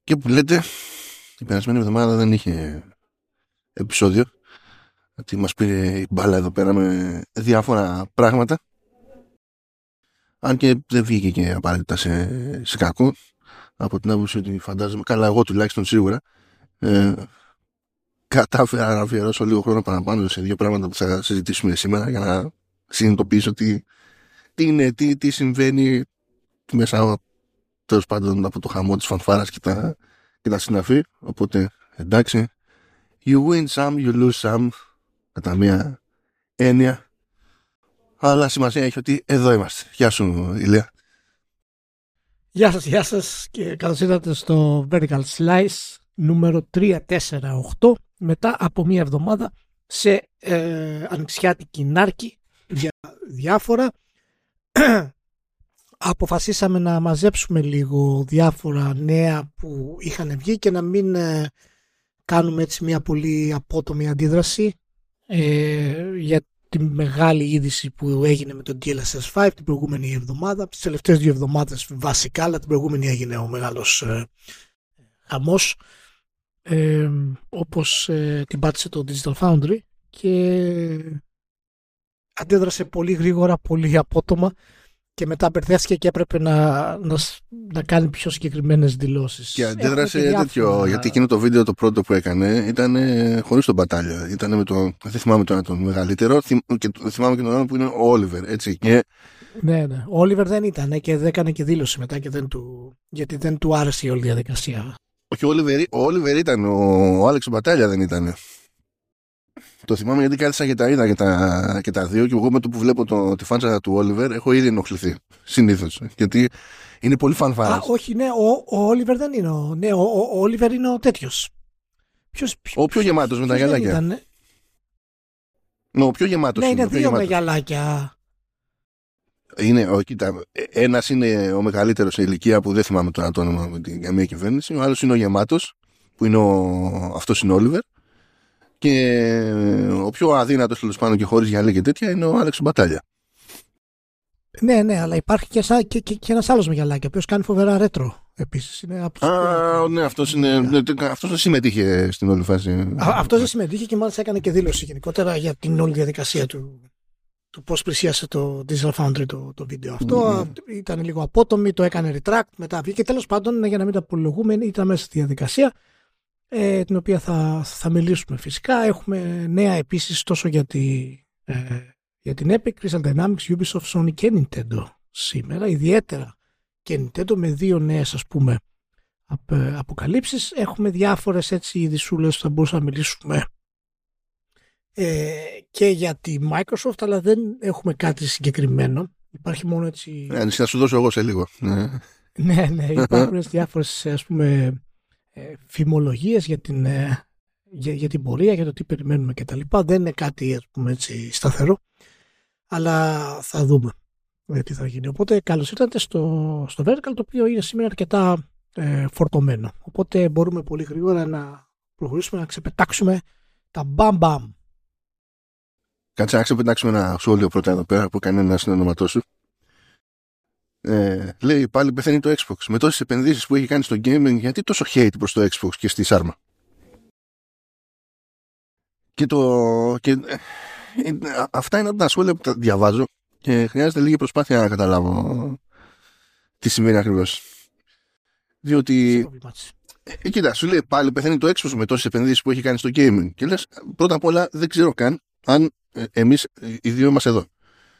Και που λέτε, την περασμένη εβδομάδα δεν είχε επεισόδιο, γιατί μας πήρε η μπάλα εδώ πέρα με διάφορα πράγματα, αν και δεν βγήκε και απαραίτητα σε κακό, από την άποψη ότι φαντάζομαι, καλά εγώ τουλάχιστον σίγουρα, κατάφερα να αφιερώσω λίγο χρόνο παραπάνω σε δύο πράγματα που θα συζητήσουμε σήμερα για να συνειδητοποιήσω τι συμβαίνει μέσα, τέλος πάντων, από το χαμό της φανφάρας και τα συναφή. Οπότε εντάξει, you win some, you lose some, κατά μία έννοια, αλλά σημασία έχει ότι εδώ είμαστε. Γεια σου, Ηλία. Γεια σας και καλώς ήρθατε στο Vertical Slice νούμερο 348, μετά από μία εβδομάδα σε ανοιξιάτικη νάρκη για διάφορα. Αποφασίσαμε να μαζέψουμε λίγο διάφορα νέα που είχαν βγει και να μην κάνουμε έτσι μια πολύ απότομη αντίδραση για τη μεγάλη είδηση που έγινε με το DLSS 5 την προηγούμενη εβδομάδα. Τις τελευταίες 2 εβδομάδες βασικά, αλλά την προηγούμενη έγινε ο μεγάλος χαμός, όπως την πάτησε το Digital Foundry και αντέδρασε πολύ γρήγορα, πολύ απότομα, και μετά μπερδεύτηκε και έπρεπε να κάνει πιο συγκεκριμένες δηλώσεις. Και αντέδρασε τέτοιο, γιατί εκείνο το βίντεο το πρώτο που έκανε ήταν χωρίς τον Μπατάλια. Ήταν με το, δεν θυμάμαι τώρα τον μεγαλύτερο, και θυμάμαι και τον άλλο που είναι ο Όλιβερ, έτσι. Και... Ναι. Ο Όλιβερ δεν ήταν και δεν έκανε και δήλωση μετά και γιατί δεν του άρεσε η όλη διαδικασία. Όχι, ο Όλιβερ ήταν, ο Άλεξ Μπατάλια δεν ήταν. Το θυμάμαι γιατί κάθισα και τα είδα και τα δύο, και εγώ με το που βλέπω τη φάντσα του Όλιβερ έχω ήδη ενοχληθεί. Συνήθως. Γιατί είναι πολύ φανφάρας. Όχι, ναι, ο Όλιβερ δεν είναι. Ο Όλιβερ είναι ο τέτοιος. Ο πιο γεμάτος με τα γυαλάκια. Ο πιο γεμάτος. Ναι, είναι δύο με γυαλάκια. Κοίτα, ένας είναι ο μεγαλύτερος σε ηλικία που δεν θυμάμαι τώρα το όνομα με την καμία κυβέρνηση. Ο άλλος είναι ο γεμάτος που είναι αυτός είναι ο Όλιβερ. Και ο πιο αδύνατος, τέλος πάντων, και χωρίς γυαλί και τέτοια, είναι ο Άλεξ Μπατάλια. Ναι, αλλά υπάρχει και ένας άλλος με γυαλάκια, ο οποίος κάνει φοβερά ρέτρο επίσης. Ναι, αυτός δεν συμμετείχε στην όλη φάση. Αυτός δεν συμμετείχε και μάλιστα έκανε και δήλωση γενικότερα για την όλη διαδικασία του πώς πλησίασε το Digital Foundry το βίντεο αυτό. Ήταν λίγο απότομη, το έκανε retract, μετά βγήκε. Τέλος πάντων, για να μην τα απολογούμε, ήταν μέσα στη διαδικασία, την οποία θα μιλήσουμε φυσικά. Έχουμε νέα επίσης τόσο για την Epic, Crystal Dynamics, Ubisoft, Sony και Nintendo σήμερα, ιδιαίτερα και Nintendo, με 2 νέες, ας πούμε, αποκαλύψεις. Έχουμε διάφορες έτσι ειδισούλες που θα μπορούσαμε να μιλήσουμε και για τη Microsoft, αλλά δεν έχουμε κάτι συγκεκριμένο. Υπάρχει μόνο έτσι... Θα σου δώσω εγώ σε λίγο. Ναι, υπάρχουν διάφορες, ας πούμε, φημολογίες για την πορεία, για το τι περιμένουμε κτλ. Δεν είναι κάτι, ας πούμε, έτσι σταθερό, αλλά θα δούμε τι θα γίνει. Οπότε καλώς ήρθατε στο Vertical, το οποίο είναι σήμερα αρκετά φορτωμένο. Οπότε μπορούμε πολύ γρήγορα να προχωρήσουμε, να ξεπετάξουμε τα μπαμ. Κάτσε να ξεπετάξουμε ένα σχόλιο πρώτα εδώ πέρα που έκανε ένα συνεννοματό σου. Λέει πάλι πεθαίνει το Xbox. Με τόσες επενδύσεις που έχει κάνει στο gaming, γιατί τόσο hate προς το Xbox και στη Σάρμα? Αυτά είναι από τα σχόλια που τα διαβάζω και χρειάζεται λίγη προσπάθεια να καταλάβω τι σημαίνει ακριβώς. Διότι κοίτα, σου λέει πάλι πεθαίνει το Xbox με τόσες επενδύσεις που έχει κάνει στο gaming, και λες, πρώτα απ' όλα δεν ξέρω καν αν εμείς οι δύο είμαστε εδώ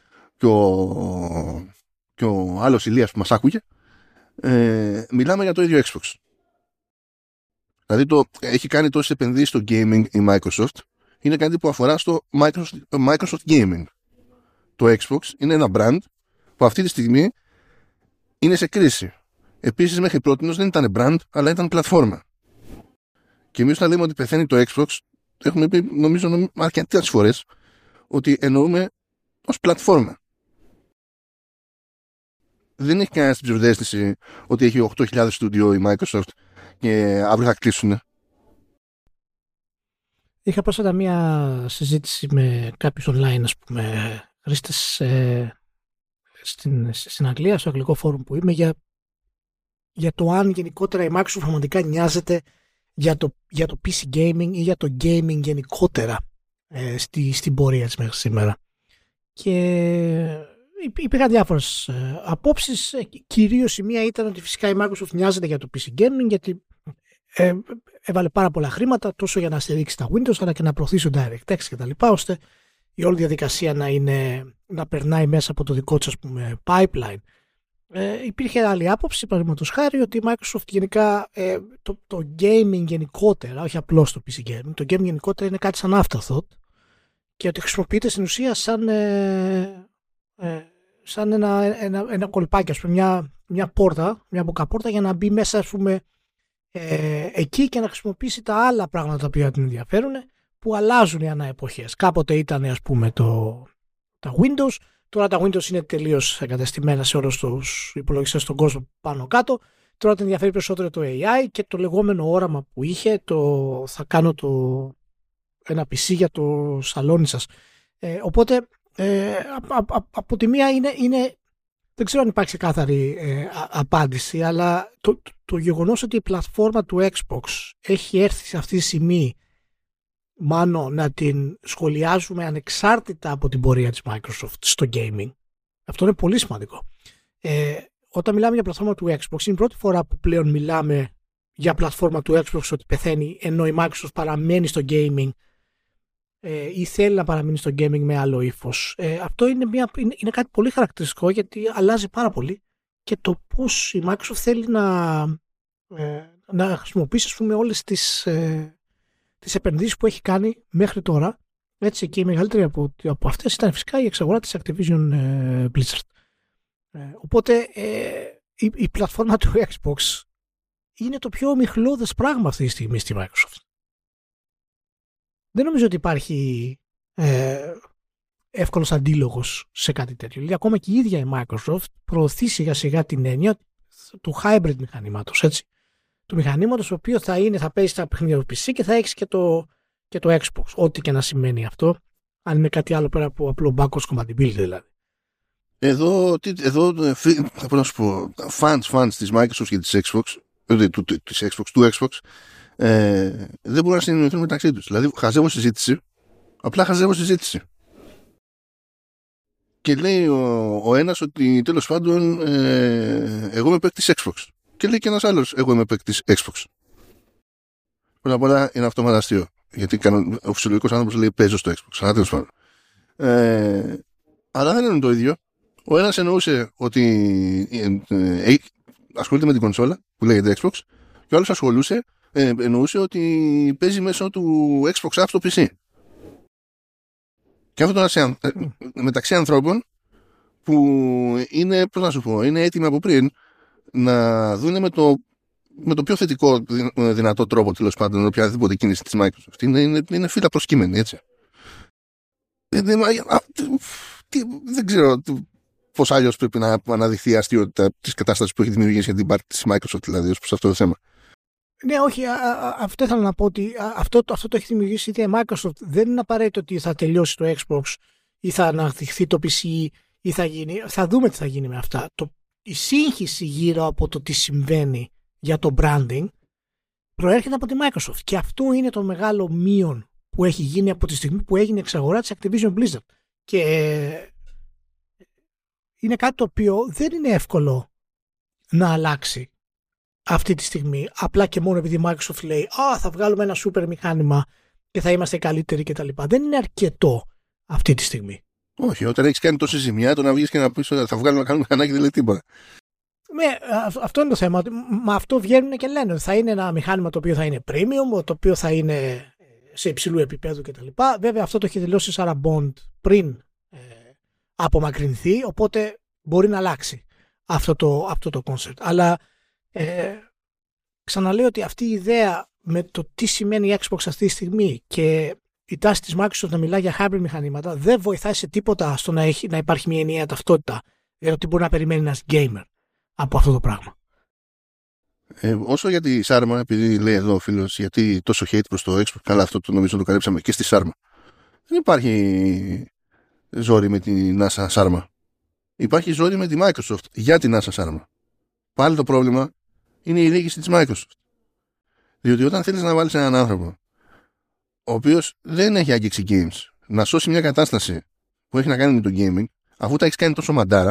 και ο άλλος Ηλίας που μας άκουγε, μιλάμε για το ίδιο Xbox. Δηλαδή έχει κάνει τόσες επενδύσεις στο gaming η Microsoft, είναι κάτι που αφορά στο Microsoft Gaming. Το Xbox είναι ένα brand που αυτή τη στιγμή είναι σε κρίση. Επίσης μέχρι πρότινος δεν ήταν brand, αλλά ήταν πλατφόρμα. Και εμείς όταν λέμε ότι πεθαίνει το Xbox, έχουμε πει νομίζω αρκετές φορές ότι εννοούμε ως πλατφόρμα. Δεν έχει κανένα την ψευδαίσθηση ότι έχει 8.000 στούντιο η Microsoft και αύριο θα κλείσουν. Είχα πρόσφατα μια συζήτηση με κάποιους online, ας πούμε, χρήστες στην Αγγλία, στο αγγλικό φόρουμ που είμαι, για για το αν γενικότερα η Microsoft πραγματικά νοιάζεται για το PC gaming ή για το gaming γενικότερα στην πορεία της μέχρι σήμερα. Και υπήρχαν διάφορες απόψεις. Κυρίως η μία ήταν ότι φυσικά η Microsoft νοιάζεται για το PC gaming, γιατί έβαλε πάρα πολλά χρήματα τόσο για να στηρίξει τα Windows αλλά και να προωθήσει το DirectX και τα λοιπά, ώστε η όλη διαδικασία να περνάει μέσα από το δικό της, ας πούμε, pipeline. Υπήρχε άλλη άποψη, παραδείγματος χάρη, ότι η Microsoft γενικά το gaming γενικότερα, όχι απλώς το PC gaming, το gaming γενικότερα είναι κάτι σαν afterthought και ότι χρησιμοποιείται στην ουσία σαν ένα κολπάκι, ας πούμε, μια πόρτα, μια μπουκαπόρτα για να μπει μέσα, ας πούμε, εκεί και να χρησιμοποιήσει τα άλλα πράγματα τα οποία την ενδιαφέρουν, που αλλάζουν οι ανά εποχές. Κάποτε ήταν, ας πούμε, τα Windows, τώρα τα Windows είναι τελείως εγκατεστημένα σε όλους τους υπολογιστές στον κόσμο πάνω κάτω. Τώρα την ενδιαφέρει περισσότερο το AI και το λεγόμενο όραμα που είχε, θα κάνω ένα PC για το σαλόνι σας. Οπότε από τη μία είναι δεν ξέρω αν υπάρχει ξεκάθαρη απάντηση, αλλά το γεγονός ότι η πλατφόρμα του Xbox έχει έρθει σε αυτή τη στιγμή μάλλον να την σχολιάζουμε ανεξάρτητα από την πορεία της Microsoft στο gaming, αυτό είναι πολύ σημαντικό. Όταν μιλάμε για πλατφόρμα του Xbox, είναι η πρώτη φορά που πλέον μιλάμε για πλατφόρμα του Xbox ότι πεθαίνει, ενώ η Microsoft παραμένει στο gaming ή θέλει να παραμείνει στο gaming με άλλο ύφος. Αυτό είναι κάτι πολύ χαρακτηριστικό, γιατί αλλάζει πάρα πολύ και το πώς η Microsoft θέλει να χρησιμοποιήσει, ας πούμε, όλες τις επενδύσεις που έχει κάνει μέχρι τώρα. Έτσι, και η μεγαλύτερη από αυτές ήταν φυσικά η εξαγορά της Activision Blizzard. Οπότε η πλατφόρμα του Xbox είναι το πιο ομιχλώδες πράγμα αυτή τη στιγμή στη Microsoft. Δεν νομίζω ότι υπάρχει εύκολος αντίλογος σε κάτι τέτοιο. Δηλαδή, ακόμα και η ίδια η Microsoft προωθεί σιγά σιγά την έννοια του hybrid μηχανήματος, έτσι. Του μηχανήματος, το οποίο θα παίζει τα παιχνίδια του PC και θα έχει και το Xbox. Ό,τι και να σημαίνει αυτό, αν είναι κάτι άλλο πέρα από απλό backwards compatibility δηλαδή. Εδώ θα πω να σου πω, fans της Microsoft και της Xbox, του Xbox, δεν μπορούν να συνεννοηθούν μεταξύ τους. Δηλαδή, χαζεύω συζήτηση, απλά χαζεύω συζήτηση. Και λέει ο ένας ότι τέλος πάντων εγώ είμαι παίκτης Xbox. Και λέει και ένας άλλος, εγώ είμαι παίκτης Xbox. Πρώτα απ' όλα είναι αυτόματα αστείο. Γιατί ο φυσιολογικός άνθρωπος λέει παίζω στο Xbox. Αλλά τέλος πάντων. Αλλά δεν είναι το ίδιο. Ο ένας εννοούσε ότι ασχολείται με την κονσόλα που λέγεται Xbox, και ο άλλος εννοούσε ότι παίζει μέσω του Xbox App στο PC. Και αυτό τώρα μεταξύ ανθρώπων που είναι, πώς να σου πω, είναι έτοιμοι από πριν να δουν με το πιο θετικό δυνατό τρόπο, τέλος πάντων, οποιαδήποτε κίνηση της Microsoft. Είναι φύλλα προσκύμενη, έτσι. Δεν ξέρω πώς άλλως πρέπει να αναδειχθεί η αστείωτα της κατάστασης που έχει δημιουργήσει για την πάρτι της Microsoft, δηλαδή, ως προς αυτό το θέμα. Ναι, όχι, αυτό ήθελα να πω, ότι αυτό το έχει δημιουργήσει η Microsoft. Δεν είναι απαραίτητο ότι θα τελειώσει το Xbox ή θα αναδειχθεί το PC ή θα δούμε τι θα γίνει με αυτά. Η σύγχυση γύρω από το τι συμβαίνει για το branding προέρχεται από τη Microsoft, και αυτό είναι το μεγάλο μείον που έχει γίνει από τη στιγμή που έγινε εξαγορά της Activision Blizzard. Και είναι κάτι το οποίο δεν είναι εύκολο να αλλάξει αυτή τη στιγμή, απλά και μόνο επειδή η Microsoft λέει θα βγάλουμε ένα super μηχάνημα και θα είμαστε καλύτεροι κτλ. Δεν είναι αρκετό αυτή τη στιγμή. Όχι, όταν έχεις κάνει τόση ζημιά, το να βγεις και να πεις ότι θα βγάλουμε να κάνουμε μηχανάκι δεν λέει τίποτα. Αυτό είναι το θέμα. Με αυτό βγαίνουν και λένε ότι θα είναι ένα μηχάνημα το οποίο θα είναι premium, το οποίο θα είναι σε υψηλού επίπεδου κτλ. Βέβαια, αυτό το έχει δηλώσει η Sarah Bond πριν απομακρυνθεί, οπότε μπορεί να αλλάξει αυτό το concept. Αλλά ξαναλέω ότι αυτή η ιδέα με το τι σημαίνει η Xbox αυτή τη στιγμή και η τάση της Microsoft να μιλάει για hybrid μηχανήματα δεν βοηθάει σε τίποτα στο να υπάρχει μια ενιαία ταυτότητα για το τι μπορεί να περιμένει ένας gamer από αυτό το πράγμα. Όσο για τη Sarma, επειδή λέει εδώ ο φίλος γιατί τόσο hate προς το Xbox, καλά, αυτό το νομίζω το καλύψαμε και στη Sarma. Δεν υπάρχει ζόρι με την NASA Sarma. Υπάρχει ζόρι με τη Microsoft για την NASA Sarma. Πάλι το πρόβλημα είναι η διοίκηση της Microsoft. Διότι όταν θέλεις να βάλεις έναν άνθρωπο ο οποίος δεν έχει άγγιξει games να σώσει μια κατάσταση που έχει να κάνει με το gaming, αφού τα έχεις κάνει τόσο μαντάρα,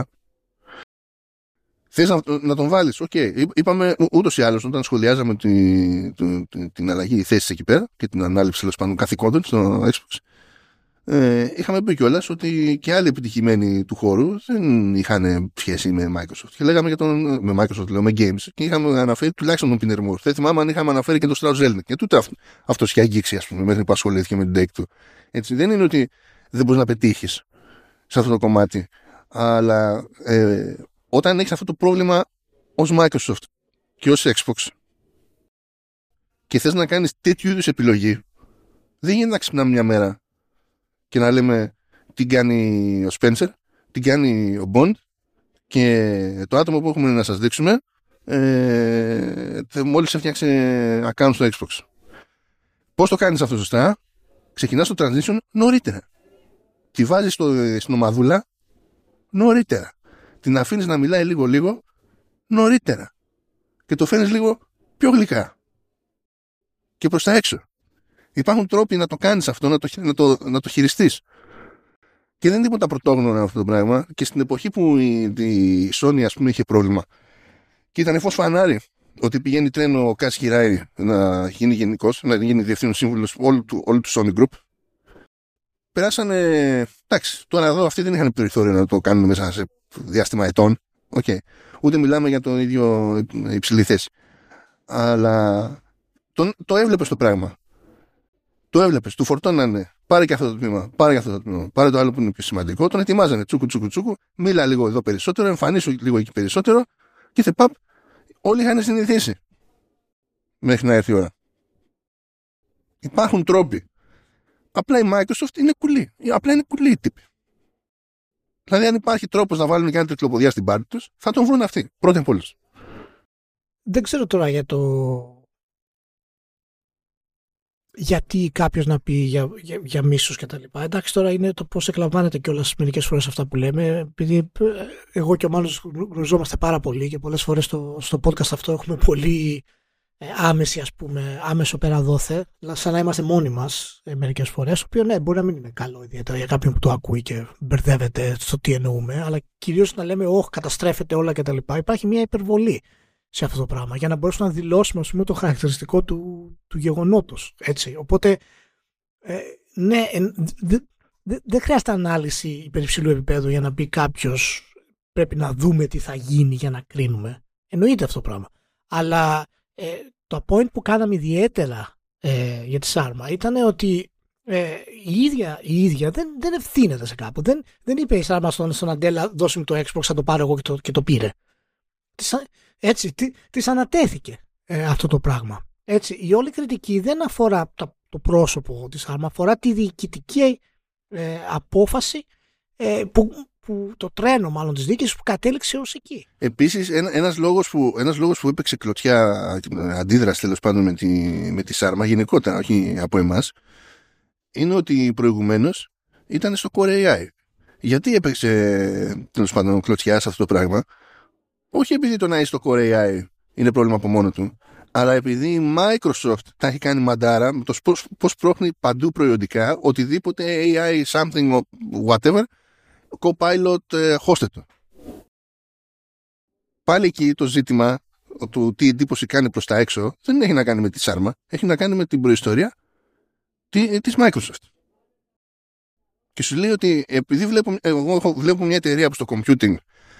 θες να τον βάλεις. Είπαμε ούτως ή άλλως όταν σχολιάζαμε την αλλαγή θέσης εκεί πέρα και την ανάληψη τέλος πάντων καθηκόντων στο Xbox, είχαμε πει κιόλας ότι και άλλοι επιτυχημένοι του χώρου δεν είχαν σχέση με Microsoft. Και λέγαμε για με Microsoft, με Games, και είχαμε αναφέρει τουλάχιστον τον Πινερ Μουρ. Δεν θυμάμαι αν είχαμε αναφέρει και τον Strauss Zelnick. Και τούτε αυτό είχε αγγίξει, ας πούμε, μέχρι που ασχολήθηκε με την Take Two. Έτσι, δεν είναι ότι δεν μπορείς να πετύχεις σε αυτό το κομμάτι. Αλλά όταν έχεις αυτό το πρόβλημα ως Microsoft και ως Xbox και θες να κάνεις τέτοιου είδους επιλογή, δεν γίνεται να ξυπνάμε μια μέρα και να λέμε τι κάνει ο Spencer, τι κάνει ο Bond και το άτομο που έχουμε να σας δείξουμε μόλις έφτιαξε account στο Xbox. Πώς το κάνεις αυτό σωστά? Ξεκινάς το transition νωρίτερα. Τη βάζεις στην ομαδούλα νωρίτερα. Την αφήνεις να μιλάει λίγο νωρίτερα. Και το φέρνεις λίγο πιο γλυκά. Και προς τα έξω. Υπάρχουν τρόποι να το κάνεις αυτό, να το χειριστείς. Και δεν είναι τίποτα πρωτόγνωρο αυτό το πράγμα. Και στην εποχή που η Sony, ας πούμε, είχε πρόβλημα και ήταν φως φανάρι ότι πηγαίνει τρένο ο Κας Χιράι να γίνει γενικός, να γίνει διευθύνων σύμβουλος όλου του Sony Group, περάσανε. Εντάξει, τώρα εδώ αυτοί δεν είχαν περιθώριο να το κάνουν μέσα σε διάστημα ετών. Ούτε μιλάμε για το ίδιο υψηλή θέση. Αλλά το έβλεπες το πράγμα. Το έβλεπες, του φορτώνανε. Πάρε και αυτό το τμήμα, πάρε και αυτό το τμήμα, πάρε το άλλο που είναι πιο σημαντικό. Τον ετοιμάζανε τσούκου, μίλα λίγο εδώ περισσότερο, εμφανίσου λίγο εκεί περισσότερο και θεπαπ, όλοι είχαν συνηθίσει. Μέχρι να έρθει η ώρα. Υπάρχουν τρόποι. Απλά η Microsoft είναι κουλή. Απλά είναι κουλή η τύπη. Δηλαδή, αν υπάρχει τρόπος να βάλουν και ένα τρικλοποδιά στην πάρτη τους, θα τον βρουν αυτοί. Πρώτα απ' όλους. Δεν ξέρω τώρα γιατί κάποιος να πει για μίσος και τα λοιπά. Εντάξει, τώρα είναι το πώς εκλαμβάνεται κιόλας μερικές φορές αυτά που λέμε. Επειδή εγώ και ο Μάνος γνωριζόμαστε πάρα πολύ και πολλές φορές στο podcast αυτό έχουμε πολύ άμεση, ας πούμε, άμεσο πέρα δόθε, σαν να είμαστε μόνοι μας μερικές φορές, το οποίο ναι, μπορεί να μην είναι καλό ιδιαίτερα για κάποιον που το ακούει και μπερδεύεται στο τι εννοούμε, αλλά κυρίως να λέμε όχι, καταστρέφεται όλα κτλ. Υπάρχει μια υπερβολή σε αυτό το πράγμα για να μπορέσουμε να δηλώσουμε, ας πούμε, το χαρακτηριστικό του γεγονότος. Έτσι. Οπότε, ναι, δεν χρειάζεται ανάλυση υπερυψηλού επίπεδου για να πει κάποιος πρέπει να δούμε τι θα γίνει για να κρίνουμε. Εννοείται αυτό το πράγμα. Αλλά το point που κάναμε ιδιαίτερα για τη Σάρμα ήταν ότι η ίδια δεν ευθύνεται σε κάπου. Δεν είπε η Σάρμα στον Αντέλα δώσε μου το Xbox, θα το πάρω εγώ και το πήρε. Έτσι, της ανατέθηκε αυτό το πράγμα. Έτσι, η όλη κριτική δεν αφορά το πρόσωπο της Σάρμα, αφορά τη διοικητική απόφαση που το τρένο μάλλον της δίκης που κατέληξε ως εκεί. Επίσης, ένας λόγος που έπαιξε κλωτσιά αντίδραση τέλος πάντων με τη Σάρμα, γενικότερα, όχι από εμάς, είναι ότι προηγουμένως ήταν στο Core AI. Γιατί έπαιξε τέλος πάντων κλωτσιά σε αυτό το πράγμα? Όχι επειδή το να είσαι στο Core AI είναι πρόβλημα από μόνο του, αλλά επειδή η Microsoft τα έχει κάνει μαντάρα με το πώς πρόχνει παντού προϊόντικά οτιδήποτε AI, something, whatever, Copilot, χώστε το. Πάλι εκεί το ζήτημα του τι εντύπωση κάνει προς τα έξω δεν έχει να κάνει με τη Σάρμα, έχει να κάνει με την προϊστορία της Microsoft. Και σου λέει ότι επειδή εγώ βλέπω μια εταιρεία που στο computing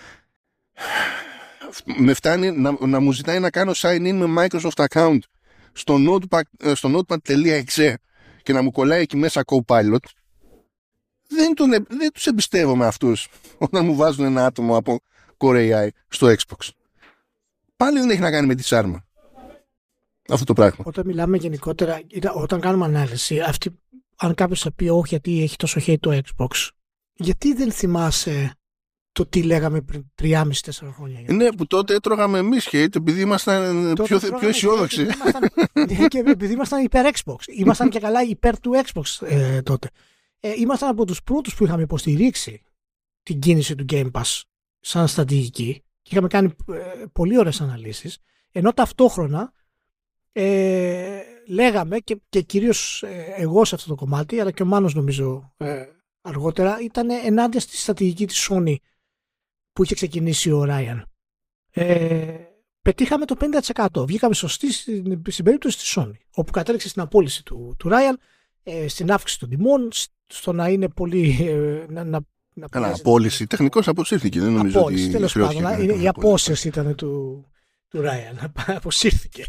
με φτάνει να μου ζητάει να κάνω sign in με Microsoft account στο notepad.exe και να μου κολλάει εκεί μέσα Copilot, δεν τους εμπιστεύομαι αυτούς όταν μου βάζουν ένα άτομο από Core AI στο Xbox. Πάλι δεν έχει να κάνει με τη Σάρμα αυτό το πράγμα. Όταν μιλάμε γενικότερα, όταν κάνουμε ανάλυση, αν κάποιος θα πει όχι γιατί έχει τόσο hate το Xbox, γιατί δεν θυμάσαι το τι λέγαμε πριν 3,5-4 χρόνια? Ναι, που τότε έτρωγαμε εμείς hate επειδή ήμασταν πιο αισιόδοξοι. Και επειδή ήμασταν υπέρ Xbox. Ήμασταν και καλά υπέρ του Xbox τότε. Ήμασταν από τους πρώτους που είχαμε υποστηρίξει την κίνηση του Game Pass σαν στρατηγική και είχαμε κάνει πολύ ωραίες αναλύσεις. Ενώ ταυτόχρονα λέγαμε και κυρίως εγώ σε αυτό το κομμάτι, αλλά και ο Μάνος νομίζω αργότερα, ήταν ενάντια στη στρατηγική της Sony που είχε ξεκινήσει ο Ryan. Πετύχαμε το 50%. Βγήκαμε σωστοί στην περίπτωση της Sony, όπου κατέληξε στην απόλυση του Ryan, στην αύξηση των τιμών, στο να είναι πολύ... Καλά, απόλυση. Τεχνικώς αποσύρθηκε. Δεν νομίζω ότι... Τέλος πάντων, η απόσυρση ήταν του Ryan. Αποσύρθηκε.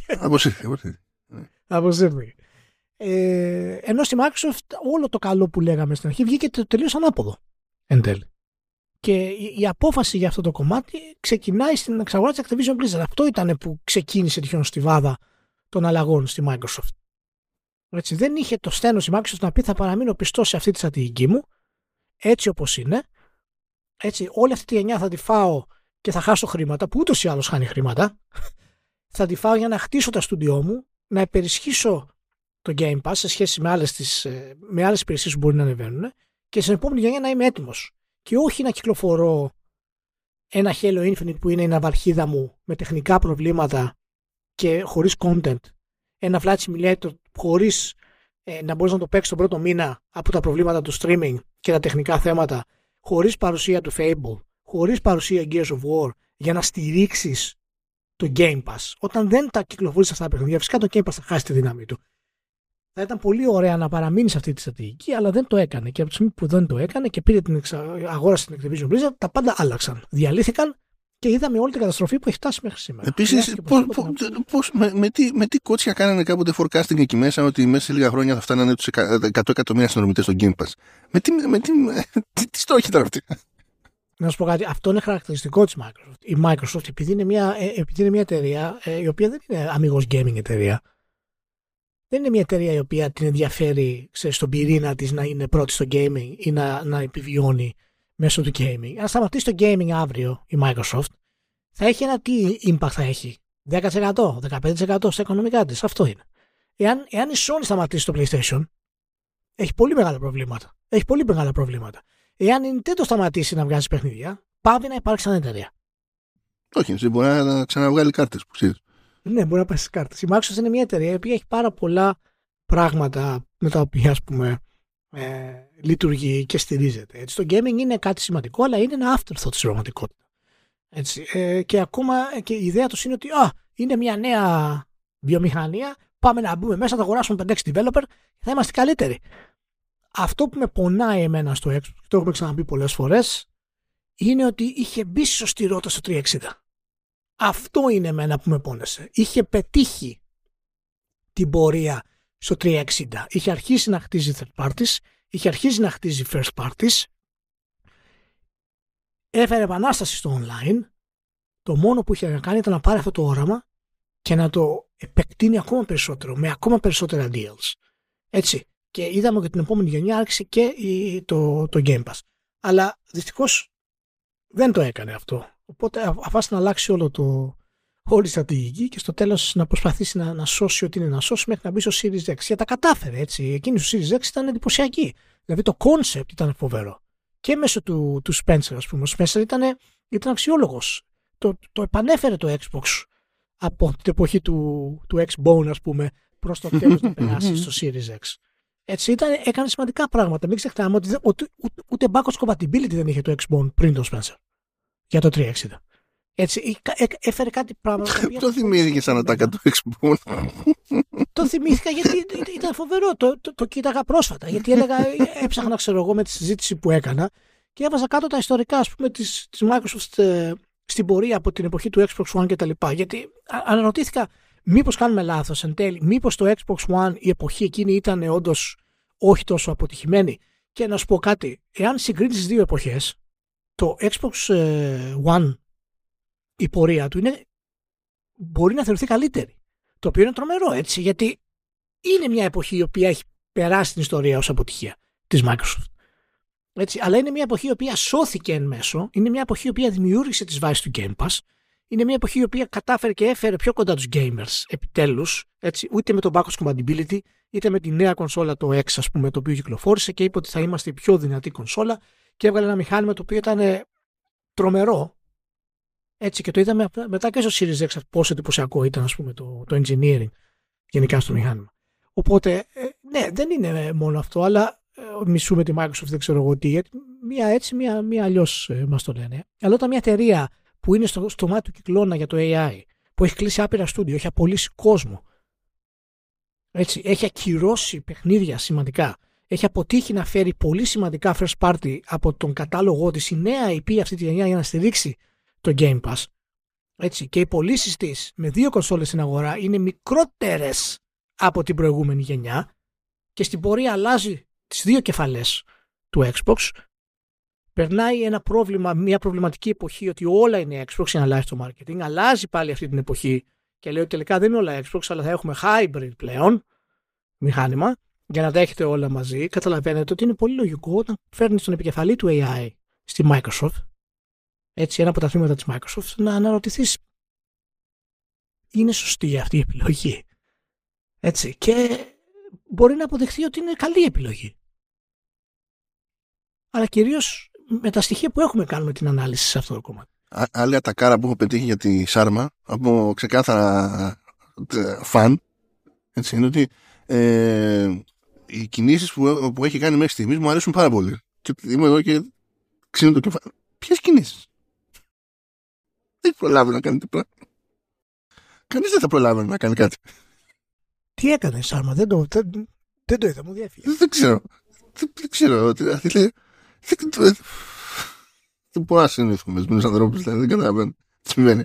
Αποσύρθηκε. Ενώ στη Microsoft όλο το καλό που λέγαμε στην αρχή βγήκε τελείως ανάποδο εν τέλει. Και η απόφαση για αυτό το κομμάτι ξεκινάει στην εξαγορά της Activision Blizzard. Αυτό ήταν που ξεκίνησε τη χιονοστιβάδα των αλλαγών στη Microsoft. Έτσι, δεν είχε το στένος η Microsoft να πει θα παραμείνω πιστός σε αυτή τη στρατηγική μου, έτσι όπως είναι. Έτσι, όλη αυτή τη γενιά θα τη φάω και θα χάσω χρήματα, που ούτως ή άλλως χάνει χρήματα. Θα τη φάω για να χτίσω τα στούντιό μου, να υπερισχύσω το Game Pass σε σχέση με άλλες υπηρεσίες που μπορεί να ανεβαίνουν και στην επόμενη γενιά να είμαι έτοιμος. Και όχι να κυκλοφορώ ένα Halo Infinite που είναι η ναυαρχίδα μου με τεχνικά προβλήματα και χωρίς content. Ένα Flight Simulator χωρίς να μπορείς να το παίξεις τον πρώτο μήνα από τα προβλήματα του streaming και τα τεχνικά θέματα, χωρίς παρουσία του Fable, χωρίς παρουσία Gears of War, για να στηρίξεις το Game Pass. Όταν δεν τα κυκλοφορείς αυτά τα παιχνίδια, φυσικά το Game Pass θα χάσει τη δύναμη του. Θα ήταν πολύ ωραία να παραμείνει σε αυτή τη στρατηγική, αλλά δεν το έκανε. Και από τη στιγμή που δεν το έκανε και πήρε την αγόραση στην Activision Blizzard, τα πάντα άλλαξαν. Διαλύθηκαν και είδαμε όλη την καταστροφή που έχει φτάσει μέχρι σήμερα. Επίσης, με τι κότσια κάνανε κάποτε forecasting εκεί μέσα, ότι μέσα σε λίγα χρόνια θα φτάνανε τους 100 εκατομμύρια συνδρομητές στο Game Pass. Τι στόχοι ήταν αυτοί? Να σου πω κάτι, αυτό είναι χαρακτηριστικό της Microsoft. Η Microsoft, επειδή είναι μια εταιρεία η οποία δεν είναι αμιγώς gaming εταιρεία, δεν είναι μια εταιρεία η οποία την ενδιαφέρει στον πυρήνα της να είναι πρώτη στο gaming ή να επιβιώνει μέσω του gaming. Αν σταματήσει το gaming αύριο η Microsoft, θα έχει τι impact θα έχει? 10%, 15% στα οικονομικά της. Αυτό είναι. Εάν η Sony σταματήσει το PlayStation, έχει πολύ μεγάλα προβλήματα. Εάν η Nintendo σταματήσει να βγάζει παιχνίδια, πάβει να υπάρξει σαν εταιρεία. Όχι, μπορεί να ξαναβγάλει κάρτες που ξέρεις. Ναι, μπορεί να πάει στις κάρτες. Η Microsoft είναι μια εταιρεία η οποία έχει πάρα πολλά πράγματα με τα οποία, ας πούμε, λειτουργεί και στηρίζεται. Έτσι, το gaming είναι κάτι σημαντικό, αλλά είναι ένα afterthought στην πραγματικότητα. Έτσι, και ακόμα και η ιδέα τους είναι ότι είναι μια νέα βιομηχανία, πάμε να μπούμε μέσα, θα αγοράσουμε 5-6 developer και θα είμαστε καλύτεροι. Αυτό που με πονάει εμένα στο Xbox, το έχουμε ξαναπεί πολλές φορές, είναι ότι είχε μπει στη σωστή ρότα στο 360. Αυτό είναι εμένα που με πόνεσε. Είχε πετύχει την πορεία στο 360. Είχε αρχίσει να χτίζει third parties, είχε αρχίσει να χτίζει first parties, έφερε επανάσταση στο online. Το μόνο που είχε να κάνει ήταν να πάρει αυτό το όραμα και να το επεκτείνει ακόμα περισσότερο, με ακόμα περισσότερα deals. Έτσι. Και είδαμε ότι την επόμενη γενιά άρχισε και το Game Pass. Αλλά δυστυχώς δεν το έκανε αυτό. Οπότε αφάστε να αλλάξει όλη η στρατηγική και στο τέλος να προσπαθήσει να σώσει ό,τι είναι να σώσει μέχρι να μπει στο Series X. Και τα κατάφερε έτσι. Εκείνη στο Series X ήταν εντυπωσιακή. Δηλαδή το concept ήταν φοβερό. Και μέσω του Spencer, ας πούμε. Ο Spencer ήταν αξιόλογος. Το επανέφερε το Xbox από την εποχή του Xbone, ας πούμε, προς το τέλος να περάσει στο Series X. Έτσι έκανε σημαντικά πράγματα. Μην ξεχνάμε ότι ούτε backwards compatibility δεν είχε το Xbone πριν το Spencer για το 360. Έτσι, έφερε κάτι πράγματα. Το θυμήθηκε σαν ατάκα του Xbone. Το θυμήθηκα γιατί ήταν φοβερό. Το κοίταγα πρόσφατα. Γιατί έψαχνα, ξέρω εγώ, με τη συζήτηση που έκανα και έβαζα κάτω τα ιστορικά, ας πούμε, της Microsoft στην πορεία από την εποχή του Xbox One κτλ. Γιατί αναρωτήθηκα, μήπως κάνουμε λάθος εν τέλει, μήπως το Xbox One η εποχή εκείνη ήταν όντως όχι τόσο αποτυχημένη. Και να σου πω κάτι, εάν συγκρίνεις τις δύο εποχές, το Xbox One η πορεία του μπορεί να θεωρηθεί καλύτερη. Το οποίο είναι τρομερό, έτσι, γιατί είναι μια εποχή η οποία έχει περάσει την ιστορία ως αποτυχία της Microsoft. Έτσι, αλλά είναι μια εποχή η οποία σώθηκε εν μέσω, είναι μια εποχή η οποία δημιούργησε τις βάσεις του Game Pass, είναι μια εποχή η οποία κατάφερε και έφερε πιο κοντά τους gamers επιτέλους, έτσι, ούτε με το backwards compatibility, είτε με τη νέα κονσόλα το X, ας πούμε, το οποίο κυκλοφόρησε και είπε ότι θα είμαστε η πιο δυνατή κονσόλα και έβγαλε ένα μηχάνημα το οποίο ήταν τρομερό Έτσι, και το είδαμε μετά και στο Series X πόσο εντυπωσιακό ήταν, ας πούμε, το engineering γενικά στο μηχάνημα. Οπότε, ναι, δεν είναι μόνο αυτό, αλλά μισούμε τη Microsoft, δεν ξέρω εγώ τι, γιατί μία έτσι, μία αλλιώς μας το λένε. Αλλά όταν μια εταιρεία που είναι στο μάτι του κυκλώνα για το AI, που έχει κλείσει άπειρα στούντιο, έχει απολύσει κόσμο, έτσι, έχει ακυρώσει παιχνίδια σημαντικά, έχει αποτύχει να φέρει πολύ σημαντικά first party από τον κατάλογο της η νέα IP αυτή τη γενιά για να στηρίξει το Game Pass, έτσι, και οι πωλήσεις της με 2 κονσόλες στην αγορά είναι μικρότερες από την προηγούμενη γενιά και στην πορεία αλλάζει τις 2 κεφαλές του Xbox, περνάει ένα πρόβλημα, μια προβληματική εποχή ότι όλα είναι Xbox για να αλλάζει το marketing, αλλάζει πάλι αυτή την εποχή και λέει ότι τελικά δεν είναι όλα Xbox, αλλά θα έχουμε hybrid πλέον μηχάνημα για να τα έχετε όλα μαζί. Καταλαβαίνετε ότι είναι πολύ λογικό όταν φέρνεις τον επικεφαλή του AI στη Microsoft, έτσι, ένα από τα θύματα της Microsoft, να αναρωτηθείς, είναι σωστή αυτή η επιλογή? Έτσι, και μπορεί να αποδεχθεί ότι είναι καλή επιλογή. Αλλά κυρίως με τα στοιχεία που έχουμε κάνουμε την ανάλυση σε αυτό το κομμάτι. Άλλη ατακάρα που έχω πετύχει για τη Σάρμα από ξεκάθαρα φαν, έτσι, είναι ότι οι κινήσεις που έχει κάνει μέχρι στιγμής μου αρέσουν πάρα πολύ. Και είμαι εδώ και ξύνω το κεφάλι. Ποιες κινήσεις? Δεν προλάβει να κάνει τίποτα. Κανείς δεν θα προλάβει να κάνει κάτι. Τι έκανε, Σάρμα? Δεν το είδα, μου διέφυγε. Δεν ξέρω. Δεν ξέρω. Δεν μπορώ να συνηθούμε με τους ανθρώπους, δηλαδή, δεν καταλαβαίνω τι συμβαίνει.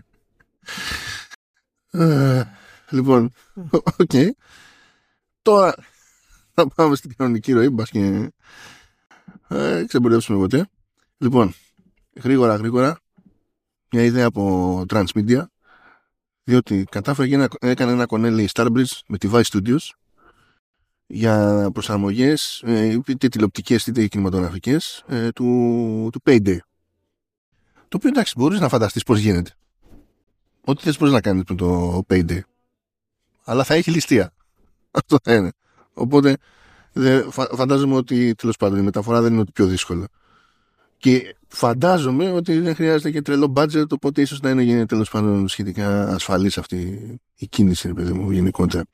Λοιπόν, οκ. Τώρα θα πάμε στην κανονική ροή, μπας και ξεμπορεύσουμε ποτέ. Λοιπόν, γρήγορα, μια ιδέα από Transmedia, διότι κατάφερε και έκανε ένα κονέλι Starbridge με τη Vice Studios για προσαρμογές είτε τηλεοπτικές είτε κινηματογραφικές του Payday. Το οποίο, εντάξει, μπορείς να φανταστείς πώς γίνεται. Ό,τι θες μπορείς να κάνεις με το Payday. Αλλά θα έχει ληστεία. Αυτό θα είναι. Οπότε φαντάζομαι ότι, τέλος πάντων, η μεταφορά δεν είναι ότι πιο δύσκολο. Και φαντάζομαι ότι δεν χρειάζεται και τρελό budget, οπότε ίσως να είναι, τέλος πάντων, σχετικά ασφαλής αυτή η κίνηση, παιδί μου, γενικότερα.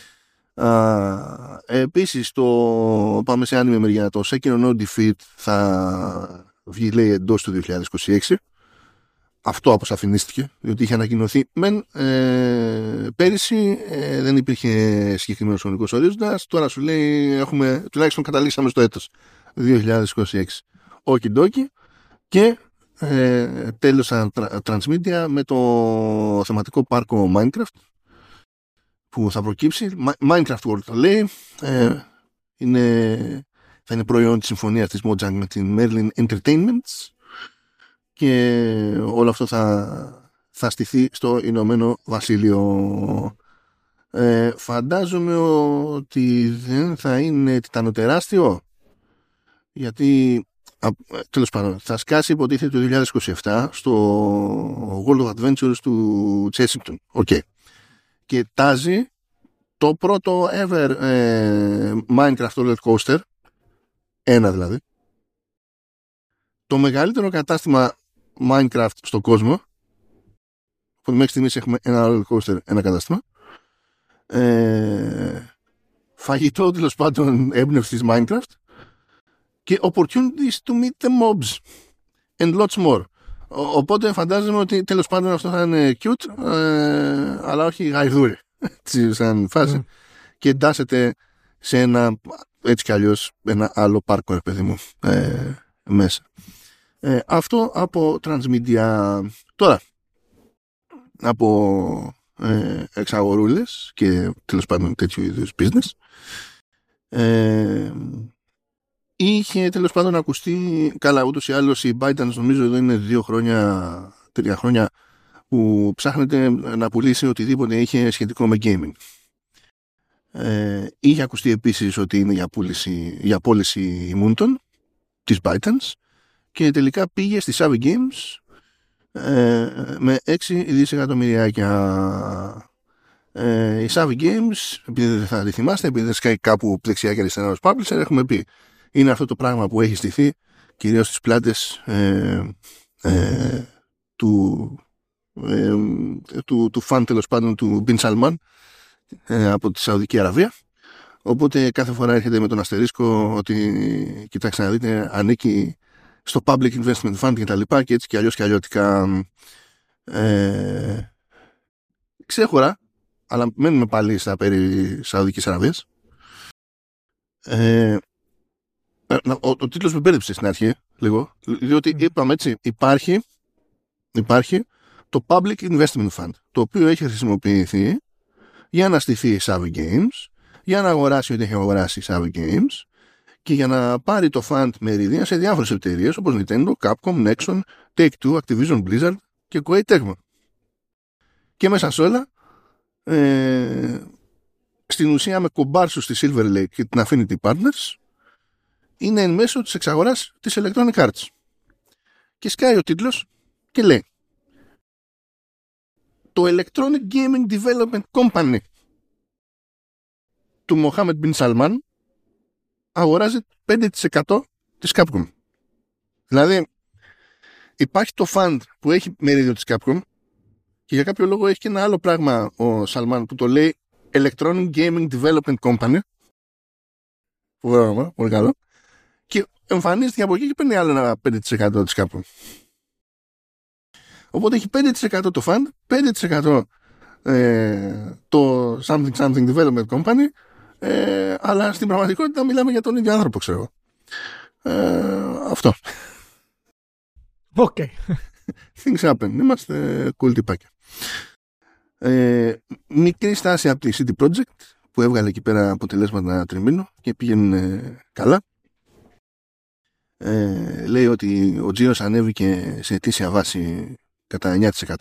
Επίσης, πάμε σε άνιμη μεριά, το Sekiro No Defeat θα βγει, λέει, εντός του 2026. Αυτό αποσαφηνίστηκε, διότι είχε ανακοινωθεί πέρυσι, δεν υπήρχε συγκεκριμένος χρονικός ορίζοντας. Τώρα σου λέει τουλάχιστον καταλήξαμε στο έτος 2026. Οκιντόκι. Και τέλειωσαν Transmedia με το θεματικό πάρκο Minecraft που θα προκύψει. Minecraft World το λέει. Θα είναι προϊόν της συμφωνίας της Mojang με την Merlin Entertainments και όλο αυτό θα στηθεί στο Ηνωμένο Βασίλειο. Φαντάζομαι ότι δεν θα είναι τιτανοτεράστιο, γιατί τέλος πάντων θα σκάσει υποτίθεται το 2027 στο World of Adventures του Chessington. Okay. Και τάζει το πρώτο ever Minecraft roller coaster, ένα δηλαδή, το μεγαλύτερο κατάστημα Minecraft στον κόσμο. Μέχρι στιγμής έχουμε ένα roller coaster, ένα κατάστημα, φαγητό, τέλος πάντων, έμπνευσης Minecraft και opportunities to meet the mobs and lots more. Οπότε φαντάζομαι ότι, τέλος πάντων, αυτό θα είναι cute, αλλά όχι γαϊδούρι σαν φάση, και εντάσσεται σε ένα, έτσι κι αλλιώς, ένα άλλο πάρκο, παιδί μου, μέσα. Αυτό από Transmedia. Τώρα, από εξαγορούλες και, τέλος πάντων, τέτοιου είδους business, είχε, τέλος πάντων, ακουστεί, καλά, ούτως ή άλλως η ByteDance, νομίζω εδώ είναι 3 χρόνια που ψάχνεται να πουλήσει οτιδήποτε είχε σχετικό με gaming. Είχε ακουστεί επίσης ότι είναι για πώληση ημούντων της ByteDance και τελικά πήγε στη Savvy Games με 6 δισεκατομμυριάκια. Η Savvy Games, επειδή δεν θα τη θυμάστε, επειδή δεν σκάει κάπου δεξιά και αριστερά ως publisher, έχουμε πει, είναι αυτό το πράγμα που έχει στηθεί κυρίως στις πλάτες του του φαν τέλος πάντων του Μπιν Σαλμάν από τη Σαουδική Αραβία. Οπότε κάθε φορά έρχεται με τον αστερίσκο ότι κοιτάξτε να δείτε, ανήκει στο Public Investment Fund και τα λοιπά, και έτσι και αλλιώς και αλλιώτικα ξέχωρα, αλλά μένουμε πάλι στα περί Σαουδικής Αραβίας. Ο τίτλος με μπέρδεψε στην αρχή λίγο, διότι είπαμε έτσι, υπάρχει το Public Investment Fund, το οποίο έχει χρησιμοποιηθεί για να στηθεί η Savvy Games, για να αγοράσει ό,τι έχει αγοράσει η Savvy Games και για να πάρει το fund μερίδια σε διάφορες εταιρείες όπως Nintendo, Capcom, Nexon, Take-Two, Activision Blizzard και Koei Tecmo. Και μέσα σε όλα στην ουσία με κομπάρσους στη Silver Lake και την Affinity Partners είναι εν μέσω της εξαγοράς της Electronic Arts. Και σκάει ο τίτλος και λέει το Electronic Gaming Development Company του Mohammed bin Salman αγοράζει 5% της Capcom. Δηλαδή υπάρχει το fund που έχει μερίδιο της Capcom και για κάποιο λόγο έχει και ένα άλλο πράγμα ο Salman που το λέει Electronic Gaming Development Company. Πολύ καλό. Και εμφανίζεται από εκεί και παίρνει άλλο ένα 5% της Capcom. Οπότε έχει 5% το fund, 5% το something development company, αλλά στην πραγματικότητα μιλάμε για τον ίδιο άνθρωπο, ξέρω. Αυτό. Okay. Things happen. Είμαστε cool τυπάκια. Μικρή στάση από τη CD Projekt που έβγαλε εκεί πέρα αποτελέσματα τριμήνου και πήγαινε καλά. Λέει ότι ο τζίρος ανέβηκε σε ετήσια βάση κατά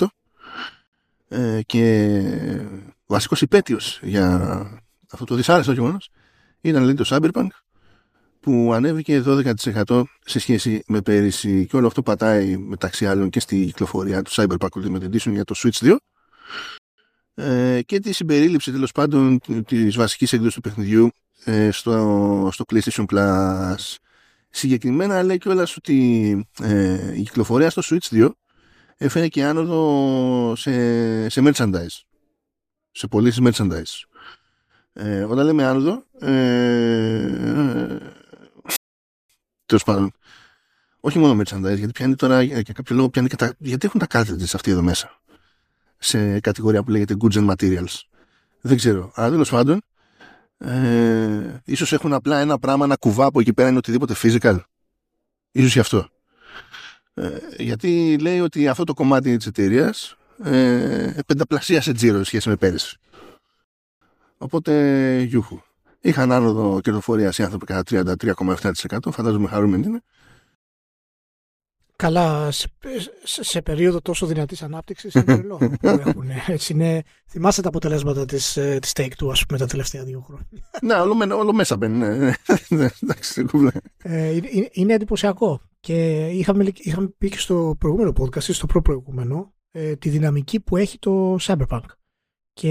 9%, και βασικός υπέτειος για αυτό το δυσάρεστο γεγονός ήταν, λέει, το Cyberpunk που ανέβηκε 12% σε σχέση με πέρυσι, και όλο αυτό πατάει μεταξύ άλλων και στη κυκλοφορία του Cyberpunk Ultimate Edition για το Switch 2, και τη συμπερίληψη τέλος πάντων της βασικής έκδοσης του παιχνιδιού στο PlayStation Plus. Συγκεκριμένα λέει κιόλας ότι η κυκλοφορία στο Switch 2 έφερε και άνοδο σε merchandise, σε πωλήσεις merchandise. Όταν λέμε άνοδο, τέλος πάντων, όχι μόνο merchandise, γιατί πιάνει τώρα για κάποιο λόγο γιατί έχουν τα cartridges αυτοί εδώ μέσα σε κατηγορία που λέγεται goods and materials, δεν ξέρω, αλλά τέλος πάντων ίσως έχουν απλά ένα πράγμα να κουβά από εκεί πέρα, είναι οτιδήποτε physical, ίσως γι' αυτό. Γιατί λέει ότι αυτό το κομμάτι της εταιρείας πενταπλασίασε τζίρο σχέση με πέρυσι. Οπότε γιούχου. Είχαν άνοδο κερδοφορίας οι άνθρωποι κατά 33,7%. Φαντάζομαι χαρούμενοι είναι. Καλά, σε περίοδο τόσο δυνατής ανάπτυξης είναι τρελό που έχουν. Έτσι είναι, θυμάστε τα αποτελέσματα της Take-Two, ας πούμε, τα τελευταία 2 χρόνια. Ναι, όλο μέσα μπαίνει. Είναι εντυπωσιακό. Και είχαμε πει και στο προηγούμενο podcast, στο προπροηγούμενο, τη δυναμική που έχει το Cyberpunk. Και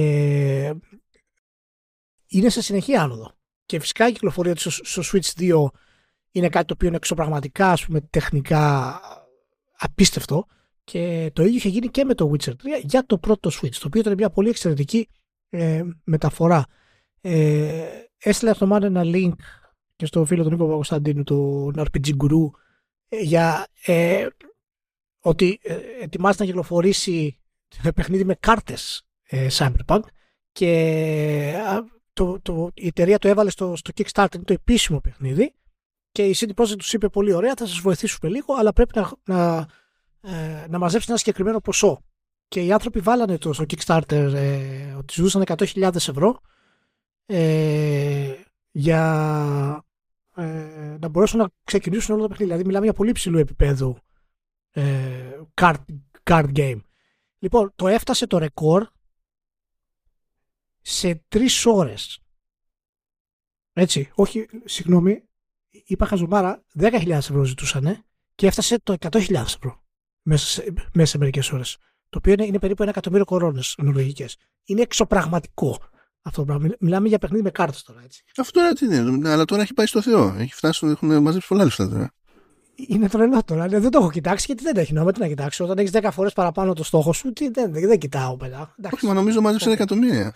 είναι σε συνεχή άνοδο. Και φυσικά η κυκλοφορία του στο Switch 2 είναι κάτι το οποίο είναι εξωπραγματικά, ας πούμε, τεχνικά απίστευτο. Και το ίδιο είχε γίνει και με το Witcher 3 για το πρώτο Switch, το οποίο ήταν μια πολύ εξαιρετική μεταφορά. Έστειλε αυτομάτω ένα link και στο φίλο του Νίκο Παπακοσταντίνου, τον RPG Guru, για ότι ετοιμάζεται να κυκλοφορήσει παιχνίδι με κάρτες Cyberpunk, και η εταιρεία το έβαλε στο Kickstarter, είναι το επίσημο παιχνίδι, και η CD Projekt τους είπε πολύ ωραία, θα σας βοηθήσουμε λίγο, αλλά πρέπει να μαζέψετε ένα συγκεκριμένο ποσό. Και οι άνθρωποι βάλανε στο Kickstarter ότι ζούσαν 100.000 ευρώ για να μπορέσουν να ξεκινήσουν όλο το παιχνίδι. Δηλαδή μιλάμε για πολύ ψηλού επίπεδου card game. Λοιπόν, το έφτασε το ρεκόρ σε 3 ώρες. Έτσι, όχι, συγγνώμη, είπα χαζομάρα, 10.000 ευρώ ζητούσανε και έφτασε το 100.000 ευρώ μέσα σε μερικές ώρες. Το οποίο είναι περίπου 1 εκατομμύριο κορώνες νορβηγικές. Είναι εξωπραγματικό αυτό το πράγμα. Μιλάμε για παιχνίδι με κάρτες τώρα, έτσι. Αυτό τώρα τι είναι, αλλά τώρα έχει πάει στο Θεό. Έχουν μαζέψει πολλά λεφτά τώρα. είναι τρελό τώρα. Δεν το έχω κοιτάξει γιατί δεν έχει νόημα. Τι να κοιτάξω. Όταν έχει 10 φορές παραπάνω το στόχο σου, δεν κοιτάω πέρα. Όχι, μα νομίζω μάζεψε 1 εκατομμύρια.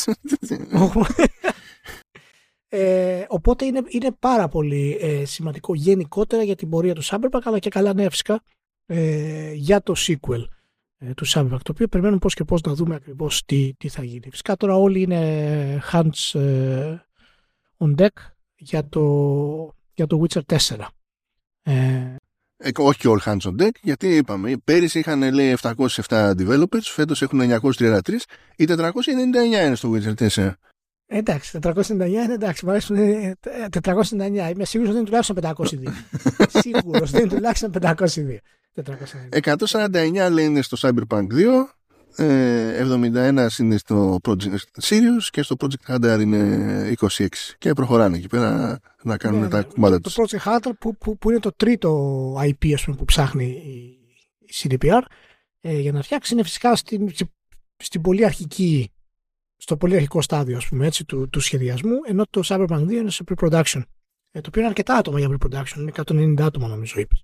Οπότε είναι πάρα πολύ σημαντικό γενικότερα για την πορεία του Cyberpunk, αλλά και καλά νέα φυσικά για το sequel του Cyberpunk, το οποίο περιμένουμε πώς και πώς να δούμε ακριβώς τι θα γίνει. Φυσικά τώρα όλοι είναι hands on deck για το Witcher 4. Όχι και all hands on deck, γιατί είπαμε, πέρυσι είχαν λέει 707 developers, φέτος έχουν 933 ή 499 είναι στο Witcher 4. Εντάξει, 499 είναι εντάξει, μου αρέσουν 499. Είμαι σίγουρος ότι είναι τουλάχιστον 502. Σίγουρος ότι είναι τουλάχιστον 502. 149 λέει είναι στο Cyberpunk 2, 71 είναι στο Project Sirius και στο Project Hunter είναι 26. Και προχωράνε εκεί πέρα να κάνουν τα κουμπάτα τους. Το Project Hunter που είναι το τρίτο IP ας πούμε, που ψάχνει η CDPR για να φτιάξει, είναι φυσικά στην πολύ αρχική, στο πολύ αρχικό στάδιο ας πούμε, έτσι, του σχεδιασμού, ενώ το Cyberpunk 2 είναι σε pre-production. Το οποίο είναι αρκετά άτομα για pre-production, είναι 190 άτομα νομίζω είπες.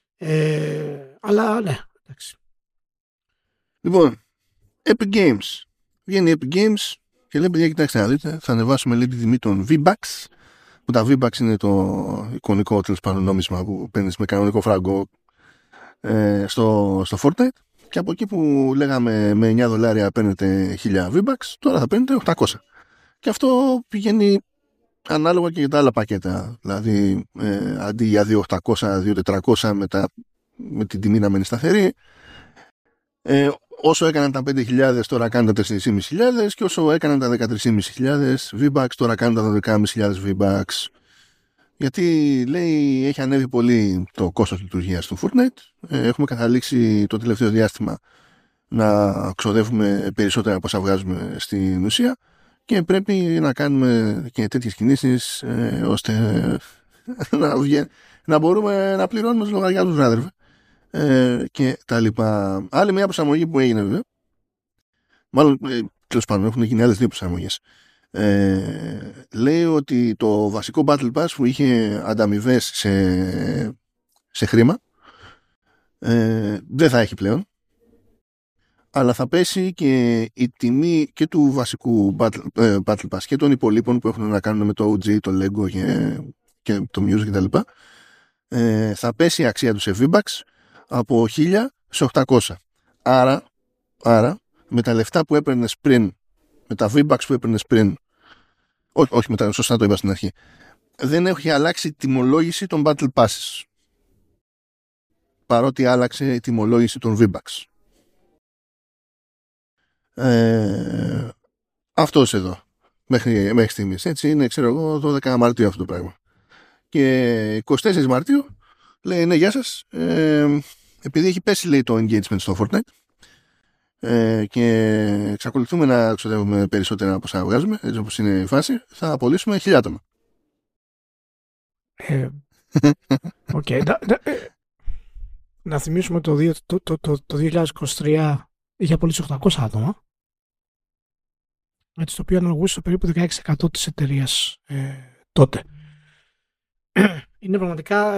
Αλλά ναι, εντάξει. Λοιπόν, Epic Games. Βγαίνει Epic Games και λέει, παιδιά, κοιτάξτε να δείτε, θα ανεβάσουμε λέει τη τιμή των V-Bucks, που τα V-Bucks είναι το εικονικό τέλος πάντων νόμισμα που παίρνεις με κανονικό φράγκο στο Fortnite. Και από εκεί που λέγαμε με $9 παίρνετε 1000 V-Bucks, τώρα θα παίρνετε 800. Και αυτό πηγαίνει ανάλογα και για τα άλλα πακέτα. Δηλαδή, αντί για 2.800, 2.400 με την τιμή να μένει σταθερή. Όσο έκαναν τα 5.000 τώρα κάνουν τα 4.500 και όσο έκαναν τα 13.500 V-Bucks τώρα κάνουν τα 12.500 V-Bucks. Γιατί λέει έχει ανέβει πολύ το κόστος λειτουργίας του Fortnite. Έχουμε καταλήξει το τελευταίο διάστημα να ξοδεύουμε περισσότερα από όσα βγάζουμε στην ουσία και πρέπει να κάνουμε και τέτοιες κινήσεις ώστε να μπορούμε να πληρώνουμε τους λογαριασμούς βράδερ και τα λοιπά. Άλλη μια προσαρμογή που έγινε βέβαια, μάλλον τέλος πάντων έχουν γίνει άλλες 2 προσαρμογές. Λέει ότι το βασικό Battle Pass που είχε ανταμοιβές σε χρήμα δεν θα έχει πλέον, αλλά θα πέσει και η τιμή και του βασικού Battle Pass και των υπολείπων που έχουν να κάνουν με το OG, το Lego και το Music κτλ. Θα πέσει η αξία του σε V-Bucks από 1000 σε 800. Άρα με τα λεφτά που έπαιρνες πριν, με τα V-Bucks που έπαιρνες πριν, όχι μετά, σωστά το είπα στην αρχή, δεν έχει αλλάξει η τιμολόγηση των Battle Passes, παρότι άλλαξε η τιμολόγηση των V-Bucks. Αυτός εδώ μέχρι στιγμής, έτσι είναι, ξέρω εγώ, 12 Μαρτίου αυτό το πράγμα. Και 24 Μαρτίου λέει, ναι, γεια σας, επειδή έχει πέσει λέει το engagement στο Fortnite και εξακολουθούμε να ξοδεύουμε περισσότερα από όσα βγάζουμε, έτσι όπως είναι η φάση, θα απολύσουμε 1000 άτομα. Να θυμίσουμε το 2023 είχε απολύσει 800 άτομα, έτσι, το οποίο αναλογούσε στο περίπου 16% της εταιρείας τότε. Είναι πραγματικά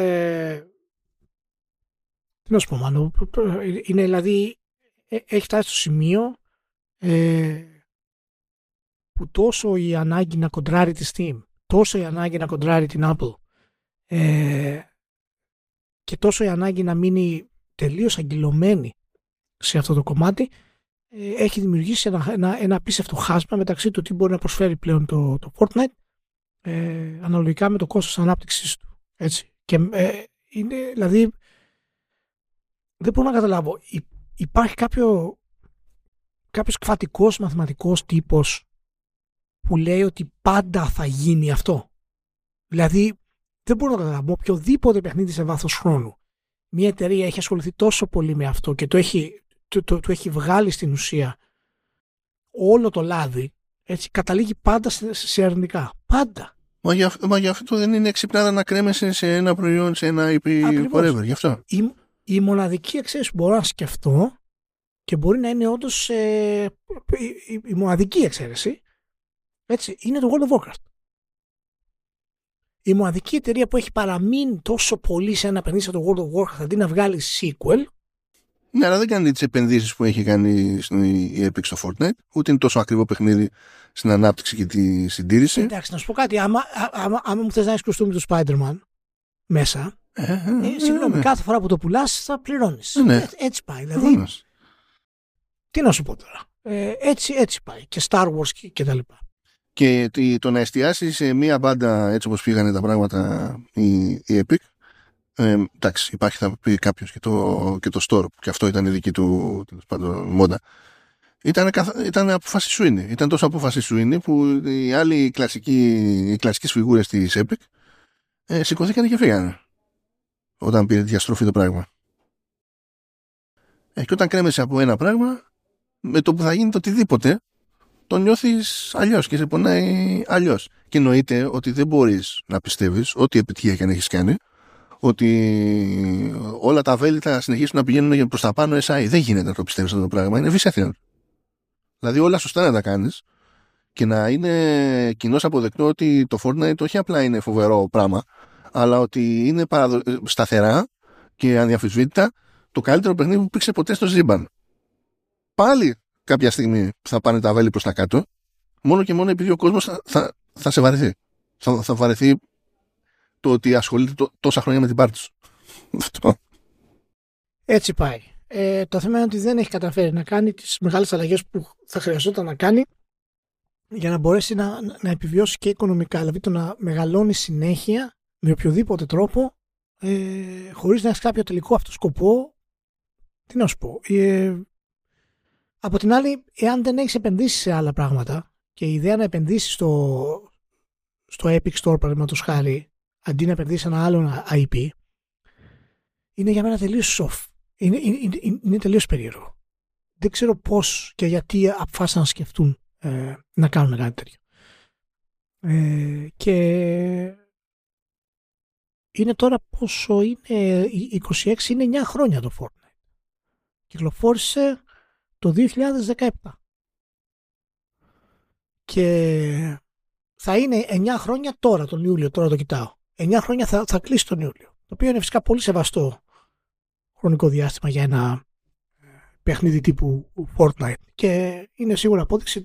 τι να σου πω, μάλλον, είναι δηλαδή έχει φτάσει στο σημείο που τόσο η ανάγκη να κοντράρει τη Steam, τόσο η ανάγκη να κοντράρει την Apple και τόσο η ανάγκη να μείνει τελείως αγκυλωμένη σε αυτό το κομμάτι έχει δημιουργήσει ένα απίστευτο χάσμα μεταξύ του τι μπορεί να προσφέρει πλέον το Fortnite αναλογικά με το κόστος ανάπτυξης του. Έτσι. Και είναι, δηλαδή, δεν μπορώ να καταλάβω. Υπάρχει κάποιος κφατικός μαθηματικός τύπος που λέει ότι πάντα θα γίνει αυτό. Δηλαδή, δεν μπορώ να καταλάβω. Οποιοδήποτε παιχνίδι σε βάθος χρόνου, μια εταιρεία έχει ασχοληθεί τόσο πολύ με αυτό και το έχει βγάλει στην ουσία όλο το λάδι, έτσι, καταλήγει πάντα σε αρνητικά. Πάντα. Μα γι' αυτό δεν είναι εξυπνάδα να κρέμεσαι σε ένα προϊόν, σε ένα IP forever. Γι' αυτό. Η μοναδική εξαίρεση που μπορώ να σκεφτώ και μπορεί να είναι όντως η μοναδική εξαίρεση, έτσι, είναι το World of Warcraft. η μοναδική εταιρεία που έχει παραμείνει τόσο πολύ σε ένα παιχνίδι σαν το World of Warcraft αντί να βγάλει sequel. Ναι, αλλά δεν κάνει τις επενδύσεις που έχει κάνει η Epic στο Fortnite, ούτε είναι τόσο ακριβό παιχνίδι στην ανάπτυξη και τη συντήρηση. Εντάξει, να σου πω κάτι. Άμα μου θες να έχεις κοστούμι του Spider-Man μέσα, συγγνώμη, κάθε φορά που το πουλάς θα πληρώνεις. Ναι. Έτσι πάει. Δηλαδή, τι να σου πω τώρα. Έτσι πάει. Και Star Wars και τα λοιπά. Και το να εστιάσει σε μία μπάντα έτσι όπως πήγανε τα πράγματα η Epic. Εντάξει, υπάρχει, θα πει κάποιο και το store, και αυτό ήταν η δική του τέλος πάντων μόντα. Ήταν απόφαση σου είναι. Ήταν τόσο απόφαση σου είναι που οι άλλοι κλασικές φιγούρες της Epic σηκωθήκαν και φύγανε όταν πήρε διαστροφή το πράγμα. Και όταν κρέμεσαι από ένα πράγμα, με το που θα γίνει το οτιδήποτε, το νιώθεις αλλιώς και σε πονάει αλλιώς. Και εννοείται ότι δεν μπορείς να πιστεύεις ό,τι επιτυχία και αν έχεις κάνει, ότι όλα τα βέλη θα συνεχίσουν να πηγαίνουν προς τα πάνω SI. Δεν γίνεται να το πιστεύεις αυτό το πράγμα. Είναι βυσέθυνο. Δηλαδή όλα σωστά να τα κάνεις και να είναι κοινώς αποδεκτό ότι το Fortnite όχι απλά είναι φοβερό πράγμα, αλλά ότι είναι σταθερά και ανδιαμφισβήτητα το καλύτερο παιχνίδι που υπήρξε ποτέ στο σύμπαν. Πάλι κάποια στιγμή θα πάνε τα βέλη προς τα κάτω, μόνο και μόνο επειδή ο κόσμος θα σε βαρεθεί. Θα βαρεθεί το ότι ασχολείται τόσα χρόνια με την πάρτι σου. Έτσι πάει. Το θέμα είναι ότι δεν έχει καταφέρει να κάνει τις μεγάλες αλλαγές που θα χρειαζόταν να κάνει για να μπορέσει να επιβιώσει και οικονομικά. Δηλαδή το να μεγαλώνει συνέχεια με οποιοδήποτε τρόπο χωρίς να έχει κάποιο τελικό αυτό σκοπό. Τι να σου πω. Από την άλλη, εάν δεν έχεις επενδύσει σε άλλα πράγματα και η ιδέα να επενδύσεις στο Epic Store, παραδείγματος χάρη, αντί να επενδύσεις ένα άλλο IP, είναι για μένα τελείως off. Είναι τελείως περίεργο. Δεν ξέρω πώς και γιατί αποφάσισαν να σκεφτούν να κάνουν κάτι τέτοιο. Και είναι τώρα πόσο είναι, 26 είναι 9 χρόνια το Fortnite. Κυκλοφόρησε το 2017. Και θα είναι 9 χρόνια τώρα τον Ιούλιο, τώρα το κοιτάω. 9 χρόνια θα κλείσει τον Ιούλιο. Το οποίο είναι φυσικά πολύ σεβαστό χρονικό διάστημα για ένα παιχνίδι τύπου Fortnite. Και είναι σίγουρα απόδειξη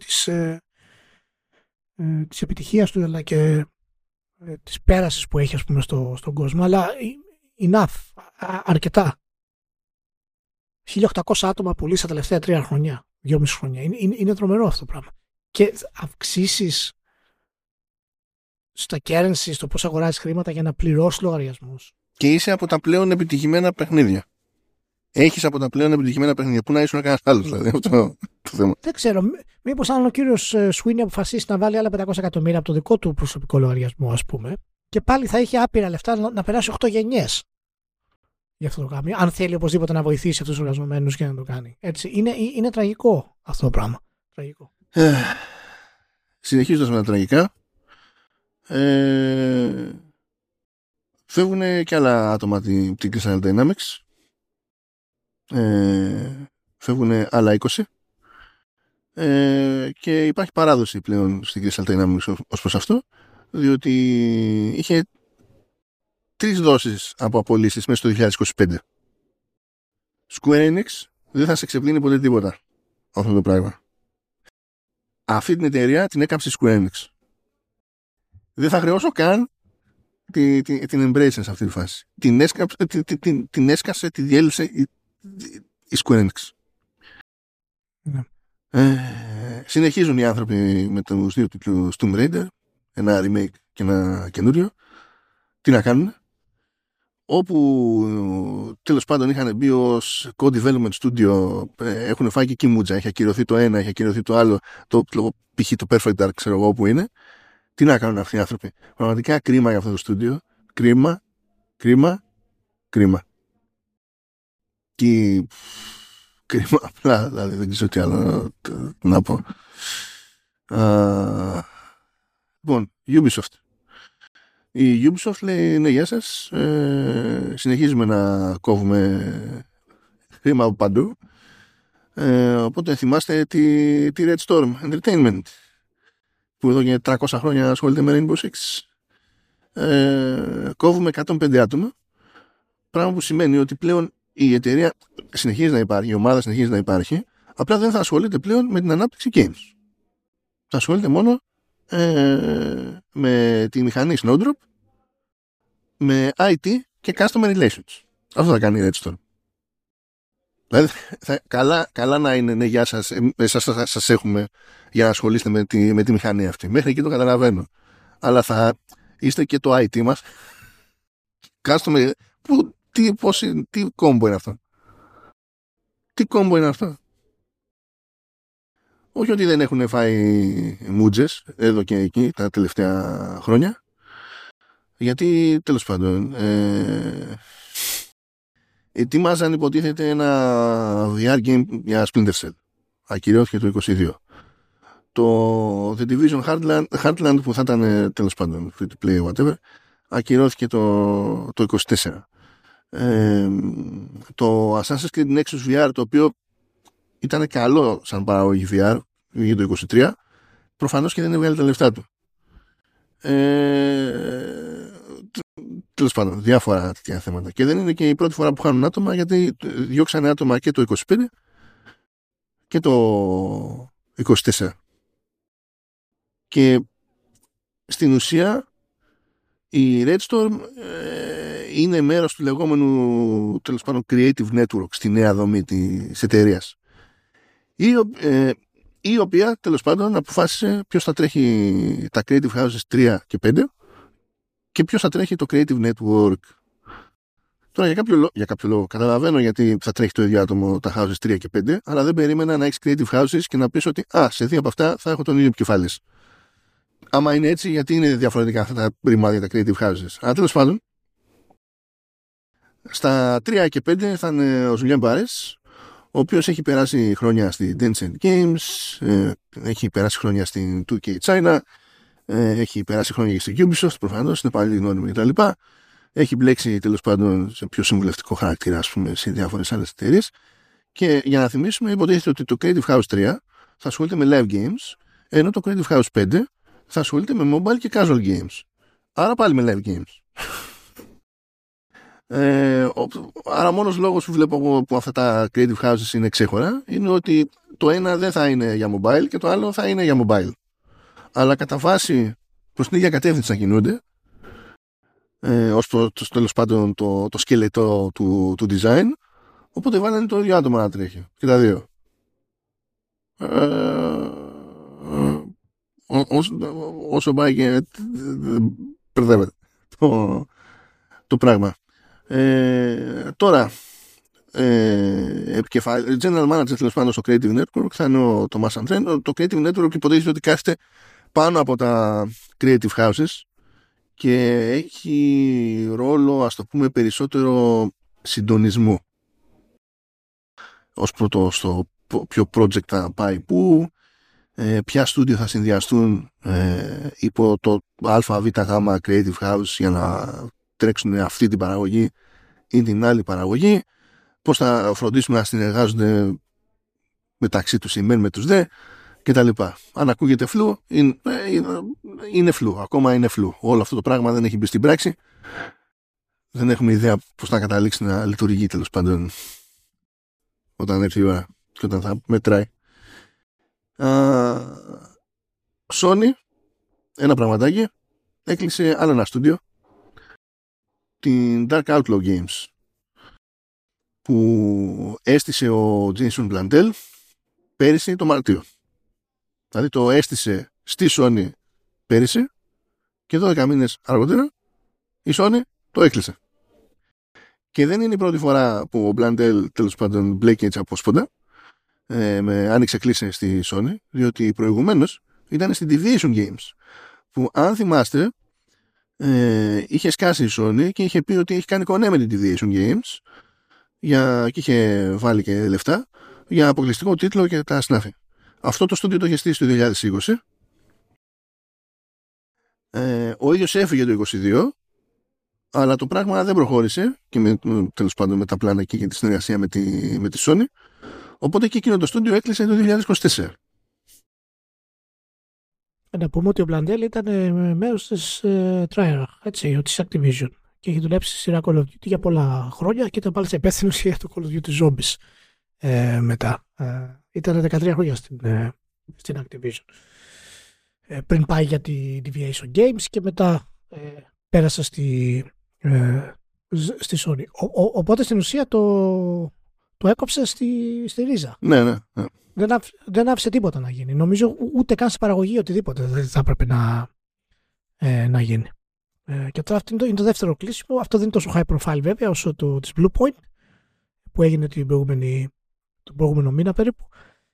της επιτυχίας του, αλλά και της πέρασης που έχει, ας πούμε, στον κόσμο. Αλλά enough, αρκετά. 1.800 άτομα πουλήσει τα τελευταία 3 χρόνια, 2,5 χρόνια. Είναι τρομερό αυτό το πράγμα. Και αυξήσεις στα currency, στο πώς αγοράζεις χρήματα για να πληρώσεις λογαριασμούς. Και είσαι από τα πλέον επιτυχημένα παιχνίδια. Έχεις από τα πλέον επιτυχημένα παιχνίδια. Πού να ήσουν κανένα άλλο, δηλαδή, αυτό το θέμα. Δεν ξέρω. Μήπως αν ο κύριος Σουίνι αποφασίσει να βάλει άλλα 500 εκατομμύρια από το δικό του προσωπικό λογαριασμό, ας πούμε, και πάλι θα είχε άπειρα λεφτά να περάσει 8 γενιές. Γι' αυτό το κάνει. Αν θέλει οπωσδήποτε να βοηθήσει αυτούς τους εργαζομένους και να το κάνει. Έτσι. Είναι τραγικό αυτό το πράγμα. Τραγικό. Συνεχίζοντας με τα τραγικά, φεύγουν και άλλα άτομα την Crystal Dynamics. Φεύγουν άλλα 20. Και υπάρχει παράδοση πλέον στην Crystal Dynamics ως προς αυτό, διότι είχε 3 δόσεις από απολύσεις μέσα στο 2025. Square Enix δεν θα σε ξεπλύνει ποτέ τίποτα αυτό το πράγμα. Αυτή την εταιρεία την έκαψε Square Enix. Δεν θα χρεώσω καν την Embracer σε αυτή τη φάση. Την έσκασε, τη διέλυσε η Square Enix. Ναι. Συνεχίζουν οι άνθρωποι με τους 2 τίτλους Tomb Raider, ένα remake και ένα καινούριο. Τι να κάνουν? Όπου τέλος πάντων είχαν μπει ως co-development studio, έχουν φάει και κιμούτζα, έχει ακυρωθεί το ένα, έχει ακυρωθεί το άλλο, π.χ. το Perfect Dark, ξέρω εγώ που είναι. Τι να κάνουν αυτοί οι άνθρωποι? Πραγματικά κρίμα για αυτό το studio. Κρίμα. Και κρίμα απλά, δηλαδή δεν ξέρω τι άλλο να πω. Λοιπόν, Ubisoft. Η Ubisoft λέει ναι, γεια σας, συνεχίζουμε να κόβουμε χρήμα από παντού, οπότε θυμάστε τη Red Storm Entertainment που εδώ και 300 χρόνια ασχολείται με Rainbow Six. κόβουμε 105 άτομα, πράγμα που σημαίνει ότι πλέον η εταιρεία συνεχίζει να υπάρχει, η ομάδα συνεχίζει να υπάρχει, απλά δεν θα ασχολείται πλέον με την ανάπτυξη games. Θα ασχολείται μόνο με τη μηχανή Snowdrop, με IT και Customer Relations. Αυτό θα κάνει η Redstorm. Δηλαδή, καλά να είναι, ναι, γεια σας, σας έχουμε για να ασχολείστε με τη μηχανή αυτή. Μέχρι εκεί το καταλαβαίνω. Αλλά θα είστε και το IT μας. Customer, τι κόμπο είναι αυτό. Τι κόμπο είναι αυτό. Όχι ότι δεν έχουν φάει μούτζες εδώ και εκεί τα τελευταία χρόνια. Γιατί, τέλος πάντων, ετοίμαζαν υποτίθεται ένα VR game για Splinter Cell. Ακυρώθηκε το 22. Το The Division Heartland που θα ήταν, τέλος πάντων, free to play whatever, ακυρώθηκε το 24. Το Assassin's Creed Nexus VR, το οποίο ήταν καλό σαν παραγωγή VR για το 23, προφανώς και δεν έβγαλε τα λεφτά του. Τέλος πάντων, διάφορα τέτοια θέματα. Και δεν είναι και η πρώτη φορά που χάνουν άτομα, γιατί διώξανε άτομα και το 25 και το 24. Και στην ουσία η Redstorm είναι μέρος του λεγόμενου, τέλος πάντων, Creative Network στη νέα δομή της εταιρείας, η οποία τέλος πάντων αποφάσισε ποιος θα τρέχει τα Creative Houses 3 και 5 και ποιος θα τρέχει το Creative Network. Τώρα για κάποιο λόγο καταλαβαίνω γιατί θα τρέχει το ίδιο άτομο τα Houses 3 και 5, αλλά δεν περίμενα να έχεις Creative Houses και να πεις ότι σε δύο από αυτά θα έχω τον ίδιο επικεφαλής. Άμα είναι έτσι, γιατί είναι διαφορετικά αυτά τα ρημάδια τα Creative Houses. Αλλά τέλος πάντων, στα 3 και 5 θα είναι ο Julien Barres, ο οποίος έχει περάσει χρόνια στη Tencent Games, έχει περάσει χρόνια στην 2K China, έχει περάσει χρόνια και στην Ubisoft, προφανώς, είναι πάλι γνώριμο κτλ. Έχει μπλέξει τέλος πάντων σε πιο συμβουλευτικό χαρακτήρα, ας πούμε, σε διάφορες άλλες εταιρείες. Και για να θυμίσουμε, υποτίθεται ότι το Creative House 3 θα ασχολείται με live games, ενώ το Creative House 5 θα ασχολείται με mobile και casual games. Άρα πάλι με live games. Άρα μόνος λόγος που βλέπω εγώ που αυτά τα creative houses είναι ξέχωρα είναι ότι το ένα δεν θα είναι για mobile και το άλλο θα είναι για mobile, αλλά κατά βάση προς την ίδια κατεύθυνση να κινούνται, ως προς τέλος πάντων το σκελετό του design, οπότε βάλανε το ίδιο άτομο να τρέχει και τα δύο. Όσο πάει και μπερδεύεται το πράγμα. Τώρα General Manager τέλος πάντων στο Creative Network θα είναι ο Thomas Andren. Το Creative Network υποτίθεται ότι κάθεται πάνω από τα Creative Houses και έχει ρόλο, ας το πούμε, περισσότερο συντονισμού ως πρώτο στο ποιο project θα πάει πού, ποια στούντιο θα συνδυαστούν υπό το ΑΒΓ Creative House για να τρέξουν αυτή την παραγωγή ή την άλλη παραγωγή, πώς θα φροντίσουν να συνεργάζονται μεταξύ τους οι μεν με τους δε και τα λοιπά. Αν ακούγεται φλου, είναι φλου, ακόμα είναι φλου. Όλο αυτό το πράγμα δεν έχει μπει στην πράξη, δεν έχουμε ιδέα πώς θα καταλήξει να λειτουργεί τέλος πάντων όταν έρθει η ώρα και όταν θα μετράει. Sony, ένα πραγματάκι, έκλεισε άλλο ένα στούντιο, την Dark Outlaw Games, που έστησε ο Jason Blundell πέρυσι το Μαρτίο. Δηλαδή το έστησε στη Sony πέρυσι και 12 μήνες αργότερα η Sony το έκλεισε. Και δεν είναι η πρώτη φορά που ο Blundell τέλος πάντων μπλέκει έτσι απόσποντα, με άνοιξε κλείσει στη Sony, διότι προηγουμένως ήταν στην Deviation Games, που αν θυμάστε είχε σκάσει η Sony και είχε πει ότι έχει κάνει κονέ με την Deviation Games και είχε βάλει και λεφτά για αποκλειστικό τίτλο και τα συνάφη. Αυτό το στούντιο το είχε στήσει το 2020. Ο ίδιος έφυγε το 2022, αλλά το πράγμα δεν προχώρησε και τέλος πάντων με τα πλάνα εκεί για τη συνεργασία με τη Sony, οπότε και εκείνο το στούντιο έκλεισε το 2024. Να πούμε ότι ο Μπλαντέλ ήταν μέρος της Treyarch, έτσι, της Activision. Και έχει δουλέψει στη σειρά Call of Duty για πολλά χρόνια και ήταν πάλι σε υπεύθυνος για το Call of Duty Zombies μετά. Ήταν 13 χρόνια στην Activision. Πριν πάει για τη Deviation Games και μετά πέρασα στη Sony. Οπότε στην ουσία το έκοψε στη ρίζα. Ναι. Δεν άφησε τίποτα να γίνει. Νομίζω ούτε καν σε παραγωγή οτιδήποτε δεν θα έπρεπε να γίνει. Και τώρα αυτό είναι το δεύτερο κλείσιμο. Αυτό δεν είναι τόσο high profile βέβαια όσο το της Blue Point που έγινε τον προηγούμενο μήνα περίπου.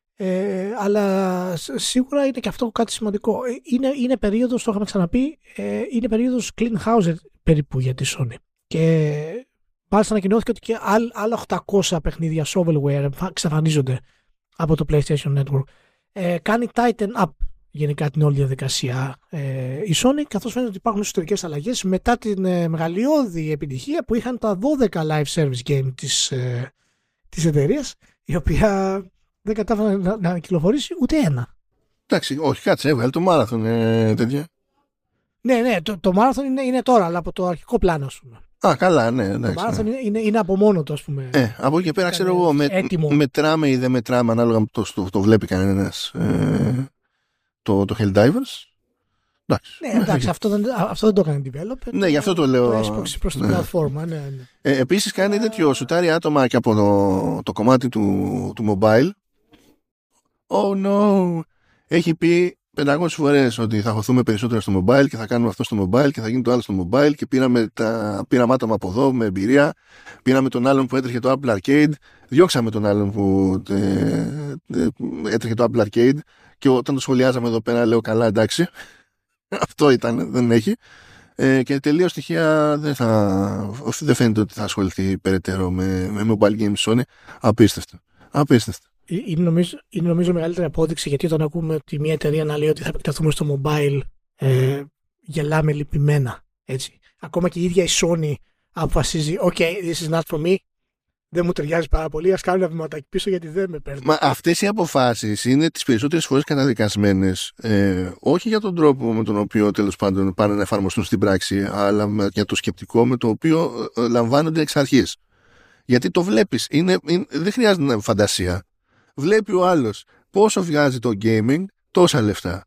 Αλλά σίγουρα είναι και αυτό κάτι σημαντικό. Είναι περίοδος, το είχαμε ξαναπεί, είναι περίοδος clean house περίπου για τη Sony. Και μάλιστα ανακοινώθηκε ότι και άλλα 800 παιχνίδια shovelware εξαφανίζονται από το PlayStation Network. Κάνει tighten up γενικά την όλη διαδικασία η Sony, καθώς φαίνεται ότι υπάρχουν ιστορικές αλλαγές μετά την μεγαλειώδη επιτυχία που είχαν τα 12 live service game της εταιρείας, η οποία δεν κατάφερε να κυκλοφορήσει ούτε ένα. Εντάξει, όχι, κάτσε, έβγαλε το Marathon τέτοια. Ναι, το Marathon είναι τώρα, αλλά από το αρχικό πλάνο, ας πούμε. Α, καλά, ναι. Εντάξει, το Marathon είναι από μόνο του, ας πούμε. Από εκεί και πέρα, ξέρω εγώ, μετράμε ή δεν μετράμε, ανάλογα με το βλέπει κανένας, το Helldivers. Εντάξει. Ναι, εντάξει, αυτό δεν το έκανε developer. Ναι, γι' αυτό το λέω. Το έσπρωξε προς την πλατφόρμα, ναι. Επίσης κάνει τέτοιο σουτάρει άτομα και από το κομμάτι του mobile. Oh no! Έχει πει 500 φορές ότι θα χωθούμε περισσότερο στο mobile και θα κάνουμε αυτό στο mobile και θα γίνει το άλλο στο mobile και πήραμε άτομα από εδώ με εμπειρία, πήραμε τον άλλον που έτρεχε το Apple Arcade, διώξαμε τον άλλον που έτρεχε το Apple Arcade και όταν το σχολιάζαμε εδώ πέρα λέω καλά εντάξει, αυτό ήταν, δεν έχει. Και τελείως στοιχεία δεν φαίνεται ότι θα ασχοληθεί περαιτέρω με mobile games Sony. Απίστευτο. Είναι νομίζω μεγαλύτερη απόδειξη, γιατί όταν ακούμε ότι μια εταιρεία να λέει ότι θα επεκταθούμε στο mobile, γελάμε λυπημένα. Έτσι. Ακόμα και η ίδια η Sony αποφασίζει OK, this is not for me, δεν μου ταιριάζει πάρα πολύ, ας κάνω ένα βηματάκι πίσω γιατί δεν με παίρνει. Μα αυτές οι αποφάσεις είναι τις περισσότερες φορές καταδικασμένες, όχι για τον τρόπο με τον οποίο τέλος πάντων πάνε να εφαρμοστούν στην πράξη, αλλά για το σκεπτικό με το οποίο λαμβάνονται εξ αρχής. Γιατί το βλέπεις, δεν χρειάζεται φαντασία. Βλέπει ο άλλος πόσο βγάζει το gaming, τόσα λεφτά.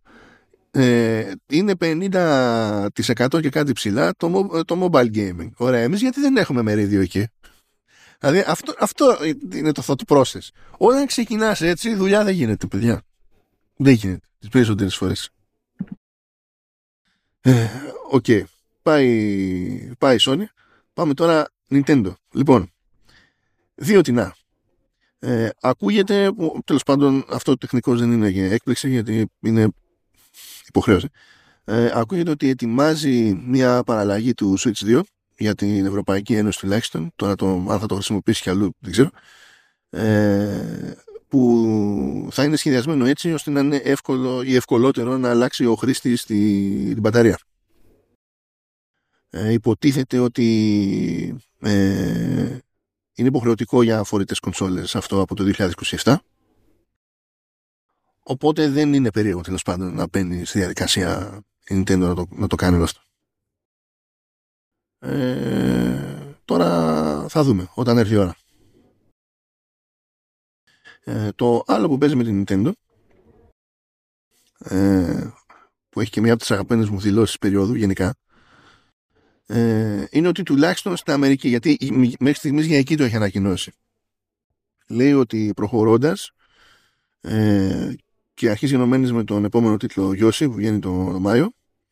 Είναι 50% και κάτι ψηλά το mobile gaming. Ωραία, εμείς γιατί δεν έχουμε μερίδιο εκεί? Δηλαδή αυτό είναι το thought process. Όταν ξεκινάς έτσι, δουλειά δεν γίνεται, παιδιά. Δεν γίνεται τις περισσότερες φορές. Οκ. Πάει Sony. Πάμε τώρα Nintendo. Λοιπόν, δύο τινά. Ακούγεται, τέλος πάντων αυτό τεχνικώς δεν είναι έκπληξη γιατί είναι υποχρέωση. Ακούγεται ότι ετοιμάζει μια παραλλαγή του Switch 2 για την Ευρωπαϊκή Ένωση τουλάχιστον. Τώρα αν θα το χρησιμοποιήσει κι αλλού δεν ξέρω. Που θα είναι σχεδιασμένο έτσι ώστε να είναι εύκολο ή ευκολότερο να αλλάξει ο χρήστης την μπαταρία. Υποτίθεται ότι είναι υποχρεωτικό για φορητές κονσόλες αυτό από το 2027. Οπότε δεν είναι περίεργο τέλος πάντων να μπαίνει στη διαδικασία η Nintendo να το κάνει όλο αυτό. Τώρα θα δούμε όταν έρθει η ώρα. Το άλλο που παίζει με την Nintendo, που έχει και μία από τις αγαπημένες μου δηλώσεις περίοδου γενικά, είναι ότι τουλάχιστον στην Αμερική, γιατί μέχρι στιγμής για εκεί το έχει ανακοινώσει, λέει ότι προχωρώντας και αρχίζει ενωμένης με τον επόμενο τίτλο Yoshi που βγαίνει το Μάιο,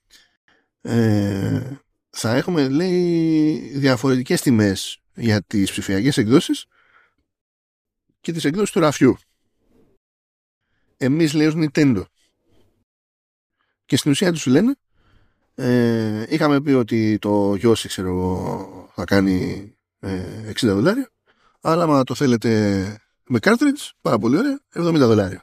θα έχουμε, λέει, διαφορετικές τιμές για τις ψηφιακές εκδόσεις και τις εκδόσεις του ραφιού. Εμείς, λέει, ως Nintendo. Και στην ουσία τους λένε, είχαμε πει ότι το Yoshi, ξέρω εγώ, θα κάνει $60, αλλά άμα το θέλετε με cartridge, πάρα πολύ ωραία, $70.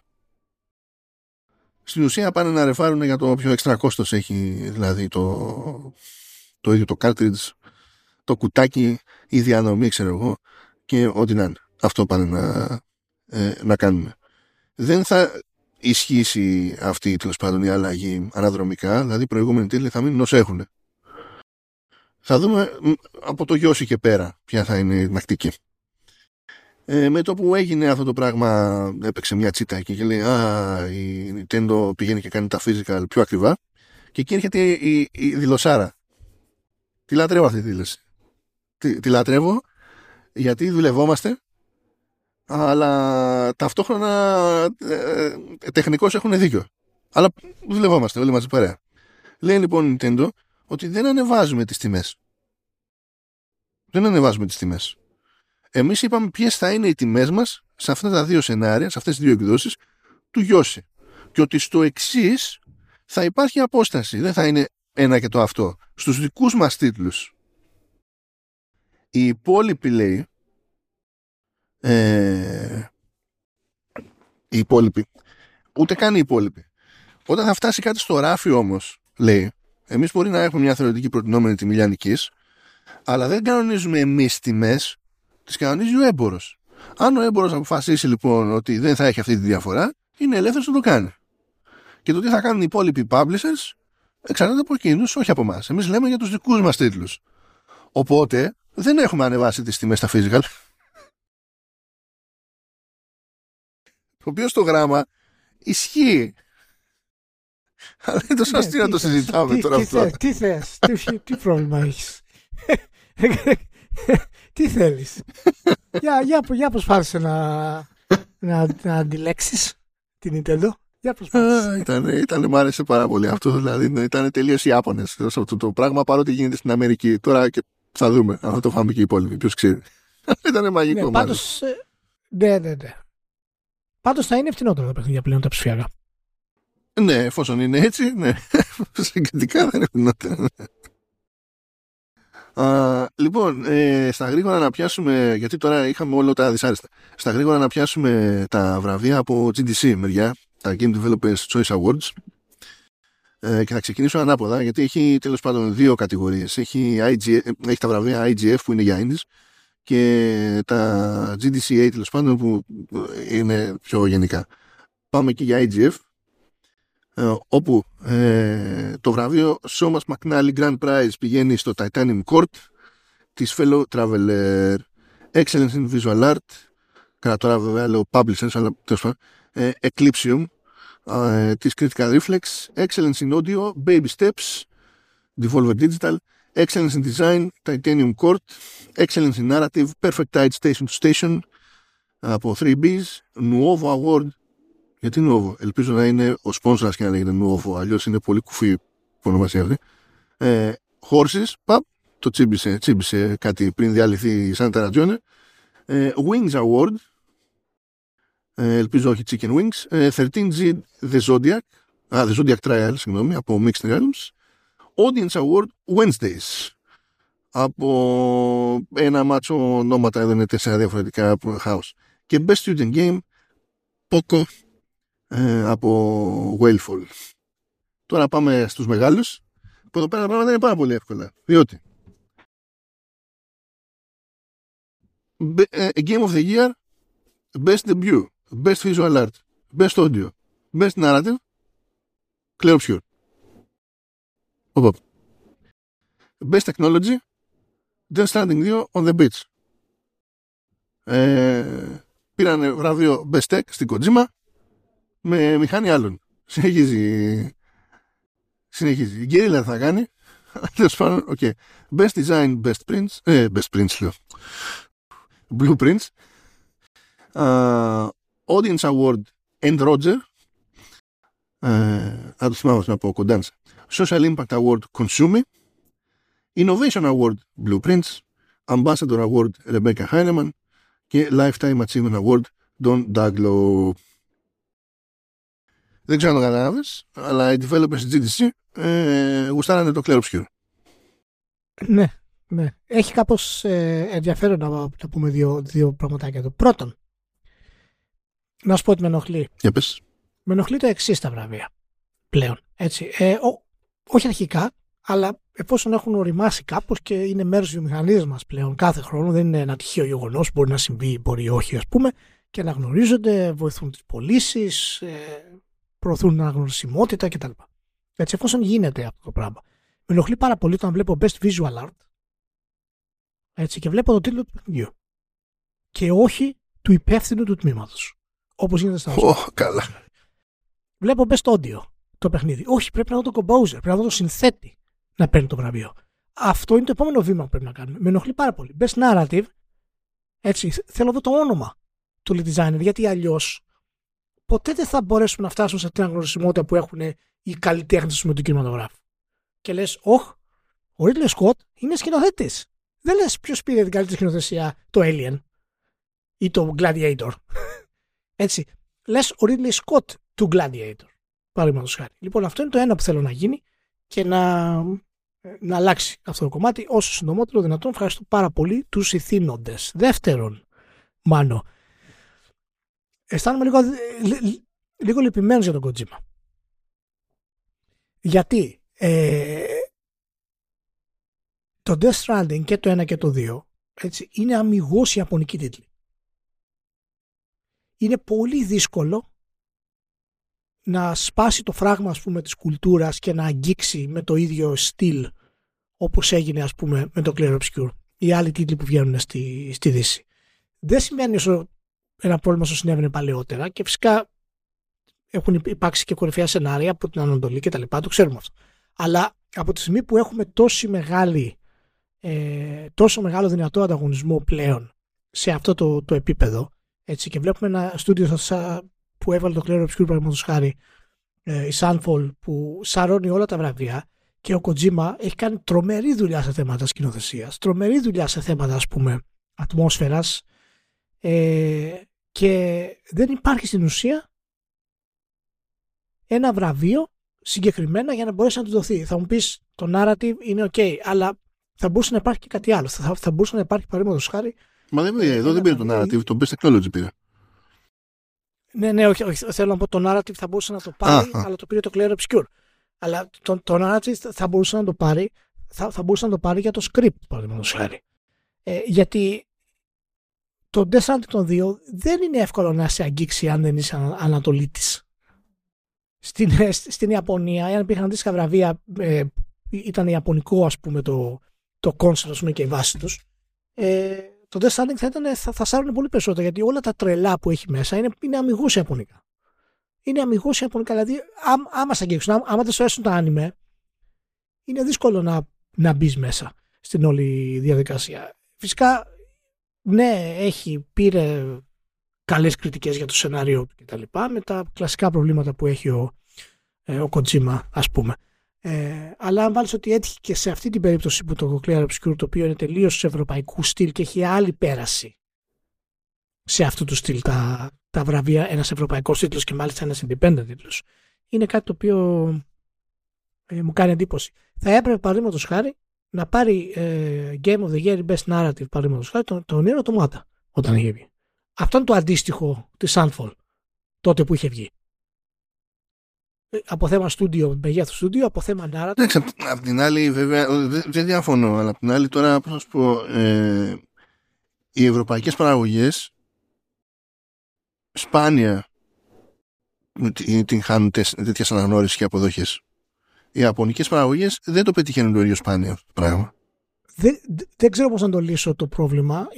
Στην ουσία πάνε να ρεφάρουν για το πιο έξτρα κόστος έχει, δηλαδή το ίδιο το cartridge, το κουτάκι, η διανομή, ξέρω εγώ, και ό,τι να είναι. Αυτό πάνε να κάνουμε. ισχύσει αυτή τέλος πάντων η αλλαγή αναδρομικά, δηλαδή οι προηγούμενοι τίτλοι θα μείνουν όσο έχουν. Θα δούμε από το Yoshi και πέρα ποια θα είναι η τακτική. Με το που έγινε αυτό το πράγμα, έπαιξε μια τσίτα εκεί και λέει η Nintendo πηγαίνει και κάνει τα physical πιο ακριβά, και εκεί έρχεται η δηλωσάρα. Τη λατρεύω αυτή τη δήλωση. Τη λατρεύω γιατί δουλευόμαστε, αλλά ταυτόχρονα τεχνικώς έχουν δίκιο. Αλλά δουλευόμαστε όλοι μαζί παρέα. Λέει λοιπόν η Nintendo ότι δεν ανεβάζουμε τις τιμές. Δεν ανεβάζουμε τις τιμές. Εμείς είπαμε ποιες θα είναι οι τιμές μας σε αυτά τα δύο σενάρια, σε αυτές τις δύο εκδόσεις του Yoshi. Και ότι στο εξής θα υπάρχει απόσταση. Δεν θα είναι ένα και το αυτό. Στους δικούς μας τίτλους. Οι υπόλοιποι, λέει, οι υπόλοιποι, ούτε καν οι υπόλοιποι. Όταν θα φτάσει κάτι στο ράφι όμως, λέει, εμείς μπορεί να έχουμε μια θεωρητική προτινόμενη τιμή λιανικής, αλλά δεν κανονίζουμε εμείς τιμές, τις κανονίζει ο έμπορος. Αν ο έμπορος αποφασίσει λοιπόν ότι δεν θα έχει αυτή τη διαφορά, είναι ελεύθερος να το κάνει. Και το τι θα κάνουν οι υπόλοιποι publishers εξαρτάται από εκείνους, όχι από εμάς. Εμείς λέμε για τους δικούς μας τίτλους. Οπότε δεν έχουμε ανεβάσει τις τιμές στα physical. Το οποίο στο γράμμα ισχύει. Αλλά είναι τόσο αστείο να το συζητάμε τώρα αυτό. Τι θες, τι πρόβλημα έχεις. Τι θέλεις. Για προσπάθησε να αντιλέξεις την Nintendo. Για προσπάθησε. Μ' άρεσε πάρα πολύ αυτό. Δηλαδή ήταν τελείως οι Ιάπωνες αυτό το πράγμα, παρότι γίνεται στην Αμερική. Τώρα και θα δούμε αν θα το φάμε και οι υπόλοιποι. Ποιος ξέρει. Ήταν μαγικό. Ναι, πάντως, ναι. Πάντως θα είναι φθηνότερο τα παιχνίδια πλέον τα ψηφιακά. Ναι, εφόσον είναι έτσι, ναι. Συγκριτικά δεν είναι φθηνότερα. Λοιπόν, στα γρήγορα να πιάσουμε, γιατί τώρα είχαμε όλα τα δυσάρεστα. Στα γρήγορα να πιάσουμε τα βραβεία από GDC μεριά, τα Game Developers Choice Awards. Και θα ξεκινήσω ανάποδα, γιατί έχει τέλος πάντων δύο κατηγορίες. Έχει τα βραβεία IGF που είναι για indies και τα GDCA τέλος πάντων που είναι πιο γενικά. Πάμε και για IGF, όπου το βραβείο Thomas McNally Grand Prize πηγαίνει στο Titanium Court της Fellow Traveler. Excellence in Visual Art, κατά τώρα βέβαια λέω Publishers, αλλά τέλος πάντων, Eclipsium της Critical Reflex. Excellence in Audio, Baby Steps, Devolver Digital. Excellence in Design, Titanium Court. Excellence in Narrative, Perfect Tide Station to Station από 3Bs. Nuovo Award. Γιατί Nuovo? Ελπίζω να είναι ο sponsors και να λέγεται Nuovo, αλλιώς είναι πολύ κουφή που ονομασία αυτή. Horses, το τσίμπησε κάτι πριν διαλυθεί η Santa Ragione. Wings Award, ελπίζω όχι Chicken Wings. 13G The Zodiac, The Zodiac Trial, συγγνώμη, από Mixed Realms. Audience Award Wednesdays, από ένα μάτσο ονόματα, εδώ είναι 4 διαφορετικά house. Και Best Student Game Poco από Whalefall. Τώρα πάμε στους μεγάλους, που εδώ πέρα τα πράγματα είναι πάρα πολύ εύκολα, διότι Game of the Year, Best Debut, Best Visual Art, Best Audio, Best Narrative, Clear Obscure. Best Technology, Death Stranding 2 on the Beach. Πήρανε βραβείο Best Tech στην Kojima με μηχανή άλλων. Συνεχίζει. Η Guerrilla θα κάνει. Τέλος πάντων, okay. Best Design, Best Prints. Best Prints λέω. Blueprints. Audience Award and Roger. Θα το θυμάμαι να πω κοντάνσα. Social Impact Award Consumi. Innovation Award Blueprints. Ambassador Award Rebecca Heinemann. Και Lifetime Achievement Award Don Daglow. Δεν ξέρω αν το καταλάβες, αλλά οι developers GDC γουστάρανε το Clear Obscure. Ναι. Έχει κάπως ενδιαφέρον να πούμε δύο πραγματάκια εδώ. Πρώτον, να σου πω ότι με ενοχλεί. Για πες. Με ενοχλεί το εξής τα βραβεία πλέον. Έτσι. Όχι αρχικά, αλλά εφόσον έχουν οριμάσει κάπως και είναι μέρος της βιομηχανίας μας πλέον κάθε χρόνο, δεν είναι ένα τυχαίο γεγονός, μπορεί να συμβεί, μπορεί όχι, ας πούμε, και να γνωρίζονται, βοηθούν τις πωλήσεις, προωθούν αναγνωρισιμότητα κτλ. Έτσι, εφόσον γίνεται αυτό το πράγμα. Με ενοχλεί πάρα πολύ όταν βλέπω Best Visual Art, έτσι, και βλέπω το τίτλο του παιχνιδιού. Και όχι του υπεύθυνου του τμήματος. Όπως γίνεται στα καλά. Βλέπω Best Audio το παιχνίδι. Όχι, πρέπει να δω το composer, πρέπει να δω το συνθέτη να παίρνει το βραβείο. Αυτό είναι το επόμενο βήμα που πρέπει να κάνουμε. Με ενοχλεί πάρα πολύ. Best Narrative, έτσι, θέλω να δω το όνομα του lead designer, γιατί αλλιώς ποτέ δεν θα μπορέσουμε να φτάσουμε σε αυτή την αναγνωρισιμότητα που έχουν οι καλλιτέχνες με τον κινηματογράφο. Και λες, ο Ridley Scott είναι σκηνοθέτης. Δεν λες ποιος πήρε την καλύτερη σκηνοθεσία, το Alien ή το Gladiator. Έτσι. Λες ο Ridley Scott του Gladiator. Παραδείγματος χάρη. Λοιπόν, αυτό είναι το ένα που θέλω να γίνει και να αλλάξει αυτό το κομμάτι όσο συντομότερο δυνατόν. Ευχαριστώ πάρα πολύ τους ηθήνοντες. Δεύτερον, Μάνο, αισθάνομαι λίγο λυπημένος για τον Kojima. Γιατί το Death Stranding και το 1 και το 2, έτσι, είναι αμιγώς ιαπωνική τίτλη. Είναι πολύ δύσκολο να σπάσει το φράγμα, ας πούμε, της κουλτούρας και να αγγίξει με το ίδιο στυλ όπως έγινε, ας πούμε, με το Clear Obscure ή άλλοι τίτλοι που βγαίνουν στη Δύση. Δεν σημαίνει ένα πρόβλημα όσο συνέβαινε παλαιότερα και φυσικά έχουν υπάρξει και κορυφαία σενάρια από την Ανατολή και τα λοιπά, το ξέρουμε αυτό. Αλλά από τη στιγμή που έχουμε τόσο μεγάλο δυνατό ανταγωνισμό πλέον σε αυτό το επίπεδο, έτσι, και βλέπουμε ένα στούντιο που έβαλε το Clear Obscure, παραδείγματος χάρη, η Sunfall, που σαρώνει όλα τα βραβεία, και ο Kojima έχει κάνει τρομερή δουλειά σε θέματα σκηνοθεσίας, τρομερή δουλειά σε θέματα, ας πούμε, ατμόσφαιρας, και δεν υπάρχει στην ουσία ένα βραβείο συγκεκριμένα για να μπορέσει να του δοθεί. Θα μου πεις, το narrative είναι ok, αλλά θα μπορούσε να υπάρχει και κάτι άλλο. Θα μπορούσε να υπάρχει, παραδείγματος χάρη. Μα εδώ δεν πήρε το narrative, το Best Technology πήρε. Ναι, όχι, θέλω να πω, το narrative θα μπορούσε να το πάρει, αλλά το πήρε το Clear Obscure. Αλλά το narrative θα μπορούσε να το πάρει, θα μπορούσε να το πάρει για το script, παραδείγματος χάρη. Γιατί το Death Stranding των 2 δεν είναι εύκολο να σε αγγίξει αν δεν είσαι Ανατολίτης. Στην Ιαπωνία, αν υπήρχαν αντίστοιχα βραβεία, ήταν ιαπωνικό, ας πούμε, το concept, ας πούμε, και η βάση τους, το Death Stranding θα σάρουν πολύ περισσότερο, γιατί όλα τα τρελά που έχει μέσα είναι αμιγώς ιαπωνικά. Είναι αμιγώς ιαπωνικά, δηλαδή άμα σε αγγίξουν, άμα δεν σου αρέσουν τα άνιμε, είναι δύσκολο να μπεις μέσα στην όλη διαδικασία. Φυσικά, ναι, πήρε καλές κριτικές για το σενάριο του κτλ. Με τα κλασικά προβλήματα που έχει ο Kojima, ας πούμε. Αλλά αν βάλεις ότι έτυχε και σε αυτή την περίπτωση που το Clear Obscure, το οποίο είναι τελείως ευρωπαϊκού στυλ και έχει άλλη πέραση σε αυτού του στυλ τα βραβεία, ένας ευρωπαϊκός τίτλος και μάλιστα ένας independent τίτλος, είναι κάτι το οποίο μου κάνει εντύπωση. Θα έπρεπε, παραδείγματος χάρη, να πάρει Game of the Year Best Narrative, παραδείγματος χάρη, τον Nier Automata όταν είχε βγει. Αυτό είναι το αντίστοιχο της Sunfall τότε που είχε βγει. Από θέμα στούντιο, μεγέθους στούντιο, από θέμα narrative. Εντάξει, απ' την άλλη, βέβαια, δεν διαφωνώ, αλλά απ' την άλλη τώρα, πώς να σου πω, οι ευρωπαϊκές παραγωγές σπάνια την χάνουν τέτοιες αναγνώρισεις και αποδοχές. Οι ιαπωνικές παραγωγές δεν το πετυχαίνουν το ίδιο σπάνιο αυτό το πράγμα. Δεν ξέρω πώς να το λύσω το πρόβλημα.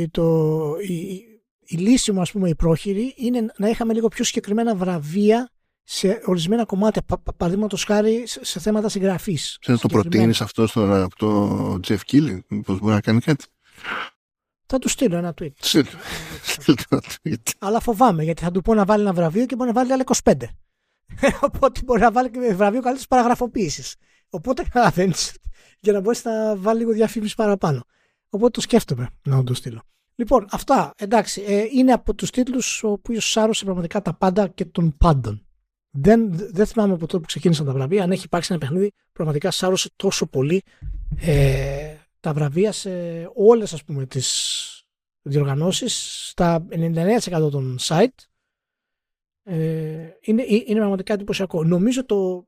Η λύση μου, ας πούμε, η πρόχειρη, είναι να είχαμε λίγο πιο συγκεκριμένα βραβεία σε ορισμένα κομμάτια, παραδείγματος χάρη σε θέματα συγγραφής. Θα το προτείνεις αυτό από το Jeff Keighley, πώς μπορεί να κάνει κάτι? Θα του στείλω ένα tweet. Στείλω ένα tweet. Αλλά φοβάμαι, γιατί θα του πω να βάλει ένα βραβείο και μπορεί να βάλει άλλα 25. Οπότε μπορεί να βάλει και βραβείο καλύτερης παραγραφοποίησης. Οπότε καταλαβαίνεις, για να μπορέσει να βάλει λίγο διαφήμιση παραπάνω. Οπότε το σκέφτομαι να το στείλω. Λοιπόν, αυτά, εντάξει, είναι από τους τίτλους ο οποίος σάρωσε πραγματικά τα πάντα και των πάντων. Δεν θυμάμαι από τότε που ξεκίνησαν τα βραβεία, αν έχει υπάρξει ένα παιχνίδι πραγματικά σάρωσε τόσο πολύ τα βραβεία σε όλες, ας πούμε, τις διοργανώσεις, στα 99% των site. Είναι πραγματικά εντυπωσιακό. Νομίζω το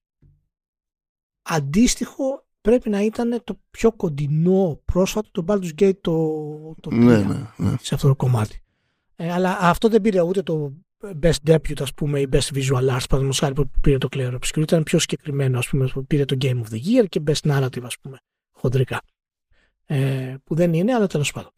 αντίστοιχο πρέπει να ήταν το πιο κοντινό πρόσφατο, το Baldur's Gate το 3, ναι. σε αυτό το κομμάτι. Αλλά αυτό δεν πήρε ούτε το best debut, ας πούμε, ή best visual arts, παραδείγματος χάρη, που πήρε το Clair Obscur, ήταν πιο συγκεκριμένο, ας πούμε, που πήρε το Game of the Year και best narrative, ας πούμε, χοντρικά. Που δεν είναι, αλλά τέλος πάντων.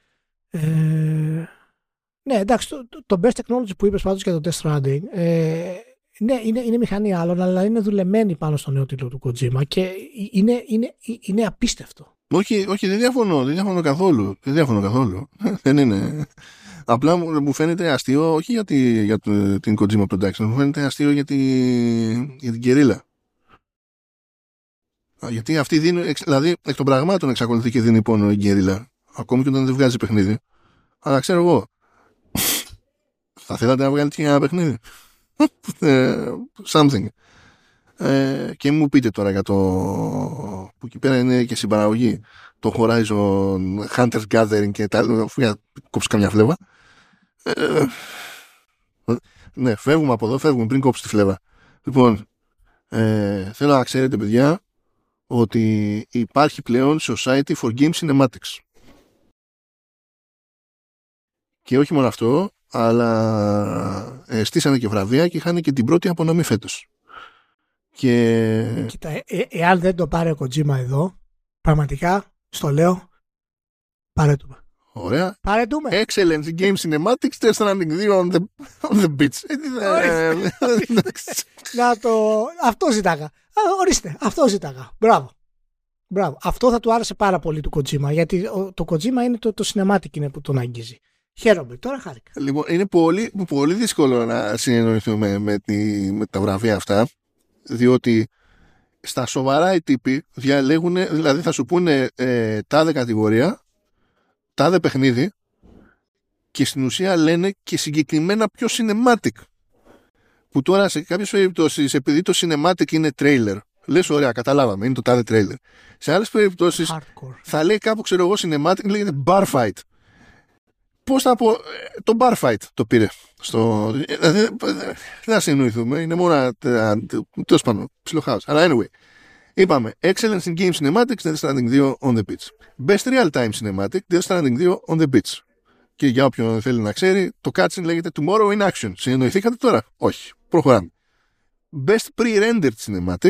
Ναι, εντάξει, το best technology που είπες πάντως για το Death Stranding, ναι, είναι μηχανή άλλων, αλλά είναι δουλεμένη πάνω στο νέο τίτλο του Kojima και είναι απίστευτο. Όχι, δεν διαφωνώ καθόλου. Δεν είναι. Απλά μου φαίνεται αστείο, όχι για την Kojima Production, μου φαίνεται αστείο για την Guerrilla. Γιατί αυτή δίνει, δηλαδή εκ των πραγμάτων εξακολουθεί και δίνει πόνο η Guerrilla, ακόμη και όταν δεν βγάζει παιχνίδι. Αλλά ξέρω εγώ, θα θέλατε να βγάλετε και ένα παιχνίδι. Something. Και μου πείτε τώρα για το που εκεί πέρα είναι και συμπαραγωγή, το Horizon Hunter's Gathering και τα άλλα, για κόψει καμιά φλέβα. Ναι, φεύγουμε από εδώ, φεύγουμε πριν κόψει τη φλέβα. Λοιπόν, θέλω να ξέρετε, παιδιά, ότι υπάρχει πλέον Society for Game Cinematics. Και όχι μόνο αυτό, αλλά στήσανε και βραβεία και είχαν και την πρώτη απονομή φέτος. Και... Κοίτα, εάν δεν το πάρει ο Kojima εδώ, πραγματικά, στο λέω, παρέτουμε. Ωραία. Παρέτουμε. Excellent Game Cinematics, Death Stranding 2 on the beach. Να το... Αυτό ζητάγα. Ορίστε, αυτό ζητάγα. Μπράβο. Αυτό θα του άρεσε πάρα πολύ του Kojima, γιατί το Kojima είναι το cinematic είναι που τον αγγίζει. Χαίρομαι, τώρα χάρηκα. Λοιπόν, είναι πολύ, πολύ δύσκολο να συνεννοηθούμε με τα βραβεία αυτά, διότι στα σοβαρά οι τύποι διαλέγουν, δηλαδή θα σου πούνε τάδε κατηγορία, τάδε παιχνίδι, και στην ουσία λένε και συγκεκριμένα πιο cinematic. Που τώρα σε κάποιες περιπτώσεις, επειδή το cinematic είναι trailer, λες ωραία, καταλάβαμε, είναι το τάδε trailer. Σε άλλες περιπτώσεις θα λέει κάπου, ξέρω εγώ, cinematic, λέγεται bar fight. Πώς θα πω, το bar fight το πήρε. Δεν θα συνοηθούμε, είναι μόνο τέλος πάντων, ψιλοχάος. Αλλά anyway, είπαμε, Excellence in Game Cinematics, Death Stranding 2 on the beach. Best Real Time Cinematic, Death Stranding 2 on the beach. Και για όποιον θέλει να ξέρει, το cutscene λέγεται Tomorrow in Action. Συνεννοηθήκατε τώρα? Όχι. Προχωράμε. Best Pre-Rendered Cinematic,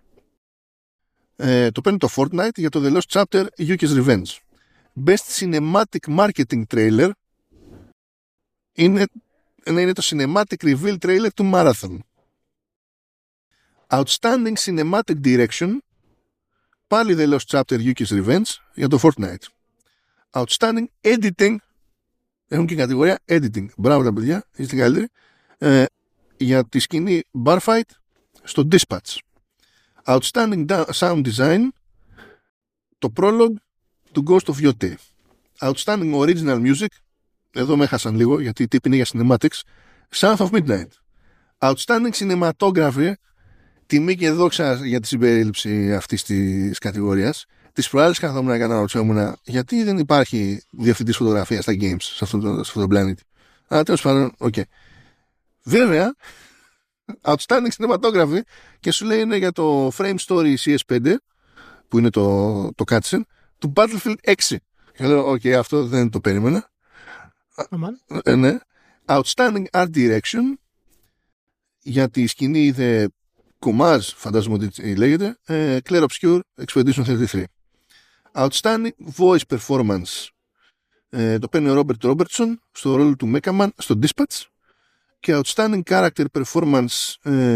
το παίρνει το Fortnite για το The Lost Chapter Yuki's Revenge. Best Cinematic Marketing Trailer είναι το Cinematic Reveal Trailer του Marathon. Outstanding Cinematic Direction, πάλι The Lost Chapter Yuki's Revenge για το Fortnite. Outstanding Editing, έχουν και κατηγορία Editing, μπράβο τα παιδιά, είστε καλύτεροι, για τη σκηνή Bar Fight στο Dispatch. Outstanding Sound Design, το Prologue του Ghost of Yotei. Outstanding Original Music, εδώ με έχασαν λίγο γιατί η τύπη είναι για Cinematics, South of Midnight. Outstanding Cinematography, τιμή και δόξα για τη συμπερίληψη αυτής της κατηγορίας. Τις προάλλες καθόμουν να αναρωτιόμουν γιατί δεν υπάρχει διευθυντής φωτογραφίας στα games σε αυτό το πλανήτη. Αλλά τέλος πάντων, οκ. Βέβαια, Outstanding Cinematography και σου λέει είναι για το Frame Story CS5 που είναι το cutscene του Battlefield 6. Και λέω, οκ, αυτό δεν το περίμενα. Ναι. Outstanding Art Direction για τη σκηνή The Comage, φαντάζομαι ότι λέγεται, Clair Obscur Expedition 33. Outstanding Voice Performance, το παίρνει ο Robert Robertson στο ρόλο του Mechaman στο Dispatch. Και Outstanding Character Performance,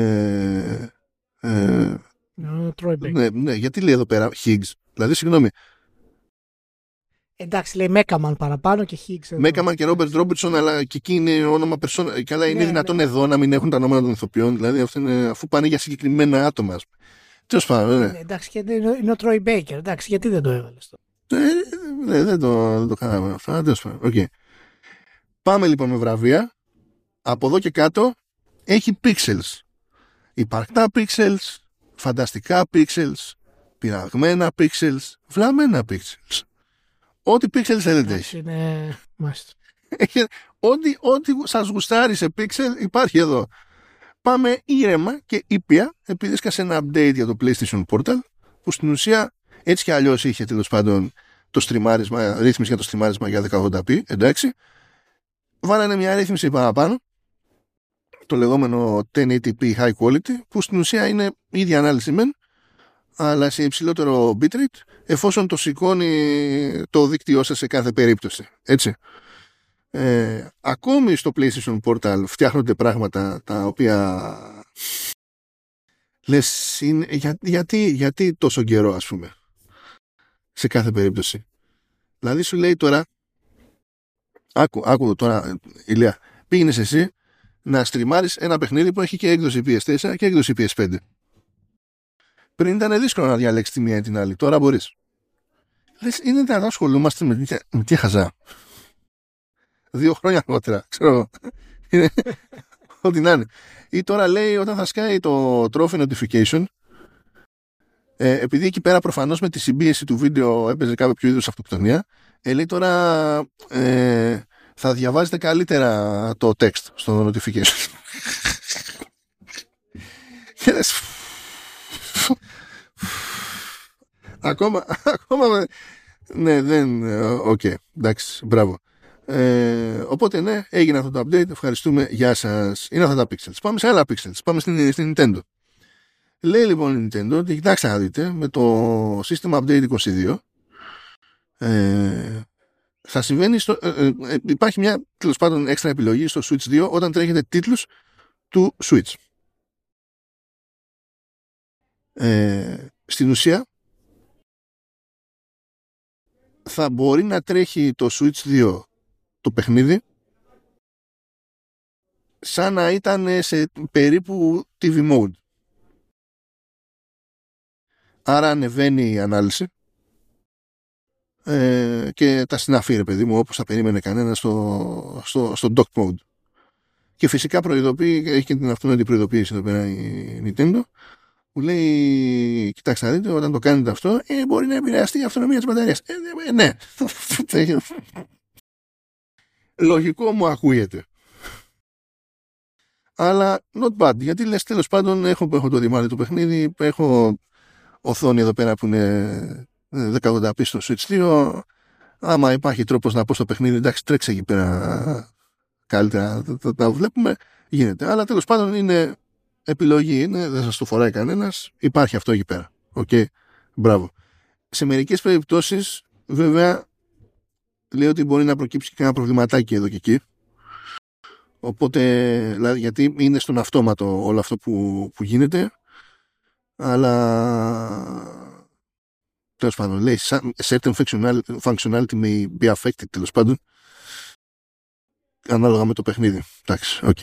Troy Baker. Ναι, γιατί λέει εδώ πέρα Higgs, δηλαδή συγγνώμη. Εντάξει, λέει Mechaman παραπάνω και Higgs. Mechaman και Robert Robertson, αλλά και εκεί είναι όνομα persona. Και αλλά είναι δυνατόν εδώ να μην έχουν τα ονόματα των ηθοποιών, δηλαδή αφού πάνε για συγκεκριμένα άτομα. Τέλος πάντων, ναι. Εντάξει, και είναι ο Troy Baker, εντάξει, γιατί δεν το έβαλες το. Ναι, δεν το κάναμε αυτό. Τέλος πάντων, okay. Πάμε λοιπόν με βραβεία. Από εδώ και κάτω έχει pixels. Υπαρκτά pixels, φανταστικά pixels, πειραγμένα pixels, βλαμμένα pixels. Ό,τι pixels θέλετε έχει. Είναι... Ό,τι σας γουστάρει σε pixel υπάρχει εδώ. Πάμε ήρεμα και ήπια, επειδή έσκασε ένα update για το PlayStation Portal, που στην ουσία έτσι κι αλλιώς είχε τέλος πάντων το στριμάρισμα, ρύθμιση για το στριμάρισμα για 1080p, εντάξει. Βάλανε μια ρύθμιση παραπάνω το λεγόμενο 1080p high quality, που στην ουσία είναι η ίδια ανάλυση μεν, αλλά σε υψηλότερο bitrate, εφόσον το σηκώνει το δίκτυό σας σε κάθε περίπτωση. Έτσι. Ακόμη στο PlayStation Portal φτιάχνονται πράγματα τα οποία λες, γιατί τόσο καιρό, ας πούμε, σε κάθε περίπτωση. Δηλαδή σου λέει τώρα, άκου τώρα, Ηλία, πήγαινες εσύ να στριμάρεις ένα παιχνίδι που έχει και έκδοση PS4 και έκδοση PS5. Πριν ήταν δύσκολο να διαλέξεις τη μία ή την άλλη. Τώρα μπορείς. Λες, είναι δυνατόν να ασχολούμαστε με τι χαζά. 2 χρόνια αργότερα, ξέρω. Είναι ό,τι να είναι. Ή τώρα λέει, όταν θα σκάει το trophy notification, επειδή εκεί πέρα προφανώς με τη συμπίεση του βίντεο έπαιζε κάποιο είδους αυτοκτονία, λέει τώρα θα διαβάζετε καλύτερα το text στο notification. Και λες, ακόμα ναι, δεν, οκ, εντάξει, μπράβο. Οπότε ναι, έγινε αυτό το update, ευχαριστούμε, γεια σας. Είναι αυτά τα pixels. Πάμε σε άλλα pixels, πάμε στην Nintendo. Λέει λοιπόν η Nintendo ότι κοιτάξτε να δείτε, με το System Update 22 θα συμβαίνει υπάρχει μια τέλος πάντων έξτρα επιλογή στο Switch 2 όταν τρέχετε τίτλους του Switch. Στην ουσία θα μπορεί να τρέχει το Switch 2 το παιχνίδι σαν να ήταν σε περίπου TV mode. Άρα ανεβαίνει η ανάλυση και τα συναφή, ρε παιδί μου, όπως θα περίμενε κανένα στο dock mode. Και φυσικά προειδοποιεί, έχει και την αυτόματη προειδοποίηση εδώ πέρα η Nintendo, που λέει, κοιτάξτε να δείτε, όταν το κάνετε αυτό, μπορεί να επηρεαστεί η αυτονομία της μπαταρίας. Ναι. Λογικό μου ακούγεται. Αλλά not bad, γιατί λες, τέλος πάντων έχω το ρημάδι του παιχνίδι, έχω οθόνη εδώ πέρα που είναι 1080p στο Switch 2. Άμα υπάρχει τρόπος να πω στο παιχνίδι, εντάξει, τρέξε εκεί πέρα καλύτερα, τα βλέπουμε, γίνεται. Αλλά τέλος πάντων είναι επιλογή, είναι, δεν σας το φοράει κανένας, υπάρχει αυτό εκεί πέρα. Οκ, μπράβο. Σε μερικές περιπτώσεις, βέβαια, λέει ότι μπορεί να προκύψει και ένα προβληματάκι εδώ και εκεί. Οπότε, δηλαδή, γιατί είναι στον αυτόματο όλο αυτό που γίνεται, αλλά τέλος πάντων λέει certain functionality may be affected, τέλος πάντων, ανάλογα με το παιχνίδι. Εντάξει, οκ.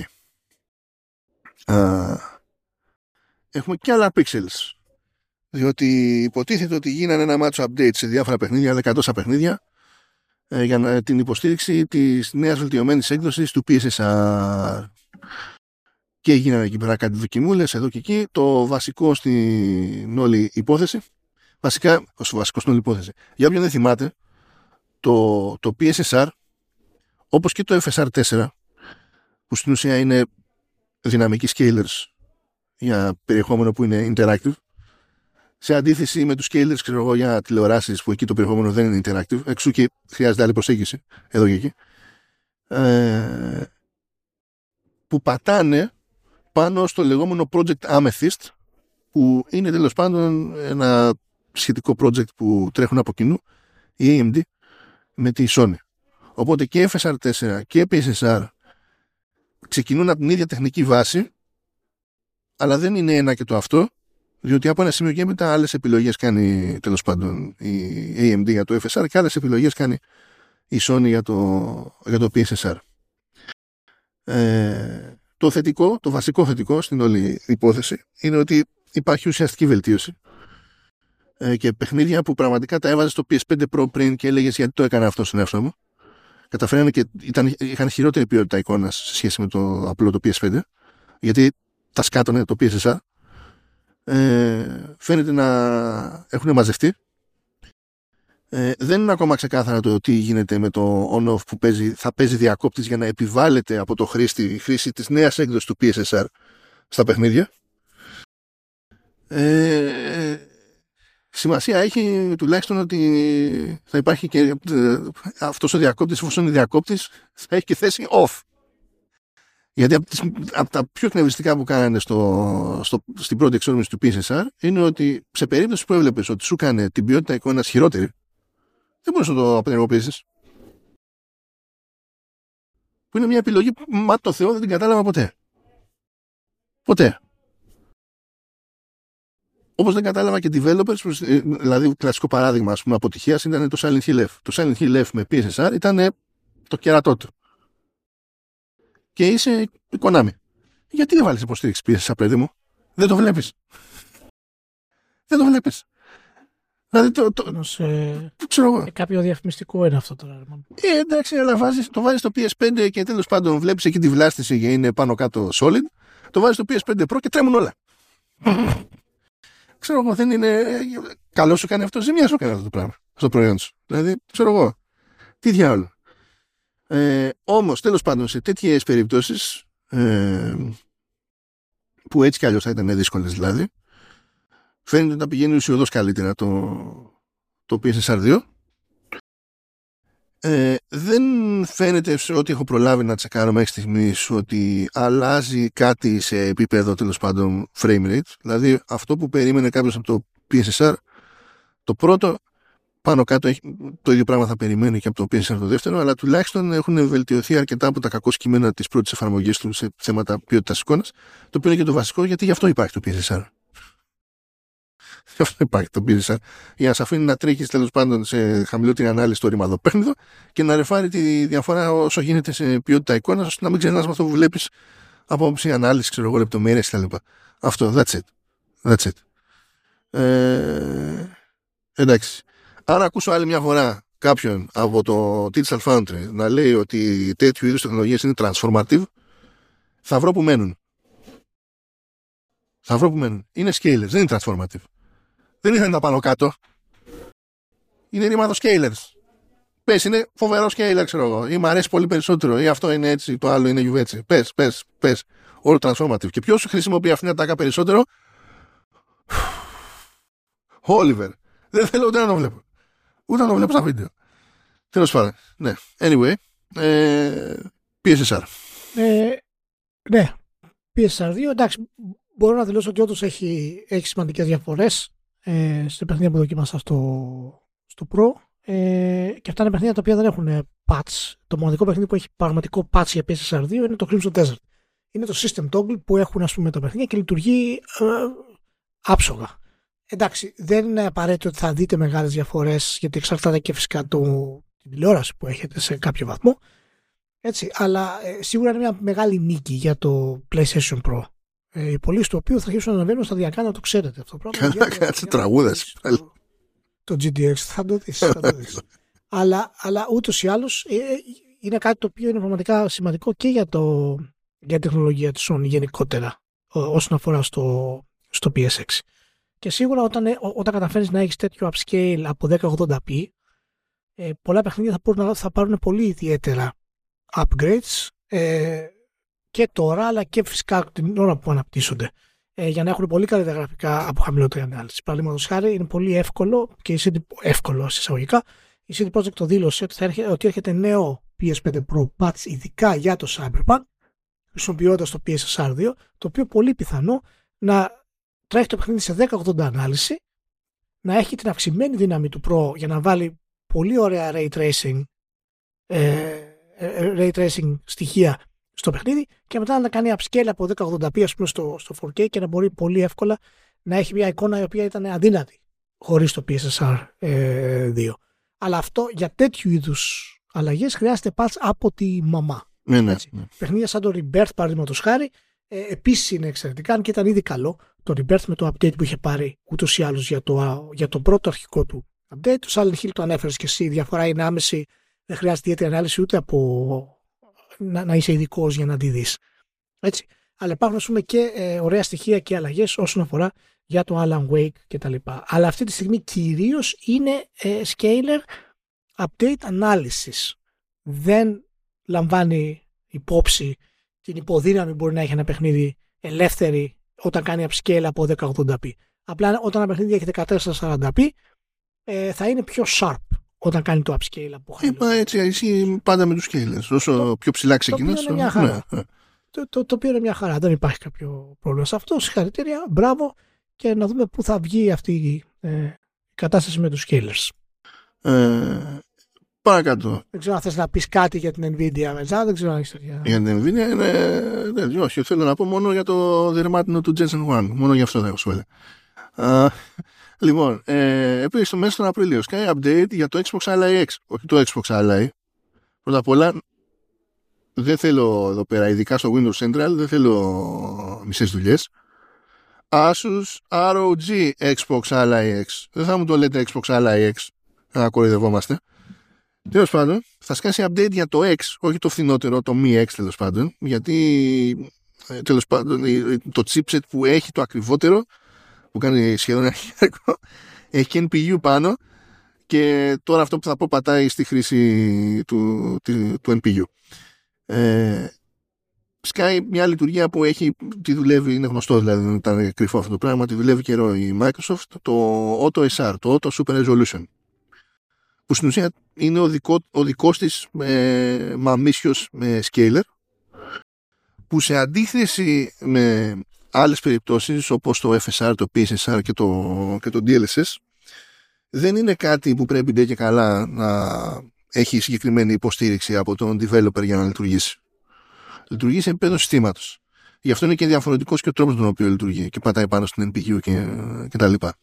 Έχουμε και άλλα pixels, διότι υποτίθεται ότι γίνανε ένα match update σε διάφορα παιχνίδια, 100 παιχνίδια, για την υποστήριξη της νέας βελτιωμένης έκδοσης του PSSR. Και γίνανε εκεί πέρα κάτι δοκιμούλες εδώ και εκεί. Το βασικό στην όλη υπόθεση, βασικά, ο βασικός στην όλη υπόθεση, για όποιον δεν θυμάται, το PSSR, όπως και το FSR4, που στην ουσία είναι δυναμικοί scalers για περιεχόμενο που είναι interactive, σε αντίθεση με τους scalers, ξέρω εγώ, για τηλεοράσεις που εκεί το περιεχόμενο δεν είναι interactive, εξού και χρειάζεται άλλη προσέγγιση εδώ και εκεί, που πατάνε πάνω στο λεγόμενο Project Amethyst, που είναι τέλος πάντων ένα σχετικό project που τρέχουν από κοινού η AMD με τη Sony. Οπότε και FSR4 και PSSR ξεκινούν από την ίδια τεχνική βάση, αλλά δεν είναι ένα και το αυτό, διότι από ένα σημείο και μετά άλλες επιλογές κάνει τέλος πάντων η AMD για το FSR και άλλες επιλογές κάνει η Sony για το PSSR. Το θετικό, το βασικό θετικό στην όλη υπόθεση είναι ότι υπάρχει ουσιαστική βελτίωση και παιχνίδια που πραγματικά τα έβαζε στο PS5 Pro πριν και έλεγες γιατί το έκανα αυτό στον εαυτό μου, καταφέρανε και είχαν χειρότερη ποιότητα εικόνας σε σχέση με το απλό το PS5, γιατί τα σκάτωνε το PSSR. Φαίνεται να έχουν μαζευτεί. Δεν είναι ακόμα ξεκάθαρα το τι γίνεται με το on-off που θα παίζει διακόπτης για να επιβάλλεται από το χρήστη η χρήση της νέας έκδοσης του PSSR στα παιχνίδια. Σημασία έχει τουλάχιστον ότι θα υπάρχει και αυτός ο διακόπτης, εφόσον είναι διακόπτης, θα έχει και θέση off. Γιατί από τα πιο εκνευριστικά που κάνανε στην πρώτη εξόρμηση του PSSR είναι ότι σε περίπτωση που έβλεπες ότι σου έκανε την ποιότητα εικόνας χειρότερη, δεν μπορείς να το απενεργοποιήσεις. Που είναι μια επιλογή που, μα το Θεό, δεν την κατάλαβα ποτέ. Ποτέ. Όπως δεν κατάλαβα και developers, δηλαδή κλασικό παράδειγμα ας πούμε αποτυχίας ήταν το Silent Hill F. Το Silent Hill F με PSSR ήταν το κερατό του. Και είσαι η Konami. Γιατί δεν βάλεις υποστήριξη PSSR, παιδί μου? Δεν το βλέπεις. Δεν το βλέπεις. Δηλαδή ξέρω εγώ. Κάποιο διαφημιστικό είναι αυτό τώρα. Εντάξει, αλλά το βάζεις στο PS5 και τέλος πάντων βλέπεις εκεί τη βλάστηση και είναι πάνω κάτω solid. Το βάζεις στο PS5 Pro και τρέμουν όλα. Ξέρω εγώ, δεν είναι. Καλό σου κάνει αυτό, ζημιά σου κάνει αυτό το πράγμα στο προϊόν σου. Δηλαδή, ξέρω εγώ. Τι διάολο. Όμως, τέλος πάντων, σε τέτοιες περιπτώσεις που έτσι κι αλλιώς θα ήταν δύσκολες δηλαδή, φαίνεται να πηγαίνει ουσιοδός καλύτερα το PSSR 2. Δεν φαίνεται σε ό,τι έχω προλάβει να τσεκάρω μέχρι στιγμής ότι αλλάζει κάτι σε επίπεδο τέλος πάντων frame rate. Δηλαδή αυτό που περίμενε κάποιος από το PSSR το πρώτο, πάνω κάτω το ίδιο πράγμα θα περιμένει και από το PSSR το δεύτερο, αλλά τουλάχιστον έχουν βελτιωθεί αρκετά από τα κακό κείμενα της πρώτης εφαρμογής του σε θέματα ποιότητας εικόνας, το οποίο είναι και το βασικό, γιατί γι' αυτό υπάρχει το PSSR. Γι' αυτό υπάρχει το PSSR. Για να σε αφήνει να τρέχεις τέλος πάντων σε χαμηλότερη ανάλυση στο ρημαδοπέχνιδο και να ρεφάρει τη διαφορά όσο γίνεται σε ποιότητα εικόνας, ώστε να μην ξεχνάς με αυτό που βλέπεις από άποψη ανάλυση, ξέρω εγώ, λεπτομέρειες κτλ. Αυτό, that's it. Εντάξει. Αν ακούσω άλλη μια φορά κάποιον από το Digital Foundry να λέει ότι τέτοιου είδους τεχνολογίες είναι transformative, θα βρω που μένουν. Είναι scalers, δεν είναι transformative. Δεν ήθελα να πάνω κάτω. Είναι ρημάδο scalers. Πες, είναι φοβερό scaler, ξέρω εγώ. Ή μ' αρέσει πολύ περισσότερο. Ή αυτό είναι έτσι, το άλλο είναι γιουβέτσι. Πες. Όλο transformative. Και ποιος χρησιμοποιεί αυτήν την ατάκα περισσότερο? Oliver. Δεν θέλω ούτε να το βλέπω. Ούτε να το βλέπω στα βίντεο. Τέλος πάντων. Ναι. Anyway. PSSR. Ναι. PSSR 2. Εντάξει. Μπορώ να δηλώσω ότι όντως έχει σημαντικές διαφορές στην παιχνίδια που δοκίμασα στο Pro. Και αυτά είναι παιχνίδια τα οποία δεν έχουν patch. Το μοναδικό παιχνίδι που έχει πραγματικό patch για PSSR 2 είναι το Crimson Desert. Είναι το System Toggle που έχουν ας πούμε τα παιχνίδια και λειτουργεί άψογα. Εντάξει, δεν είναι απαραίτητο ότι θα δείτε μεγάλες διαφορές, γιατί εξαρτάται και φυσικά την τηλεόραση που έχετε σε κάποιο βαθμό. Έτσι, αλλά σίγουρα είναι μια μεγάλη νίκη για το PlayStation Pro. Οι πωλήσεις του οποίου θα αρχίσουν να αναβαίνουν σταδιακά, να το ξέρετε αυτό το πράγμα. Καλά, κάτσε τραγούδας. Το GTX θα το δεις. αλλά ούτως ή άλλως είναι κάτι το οποίο είναι πραγματικά σημαντικό και για την τεχνολογία της Sony γενικότερα όσον αφορά στο PS6. Και σίγουρα όταν καταφέρεις να έχεις τέτοιο upscale από 1080p, πολλά παιχνίδια θα πάρουν πολύ ιδιαίτερα upgrades και τώρα, αλλά και φυσικά την ώρα που αναπτύσσονται, για να έχουν πολύ καλύτερα γραφικά από χαμηλότερη ανάλυση. Παραδείγματος χάρη, είναι πολύ εύκολο και εύκολο εισαγωγικά. Η CD Projekt το δήλωσε ότι έρχεται νέο PS5 Pro patch ειδικά για το Cyberpunk, χρησιμοποιώντας το PSSR 2, το οποίο πολύ πιθανό να τρέχει το παιχνίδι σε 1080 ανάλυση, να έχει την αυξημένη δύναμη του Pro για να βάλει πολύ ωραία ray tracing στοιχεία στο παιχνίδι και μετά να κάνει upscale από 1080p ας πούμε στο 4K και να μπορεί πολύ εύκολα να έχει μια εικόνα η οποία ήταν αδύνατη χωρίς το PSSR 2. Αλλά αυτό για τέτοιου είδους αλλαγές χρειάζεται patch από τη μαμά. Ναι. Παιχνίδια σαν το Rebirth παραδείγματος χάρη επίσης είναι εξαιρετικά, αν και ήταν ήδη καλό το Rebirth με το update που είχε πάρει ούτως ή άλλως για το πρώτο αρχικό του update. Το Silent Hill το ανέφερες και εσύ, η διαφορά είναι άμεση, δεν χρειάζεται ιδιαίτερη ανάλυση ούτε από να είσαι ειδικός για να τη δεις. Έτσι. Αλλά υπάρχουν ας πούμε και ωραία στοιχεία και αλλαγές όσον αφορά για το Alan Wake κτλ. Αλλά αυτή τη στιγμή κυρίως είναι scaler update analysis. Δεν λαμβάνει υπόψη την υποδύναμη που μπορεί να έχει ένα παιχνίδι ελεύθερη όταν κάνει upscale από 1080p. Απλά όταν ένα παιχνίδι έχει 1440p θα είναι πιο sharp όταν κάνει το upscale από χαμηλό. Έτσι, εσύ πάντα με τους scalers. Όσο πιο ψηλά ξεκινάς. Είναι μια χαρά. το οποίο είναι μια χαρά. Δεν υπάρχει κάποιο πρόβλημα σε αυτό. Συγχαρητήρια, μπράβο, και να δούμε πού θα βγει αυτή η κατάσταση με τους scalers. Παρακάτω. Δεν ξέρω αν θες να πεις κάτι για την Nvidia μετά, δεν ξέρω αν έχεις τέτοια. Για την Nvidia είναι. Όχι, θέλω να πω μόνο για το δερμάτινο του Jensen Huang. Μόνο για αυτό θα έχω σχόλια. Λοιπόν, επίσης το μέσα τον Απρίλιο Sky update για το Xbox Ally X. Όχι το Xbox Ally. Πρώτα απ' όλα, δεν θέλω εδώ πέρα, ειδικά στο Windows Central, δεν θέλω μισές δουλειές. Asus ROG Xbox Ally X. Δεν θα μου το λέτε Xbox Ally X. Να κοροϊδευόμαστε. Τέλος πάντων, θα σκάσει update για το X, όχι το φθηνότερο, το Mi X τέλος πάντων, γιατί τέλος πάντων το chipset που έχει το ακριβότερο, που κάνει σχεδόν αρχικό, έχει και NPU πάνω, και τώρα αυτό που θα πω πατάει στη χρήση του NPU. Sky μια λειτουργία που έχει, τη δουλεύει, είναι γνωστό δηλαδή, δεν ήταν κρυφό αυτό το πράγμα, τη δουλεύει καιρό η Microsoft, το Auto SR, το Auto Super Resolution, που στην ουσία είναι ο δικός της μαμίσιος με scaler, που σε αντίθεση με άλλες περιπτώσεις όπως το FSR, το PSSR και το DLSS, δεν είναι κάτι που πρέπει ντε και καλά να έχει συγκεκριμένη υποστήριξη από τον developer για να λειτουργήσει. Λειτουργεί σε επίπεδο συστήματος. Γι' αυτό είναι και διαφορετικός και ο τρόπος τον οποίο λειτουργεί και πατάει πάνω στην NPU και τα λοιπά.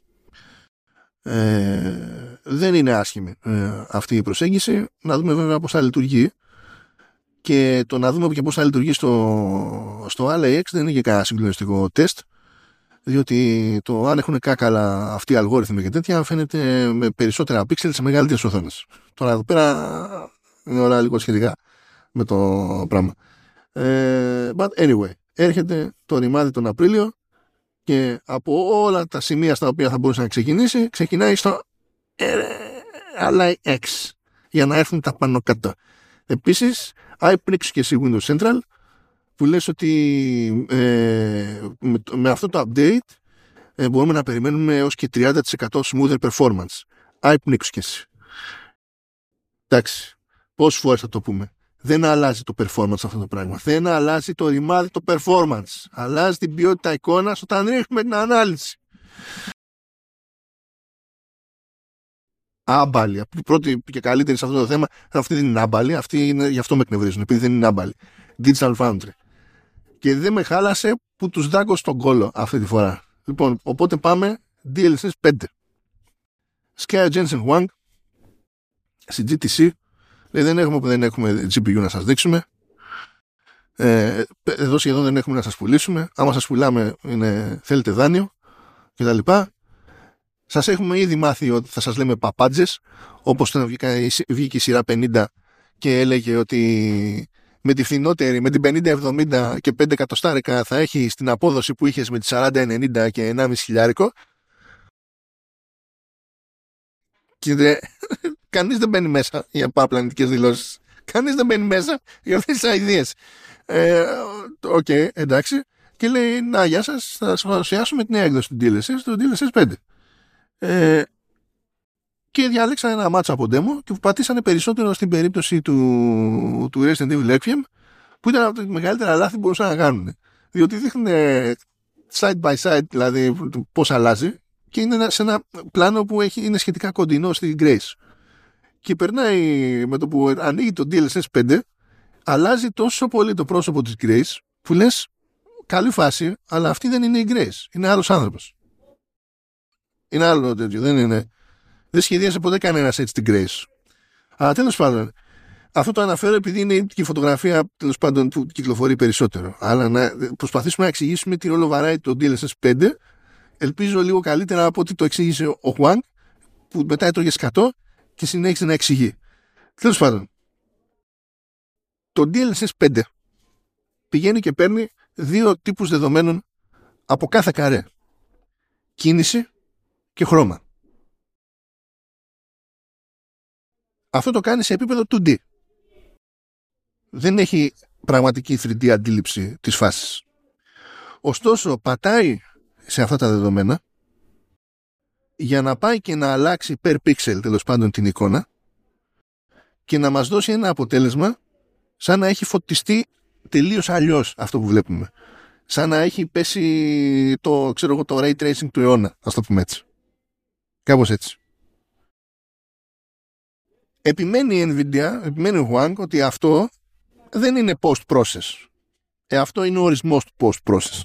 Δεν είναι άσχημη αυτή η προσέγγιση. Να δούμε βέβαια πώς θα λειτουργεί, και το να δούμε και πώς θα λειτουργεί στο Ally X δεν είναι και κανένα συγκλονιστικό τεστ, διότι το αν έχουν κάκαλα αυτοί οι αλγόριθμοι και τέτοια φαίνεται με περισσότερα πίξελ σε μεγαλύτερες οθόνες. Τώρα εδώ πέρα είναι όλα λίγο σχετικά με το πράγμα. But anyway, έρχεται το ρημάδι τον Απρίλιο, και από όλα τα σημεία στα οποία θα μπορούσε να ξεκινήσει, ξεκινάει στο Ally X για να έρθουν τα πάνω κάτω. Επίσης, iPnix και εσύ Windows Central, που λες ότι με αυτό το update μπορούμε να περιμένουμε έως και 30% smoother performance. iPnix και εσύ. Εντάξει, πόσες φορές θα το πούμε. Δεν αλλάζει το performance αυτό το πράγμα. Δεν αλλάζει το ρημάδι το performance. Αλλάζει την ποιότητα εικόνας όταν ρίχνουμε την ανάλυση. Άμπαλη. Πρώτη και καλύτερη σε αυτό το θέμα, αυτή δεν είναι άμπαλη. Αυτή είναι, γι' αυτό με εκνευρίζουν, επειδή δεν είναι άμπαλη. Digital Foundry. Και δεν με χάλασε που τους δάγκω στον κόλο αυτή τη φορά. Λοιπόν, οπότε πάμε DLSS 5. Sky Jensen Huang στη GTC. Λέει, δεν έχουμε GPU να σας δείξουμε. Εδώ σχεδόν δεν έχουμε να σας πουλήσουμε. Άμα σας πουλάμε, θέλετε δάνειο κτλ. Σας έχουμε ήδη μάθει ότι θα σας λέμε παπάντζες, όπως όταν βγήκε η σειρά 50 και έλεγε ότι με τη φθηνότερη, με την 50-70 και 5 εκατοστάρικα θα έχει την απόδοση που είχες με τη 40-90 και 1,5 χιλιάρικο. Και κανείς δεν μπαίνει μέσα για παραπλανητικές δηλώσεις. Κανείς δεν μπαίνει μέσα για αυτές τις ιδέες. Οκ, εντάξει. Και λέει, να, γεια σας, θα σας παρουσιάσουμε την νέα έκδοση του DLSS, το DLSS 5. Και διάλεξαν ένα μάτσο από demo και πατήσανε περισσότερο στην περίπτωση του Resident Evil Requiem, που ήταν από τα μεγαλύτερα λάθη που μπορούσαν να κάνουν. Διότι δείχνουν side by side, δηλαδή πώς αλλάζει, και είναι σε ένα πλάνο που είναι σχετικά κοντινό στη Grace. Και περνάει με το που ανοίγει το DLSS 5, αλλάζει τόσο πολύ το πρόσωπο της Grace, που λες, καλή φάση, αλλά αυτή δεν είναι η Grace, είναι άλλος άνθρωπος. Είναι άλλο τέτοιο, δεν σχεδίασε ποτέ κανένας έτσι την Grace. Αλλά τέλος πάντων, αυτό το αναφέρω επειδή είναι και η φωτογραφία τέλος πάντων που κυκλοφορεί περισσότερο. Αλλά να προσπαθήσουμε να εξηγήσουμε τι ρόλο βαράει το DLSS 5, ελπίζω λίγο καλύτερα από ό,τι το εξήγησε ο Huang, που μετά έτρωγε σκατό και συνέχισε να εξηγεί. Τέλος πάντων, το DLSS 5 πηγαίνει και παίρνει δύο τύπους δεδομένων από κάθε καρέ. Κίνηση και χρώμα. Αυτό το κάνει σε επίπεδο 2D. Δεν έχει πραγματική 3D αντίληψη της φάσης. Ωστόσο, πατάει σε αυτά τα δεδομένα για να πάει και να αλλάξει per pixel, τέλος πάντων, την εικόνα, και να μας δώσει ένα αποτέλεσμα σαν να έχει φωτιστεί τελείως αλλιώς αυτό που βλέπουμε. Σαν να έχει πέσει το ray tracing του αιώνα, ας το πούμε έτσι. Κάπως έτσι. Επιμένει η Nvidia, επιμένει ο Huang ότι αυτό δεν είναι post-process. Αυτό είναι ο ορισμός του post-process.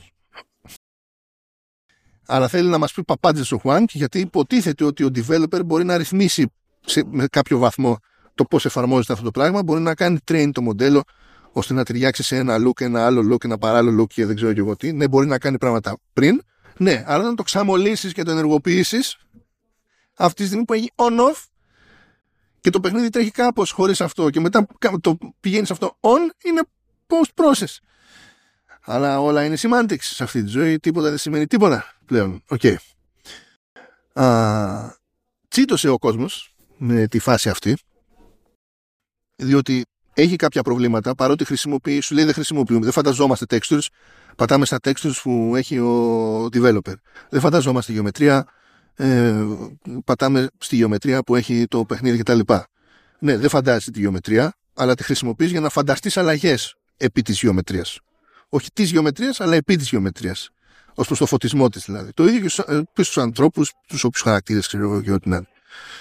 Αλλά θέλει να μας πει παπάντζες ο Huang, γιατί υποτίθεται ότι ο developer μπορεί να ρυθμίσει με κάποιο βαθμό το πώς εφαρμόζεται αυτό το πράγμα, μπορεί να κάνει train το μοντέλο ώστε να ταιριάξει σε ένα look, ένα άλλο look, ένα παράλληλο look και δεν ξέρω και εγώ τι. Ναι, μπορεί να κάνει πράγματα πριν. Ναι, αλλά όταν το ξαμολύσεις και το ενεργοποιήσεις, αυτή τη στιγμή που έχει on-off και το παιχνίδι τρέχει κάπως χωρίς αυτό και μετά το πηγαίνει σε αυτό on, είναι post-process. Αλλά όλα είναι semantics σε αυτή τη ζωή, τίποτα δεν σημαίνει τίποτα πλέον. Okay. Τσίτωσε ο κόσμος με τη φάση αυτή, διότι έχει κάποια προβλήματα, παρότι χρησιμοποιεί, σου λέει δεν χρησιμοποιούμε, δεν φανταζόμαστε textures, πατάμε στα textures που έχει ο developer. Δεν φανταζόμαστε γεωμετρία, πατάμε στη γεωμετρία που έχει το παιχνίδι κτλ. Ναι, δεν φαντάζεσαι τη γεωμετρία, αλλά τη χρησιμοποιείς για να φανταστείς αλλαγές επί της γεωμετρίας. Όχι της γεωμετρίας, αλλά επί της γεωμετρίας. Ως προς το φωτισμό της δηλαδή. Το ίδιο και στους ανθρώπους, τους όποιους χαρακτήρες ξέρω και ό,τι να είναι.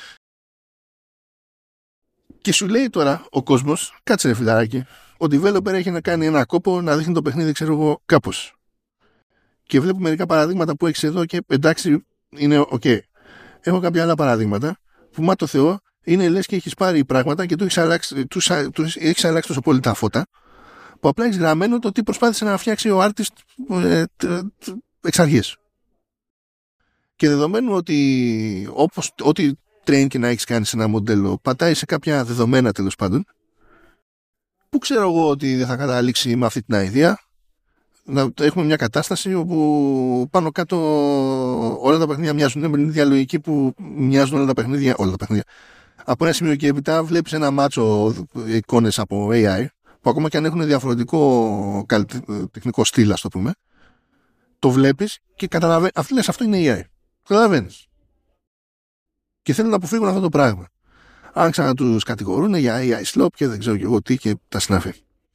Και σου λέει τώρα ο κόσμος, κάτσε ρε φιλαράκι, ο developer έχει να κάνει ένα κόπο να δείχνει το παιχνίδι, ξέρω εγώ, κάπως. Και βλέπω μερικά παραδείγματα που έχεις εδώ και εντάξει, είναι ok. Έχω κάποια άλλα παραδείγματα που μα το Θεό είναι λες και έχεις πάρει πράγματα και του έχεις αλλάξει τόσο πολύ τα φώτα, που απλά έχεις γραμμένο το τι προσπάθησε να φτιάξει ο artist εξ αρχής. Και δεδομένου ότι ό,τι train και να έχεις κάνει σε ένα μοντέλο πατάει σε κάποια δεδομένα τέλος πάντων, που ξέρω εγώ ότι δεν θα καταλήξει με αυτή την ιδέα, να έχουμε μια κατάσταση όπου πάνω κάτω όλα τα παιχνίδια μοιάζουν με την ίδια λογική που μοιάζουν όλα τα παιχνίδια. Από ένα σημείο και έπειτα βλέπεις ένα μάτσο εικόνες από AI που ακόμα και αν έχουν διαφορετικό τεχνικό στυλ, ας το πούμε, το βλέπεις και καταλαβαίνεις, λες, αυτό είναι AI. Καταλαβαίνεις. Και θέλουν να αποφύγουν αυτό το πράγμα. Άρχισαν να τους κατηγορούν για AI slop και δεν ξέρω και εγώ τι και τα συναφή.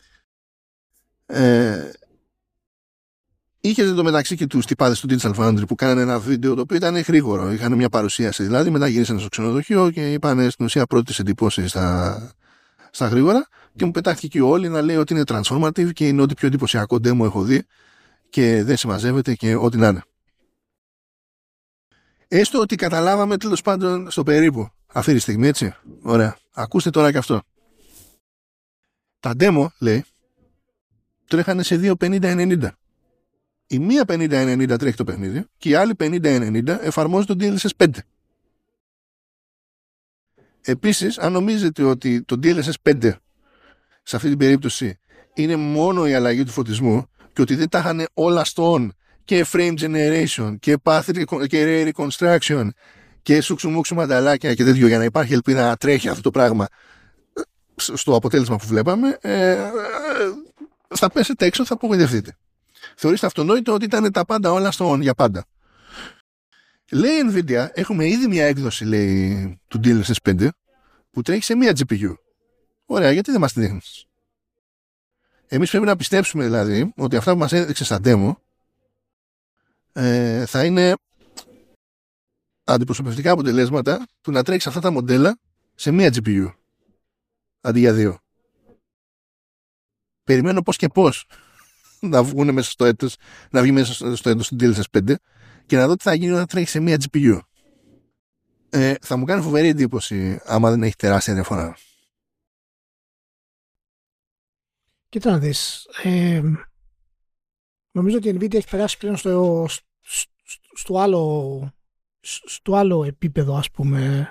Είχε εντωμεταξύ και τους τυπάδες του Digital Foundry που κάνανε ένα βίντεο το οποίο ήταν γρήγορο. Είχαν μια παρουσίαση δηλαδή, μετά γυρίσαν στο ξενοδοχείο και είπαν στην ουσία πρώτες εντυπώσεις στα γρήγορα. Και μου πετάχθηκε και όλοι να λέει ότι είναι transformative και είναι ό,τι πιο εντυπωσιακό demo έχω δει και δεν συμμαζεύεται και ό,τι να είναι. Έστω ότι καταλάβαμε τέλος πάντων στο περίπου αυτή τη στιγμή, έτσι. Ωραία. Ακούστε τώρα και αυτό. Τα demo, λέει, τρέχανε σε 2.50-90. Η μία 50-90 τρέχει το παιχνίδι και η άλλη 50-90 εφαρμόζει το DLSS 5. Επίσης, αν νομίζετε ότι το DLSS 5 σε αυτή την περίπτωση είναι μόνο η αλλαγή του φωτισμού και ότι δεν τα είχαν όλα στο on και frame generation και path και ray reconstruction και σουξουμούξου μανταλάκια και τέτοιο για να υπάρχει ελπίδα να τρέχει αυτό το πράγμα στο αποτέλεσμα που βλέπαμε, θα πέσετε έξω, θα απογοητευτείτε. Θεωρήστε αυτονόητο ότι ήταν τα πάντα όλα στο on για πάντα. Λέει Nvidia, έχουμε ήδη μια έκδοση, λέει, του DLSS 5 που τρέχει σε μία GPU. Ωραία, γιατί δεν μας τη δείχνεις? Εμείς πρέπει να πιστέψουμε δηλαδή ότι αυτά που μας έδειξε στα demo θα είναι αντιπροσωπευτικά αποτελέσματα του να τρέξει αυτά τα μοντέλα σε μία GPU αντί για δύο. Περιμένω πώς και πώς να βγουν μέσα στο έτος, να βγει μέσα στο έτος του DLSS 5 και να δω τι θα γίνει όταν τρέχει σε μία GPU. Θα μου κάνει φοβερή εντύπωση άμα δεν έχει τεράστια διαφορά. Κοίτα να δεις. Νομίζω ότι η Nvidia έχει περάσει πλέον στο άλλο επίπεδο, ας πούμε,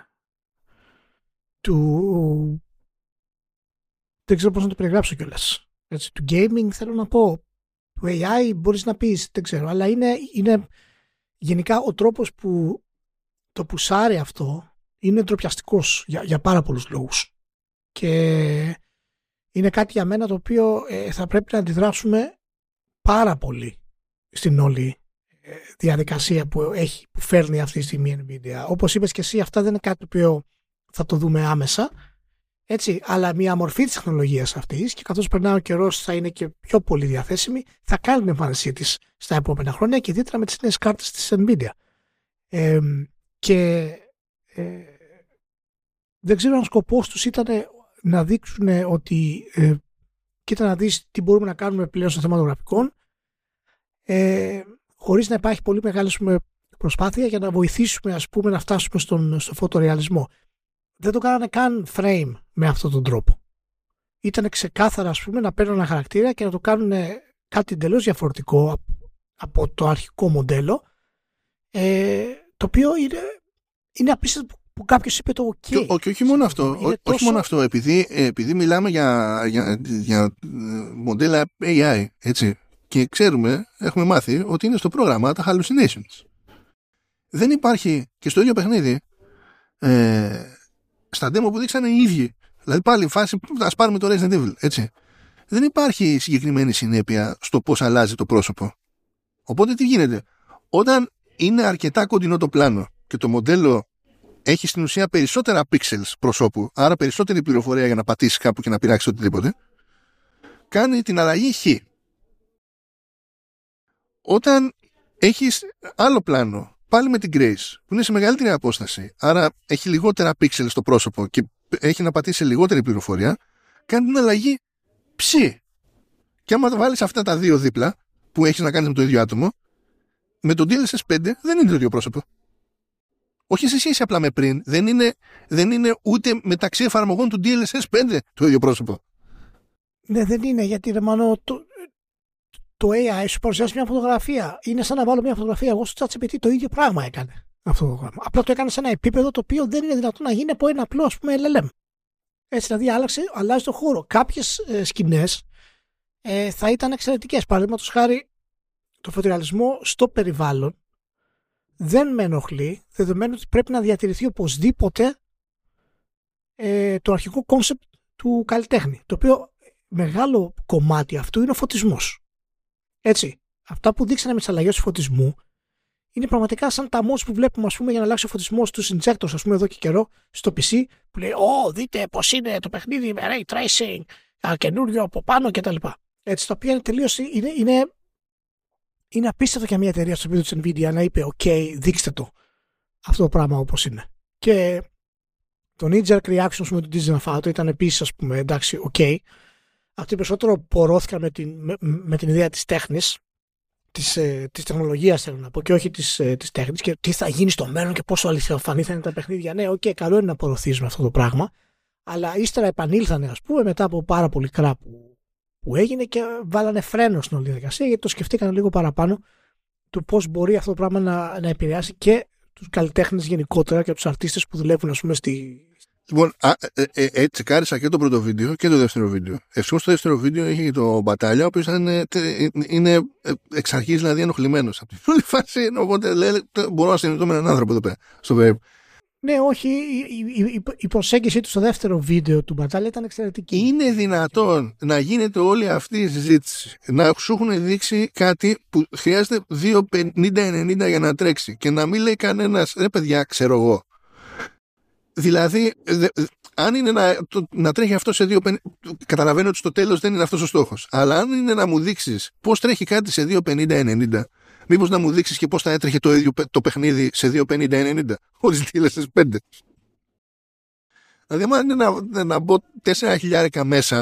του... Δεν ξέρω πώς να το περιγράψω κιόλας. Έτσι, του gaming θέλω να πω. Του AI μπορείς να πεις, δεν ξέρω. Αλλά είναι γενικά ο τρόπος που το πουσάρει αυτό είναι ντροπιαστικός για πάρα πολλούς λόγους. Και είναι κάτι για μένα το οποίο θα πρέπει να αντιδράσουμε πάρα πολύ στην όλη διαδικασία που φέρνει αυτή τη στιγμή η Nvidia. Όπως είπες και εσύ, αυτά δεν είναι κάτι το οποίο θα το δούμε άμεσα. Έτσι, αλλά μια μορφή της τεχνολογίας αυτής, και καθώς περνάει ο καιρός θα είναι και πιο πολύ διαθέσιμη, θα κάνει την εμφάνισή της στα επόμενα χρόνια και ιδιαίτερα με τις νέες κάρτες της Nvidia. Δεν ξέρω αν ο σκοπός τους ήταν να δείξουν ότι κοίτα να δεις τι μπορούμε να κάνουμε πλέον στο θέμα των γραφικών, χωρίς να υπάρχει πολύ μεγάλη προσπάθεια για να βοηθήσουμε, ας πούμε, να φτάσουμε στο φωτορεαλισμό. Δεν το κάνανε καν frame με αυτόν τον τρόπο. Ήταν ξεκάθαρα, ας πούμε, να παίρνουν ένα χαρακτήρα και να το κάνουν κάτι εντελώς διαφορετικό από το αρχικό μοντέλο, το οποίο είναι απίστευτο που κάποιος είπε το OK. Και όχι μόνο αυτό, όχι μόνο αυτό, επειδή μιλάμε για μοντέλα AI, έτσι, και ξέρουμε, έχουμε μάθει ότι είναι στο πρόγραμμα τα hallucinations. Δεν υπάρχει και στο ίδιο παιχνίδι, στα demo που δείξανε οι ίδιοι, δηλαδή πάλι φάση, ας πάρουμε το Resident Evil, έτσι, δεν υπάρχει συγκεκριμένη συνέπεια στο πώς αλλάζει το πρόσωπο. Οπότε τι γίνεται? Όταν είναι αρκετά κοντινό το πλάνο και το μοντέλο έχει στην ουσία περισσότερα pixels προσώπου, άρα περισσότερη πληροφορία για να πατήσει κάπου και να πειράξει οτιδήποτε, κάνει την αλλαγή χ. Όταν έχεις άλλο πλάνο, πάλι με την Grace, που είναι σε μεγαλύτερη απόσταση, άρα έχει λιγότερα pixels στο πρόσωπο και έχει να πατήσει λιγότερη πληροφορία, κάνει την αλλαγή ψ. Και άμα βάλεις αυτά τα δύο δίπλα, που έχεις να κάνεις με το ίδιο άτομο, με τον DLSS 5 δεν είναι το ίδιο πρόσωπο. Όχι σε σχέση απλά με πριν, δεν είναι ούτε μεταξύ εφαρμογών του DLSS 5 το ίδιο πρόσωπο. Ναι, δεν είναι, γιατί ρε μάνο, το AI σου παρουσιάζει μια φωτογραφία. Είναι σαν να βάλω μια φωτογραφία εγώ στο ChatGPT, το ίδιο πράγμα έκανε αυτό το πράγμα. Απλά το έκανε σε ένα επίπεδο το οποίο δεν είναι δυνατόν να γίνει από ένα απλό, ας πούμε, LLM. Έτσι, δηλαδή αλλάζει το χώρο. Κάποιες σκηνές θα ήταν εξαιρετικές. Παραδείγματος χάρη, το φωτορεαλισμό στο περιβάλλον δεν με ενοχλεί, δεδομένου ότι πρέπει να διατηρηθεί οπωσδήποτε το αρχικό κόνσεπτ του καλλιτέχνη. Το οποίο μεγάλο κομμάτι αυτού είναι ο φωτισμός. Έτσι, αυτά που δείξανε με τις αλλαγές του φωτισμού είναι πραγματικά σαν τα mods που βλέπουμε, ας πούμε, για να αλλάξει ο φωτισμός του injectors, ας πούμε, εδώ και καιρό στο PC, που λέει δείτε πως είναι το παιχνίδι με ray tracing, καινούριο από πάνω κτλ. Έτσι, το οποίο είναι τελείως, είναι απίστευτο για μια εταιρεία στο επίπεδο της Nvidia να είπε OK, δείξτε το αυτό το πράγμα όπως είναι. Και το knee-jerk reaction του Disney Phantom ήταν επίσης, ας πούμε, εντάξει, OK. Αυτοί περισσότερο πορώθηκαν με την ιδέα της τέχνης, της τεχνολογίας, θέλω να πω, και όχι της τέχνης, και τι θα γίνει στο μέλλον και πόσο αληθοφανή θα είναι τα παιχνίδια. Ναι, OK, καλό είναι να προωθήσουμε αυτό το πράγμα, αλλά ύστερα επανήλθανε, ας πούμε, μετά από πάρα πολύ κράπ που έγινε και βάλανε φρένο στην όλη διαδικασία, γιατί το σκεφτήκαν λίγο παραπάνω του πώς μπορεί αυτό το πράγμα να επηρεάσει και τους καλλιτέχνες γενικότερα και τους αρτίστες που δουλεύουν, ας πούμε, Λοιπόν, τσεκάρισα και το πρώτο βίντεο και το δεύτερο βίντεο. Ευτυχώς το δεύτερο βίντεο έχει το Μπατάλια, ο οποίος είναι εξ αρχής δηλαδή ενοχλημένος από την όλη φάση, οπότε λέει, μπορώ να συνειδητώ με έναν άνθρωπο εδώ πέρα, στο περίπου. Ναι, όχι, η προσέγγιση του στο δεύτερο βίντεο του Μπατάλια ήταν εξαιρετική. Είναι δυνατόν να γίνεται όλη αυτή η συζήτηση, να σου έχουν δείξει κάτι που χρειάζεται 2.50-90 για να τρέξει και να μην λέει κανένας, ρε παιδιά, ξέρω εγώ. Δηλαδή, αν είναι να τρέχει αυτό σε 2.50, καταλαβαίνω ότι στο τέλος δεν είναι αυτός ο στόχος. Αλλά αν είναι να μου δείξεις πώς τρέχει κάτι σε 2.50-90, μήπως να μου δείξεις και πώς θα έτρεχε το ίδιο το παιχνίδι σε 2.50-90, χωρίς DLSS 5. Δηλαδή, αν είναι να μπω 4.000 μέσα,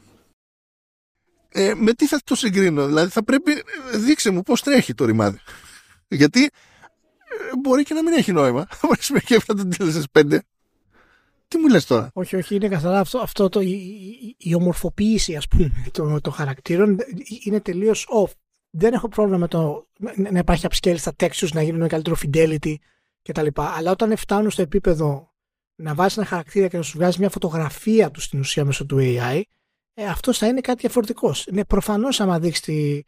με τι θα το συγκρίνω? Δηλαδή, θα πρέπει, δείξε μου πώς τρέχει το ρημάδι. Γιατί μπορεί και να μην έχει νόημα. Μπορεί να και αυτό το DLSS 5. Τι μου λες τώρα? Όχι, είναι καθαρά αυτό η ομορφοποίηση, ας πούμε, των χαρακτήρων είναι τελείως off. Δεν έχω πρόβλημα με το να υπάρχει upscale στα textures, να γίνουν καλύτερο fidelity κτλ. Αλλά όταν φτάνουν στο επίπεδο να βάζεις ένα χαρακτήρα και να σου βγάζει μια φωτογραφία του στην ουσία μέσω του AI, αυτό θα είναι κάτι διαφορετικό. Είναι προφανώς άμα δείξει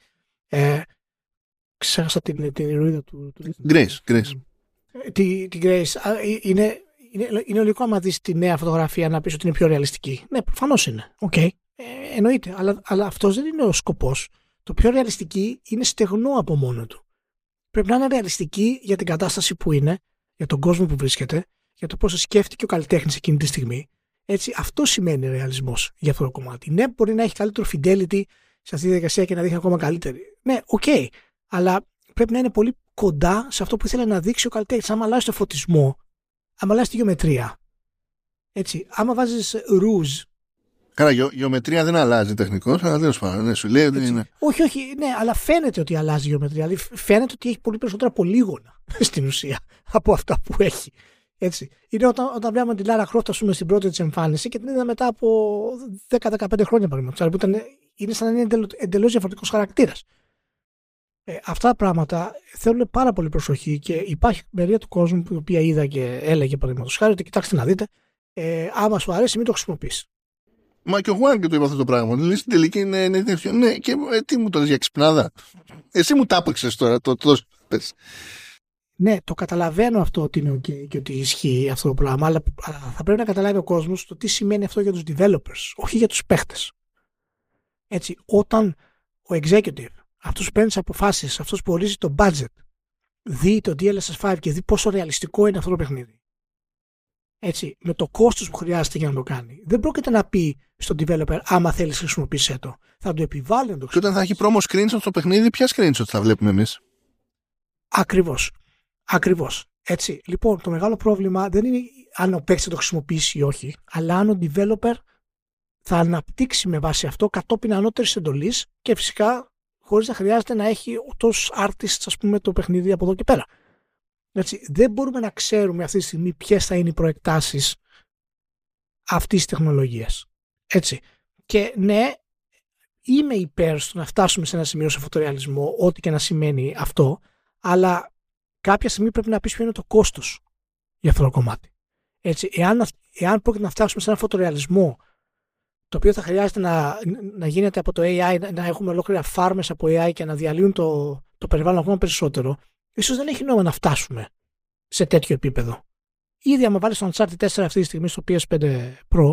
ξέχασα την ηρωίδα του Grace. Την Grace. Είναι λογικό άμα δεις τη νέα φωτογραφία να πεις ότι είναι πιο ρεαλιστική. Ναι, προφανώς είναι. Okay. Εννοείται. Αλλά αυτός δεν είναι ο σκοπός. Το πιο ρεαλιστική είναι στεγνό από μόνο του. Πρέπει να είναι ρεαλιστική για την κατάσταση που είναι, για τον κόσμο που βρίσκεται, για το πώς σκέφτηκε ο καλλιτέχνης εκείνη τη στιγμή. Έτσι, αυτό σημαίνει ρεαλισμός για αυτό το κομμάτι. Ναι, μπορεί να έχει καλύτερο fidelity σε αυτή τη διαδικασία και να δείχνει ακόμα καλύτερη. Ναι, οκ. Αλλά πρέπει να είναι πολύ κοντά σε αυτό που ήθελε να δείξει ο καλλιτέχνης. Άμα αλλάζει το φωτισμό, άμα αλλάζει τη γεωμετρία. Έτσι, άμα βάζεις ρούζ. Καλά, γεωμετρία δεν αλλάζει τεχνικώς, αλλά τέλος πάντων. Ναι, σου λέει ότι είναι. Όχι, ναι, αλλά φαίνεται ότι αλλάζει η γεωμετρία. Δηλαδή φαίνεται ότι έχει πολύ περισσότερα πολύγωνα στην ουσία από αυτά που έχει. Έτσι. Είναι όταν βλέπουμε τη Λάρα Κρόφτ, ας πούμε, στην πρώτη της εμφάνιση και την είδα μετά από 10-15 χρόνια, παραδείγματος. Που είναι σαν να είναι εντελώς διαφορετικός χαρακτήρας. Αυτά τα πράγματα θέλουν πάρα πολύ προσοχή και υπάρχει μερία του κόσμου που η οποία είδα και έλεγε, παραδείγματος χάρη, ότι κοιτάξτε να δείτε, άμα σου αρέσει, μην το χρησιμοποιείς. Μα και ο Γουάν και το είπε αυτό το πράγμα. Δηλαδή στην τελική είναι τέτοιο. Ναι, και τι μου το λες για ξυπνάδα. Εσύ μου τάπηξες τώρα το πες. Ναι, το καταλαβαίνω αυτό ότι είναι OK και ότι ισχύει αυτό το πράγμα, αλλά θα πρέπει να καταλάβει ο κόσμος το τι σημαίνει αυτό για τους developers, όχι για τους παίχτες. Έτσι, όταν ο executive, αυτός που παίρνει τις αποφάσεις, αυτός που ορίζει το budget, δει το DLSS 5 και δει πόσο ρεαλιστικό είναι αυτό το παιχνίδι. Έτσι, με το κόστος που χρειάζεται για να το κάνει. Δεν πρόκειται να πει στον developer, άμα θέλεις χρησιμοποιήσέ το. Θα του επιβάλλει να το χρησιμοποιήσει. Και όταν θα έχει promo screenshot στο παιχνίδι, ποια screenshot θα βλέπουμε εμείς? Ακριβώς. Έτσι. Λοιπόν, το μεγάλο πρόβλημα δεν είναι αν ο παίκτης θα το χρησιμοποιήσει ή όχι, αλλά αν ο developer θα αναπτύξει με βάση αυτό κατόπιν ανώτερης εντολής και φυσικά χωρίς να χρειάζεται να έχει ως artist, ας πούμε, το παιχνίδι από εδώ και πέρα. Έτσι. Δεν μπορούμε να ξέρουμε αυτή τη στιγμή ποιες θα είναι οι προεκτάσεις αυτής της τεχνολογίας. Έτσι. Και ναι, είμαι υπέρ στο να φτάσουμε σε ένα σημείο σε φωτορεαλισμό, ό,τι και να σημαίνει αυτό, αλλά κάποια στιγμή πρέπει να πεις ποιο είναι το κόστος για αυτό το κομμάτι. Έτσι, εάν πρόκειται να φτάσουμε σε ένα φωτορεαλισμό το οποίο θα χρειάζεται να γίνεται από το AI, να έχουμε ολόκληρα φάρμες από AI και να διαλύουν το περιβάλλον ακόμα περισσότερο, ίσως δεν έχει νόημα να φτάσουμε σε τέτοιο επίπεδο. Ήδη άμα βάλεις το Uncharted 4 αυτή τη στιγμή στο PS5 Pro,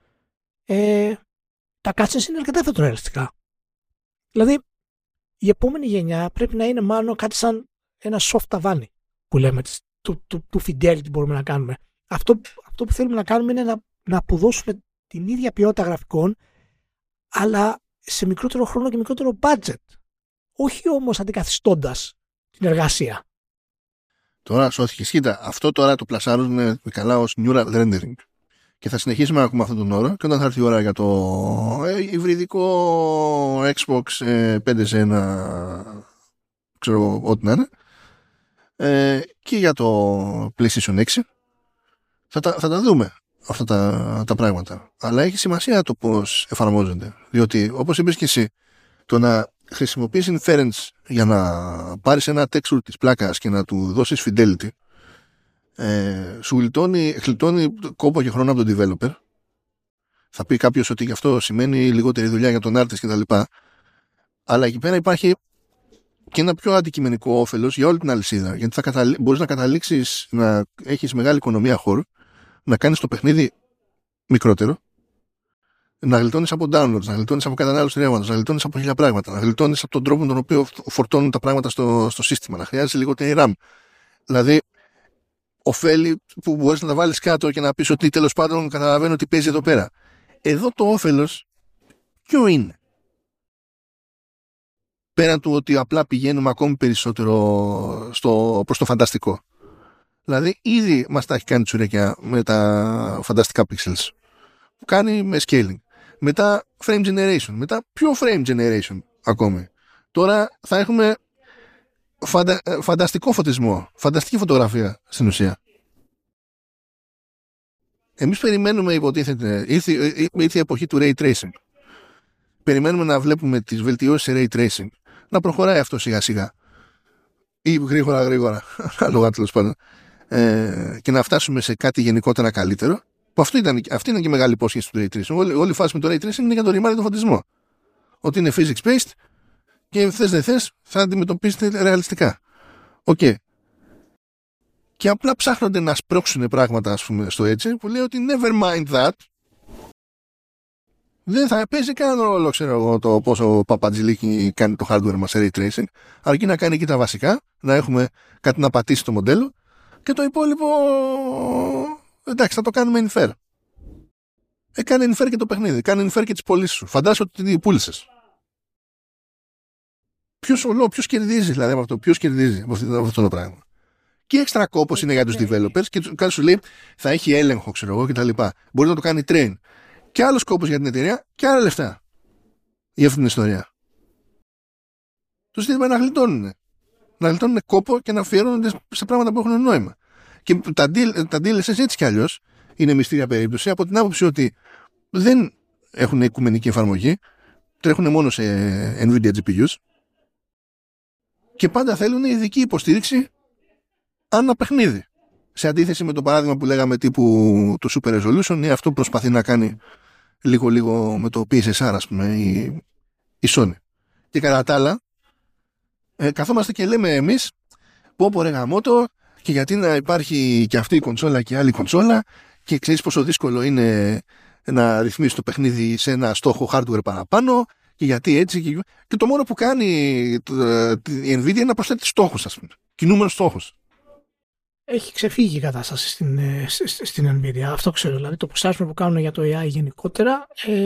τα cutscenes είναι αρκετά φωτορεαλιστικά. Δηλαδή, η επόμενη γενιά πρέπει να είναι μάλλον κάτι σαν ένα soft ταβάνι που λέμε, του fidelity μπορούμε να κάνουμε. Αυτό που θέλουμε να κάνουμε είναι να αποδώσουμε την ίδια ποιότητα γραφικών, αλλά σε μικρότερο χρόνο και μικρότερο budget. Όχι όμως αντικαθιστώντας την εργασία. Τώρα σώθηκε. Κοίτα, αυτό τώρα το πλασάρουν καλά ως neural rendering. Και θα συνεχίσουμε να ακούμε αυτόν τον όρο και όταν θα έρθει η ώρα για το υβριδικό Xbox 5 σε 1, ξέρω ό,τι να είναι, και για το PlayStation 6 θα τα δούμε αυτά τα πράγματα. Αλλά έχει σημασία το πώς εφαρμόζονται. Διότι όπως είπες και εσύ, το να χρησιμοποιείς inference για να πάρεις ένα texture της πλάκας και να του δώσεις fidelity, σου γλιτώνει κόπο και χρόνο από τον developer. Θα πει κάποιος ότι γι' αυτό σημαίνει λιγότερη δουλειά για τον artist κτλ. Αλλά εκεί πέρα υπάρχει και ένα πιο αντικειμενικό όφελος για όλη την αλυσίδα. Γιατί μπορείς να καταλήξεις να έχεις μεγάλη οικονομία χώρου, να κάνεις το παιχνίδι μικρότερο, να γλιτώνεις από downloads, να γλιτώνεις από κατανάλωση ρεύματος, να γλιτώνεις από χίλια πράγματα, να γλιτώνεις από τον τρόπο με τον οποίο φορτώνουν τα πράγματα στο σύστημα, να χρειάζεσαι λιγότερη RAM. Δηλαδή, ωφέλη που μπορείς να τα βάλεις κάτω και να πεις ότι τέλος πάντων καταλαβαίνω ότι παίζει εδώ πέρα. Εδώ το όφελος ποιο είναι? Πέραν του ότι απλά πηγαίνουμε ακόμη περισσότερο προς το φανταστικό. Δηλαδή ήδη μας τα έχει κάνει τσουρέκια με τα φανταστικά pixels που κάνει με scaling. Μετά frame generation. Μετά πιο frame generation ακόμη. Τώρα θα έχουμε φανταστικό φωτισμό. Φανταστική φωτογραφία στην ουσία. Εμείς περιμένουμε, υποτίθεται, ήρθε η εποχή του ray tracing. Περιμένουμε να βλέπουμε τις βελτιώσεις σε ray tracing να προχωράει αυτό σιγά σιγά ή γρήγορα ανάλογα τέλος πάντων, και να φτάσουμε σε κάτι γενικότερα καλύτερο, που αυτή είναι και μεγάλη υπόσχεση του ray tracing. Όλη η φάση με το ray tracing είναι για το ρημάδι του φωτισμό, ότι είναι physics based και θες δεν θες θα αντιμετωπίσετε ρεαλιστικά. Okay. Και απλά ψάχνονται να σπρώξουν πράγματα, ας πούμε, στο έτσι που λέει ότι never mind that, δεν θα παίζει κανέναν ρόλο, ξέρω εγώ, το πόσο παπατζηλίκι κάνει το hardware μας σε ray tracing, αρκεί να κάνει εκεί τα βασικά, να έχουμε κάτι να πατήσει το μοντέλο και το υπόλοιπο εντάξει θα το κάνουμε infer. Κάνε infer και το παιχνίδι. Κάνε infer και τις πωλήσεις σου. Φαντάσου ότι πούλησες. Ποιος κερδίζει δηλαδή από αυτό, ποιος κερδίζει από αυτό το πράγμα. Και έξτρα κόπος είναι για τους developers και κάτι σου λέει θα έχει έλεγχο, ξέρω εγώ κτλ. Μπορεί να το κάνει train. Και άλλος κόπος για την εταιρεία και άλλα λεφτά για αυτή την ιστορία. Το ζήτημα είναι να γλιτώνουν. Να γλιτώνουν κόπο και να αφιερώνονται σε πράγματα που έχουν νόημα. Και τα DLSS έτσι κι αλλιώς είναι μυστήρια περίπτωση από την άποψη ότι δεν έχουν οικουμενική εφαρμογή, τρέχουν μόνο σε NVIDIA GPUs και πάντα θέλουν ειδική υποστήριξη ανά παιχνίδι. Σε αντίθεση με το παράδειγμα που λέγαμε τύπου το Super Resolution ή αυτό που προσπαθεί να κάνει λίγο με το PSSR, ας πούμε, η Sony. Και κατά τα άλλα, καθόμαστε και λέμε εμείς πω ρε γαμώτο και γιατί να υπάρχει και αυτή η κονσόλα και άλλη κονσόλα και ξέρεις πόσο δύσκολο είναι να ρυθμίσει το παιχνίδι σε ένα στόχο hardware παραπάνω και γιατί έτσι και το μόνο που κάνει η Nvidia είναι να προσθέτει στόχους, ας πούμε, κινούμενους στόχους. Έχει ξεφύγει η κατάσταση στην Nvidia. Αυτό ξέρω. Δηλαδή το προστάσμα που κάνουν για το AI γενικότερα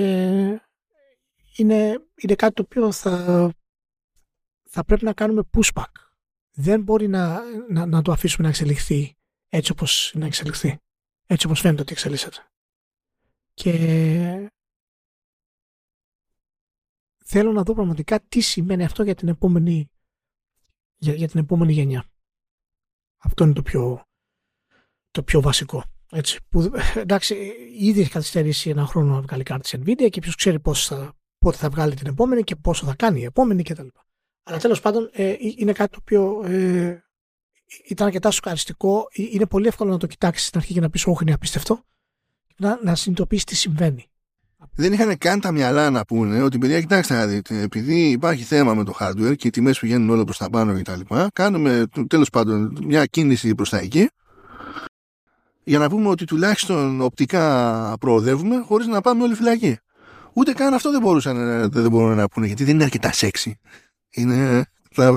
είναι κάτι το οποίο θα πρέπει να κάνουμε pushback. Δεν μπορεί να το αφήσουμε να εξελιχθεί έτσι όπως να εξελιχθεί. Έτσι όπως φαίνεται ότι εξελίσσεται. Και θέλω να δω πραγματικά τι σημαίνει αυτό για την επόμενη γενιά. Αυτό είναι το πιο βασικό. Έτσι, που, εντάξει, ήδη έχει καθυστερήσει ένα χρόνο να βγάλει κάρτα της Nvidia και ποιος ξέρει πότε θα βγάλει την επόμενη και πόσο θα κάνει η επόμενη κτλ. Αλλά τέλος πάντων είναι κάτι το οποίο ήταν αρκετά σοκαριστικό. Είναι πολύ εύκολο να το κοιτάξεις στην αρχή και να πεις όχι είναι απίστευτο, να συνειδητοποιήσεις τι συμβαίνει. Δεν είχαν καν τα μυαλά να πούνε ότι παιδιά, κοιτάξτε να δείτε, επειδή υπάρχει θέμα με το hardware και οι τιμές πηγαίνουν όλο προς τα πάνω κτλ. Κάνουμε τέλος πάντων μια κίνηση προς τα εκεί για να πούμε ότι τουλάχιστον οπτικά προοδεύουμε χωρίς να πάμε όλοι φυλακή. Ούτε καν αυτό δεν μπορούν να πούνε γιατί δεν είναι αρκετά σεξι. Είναι.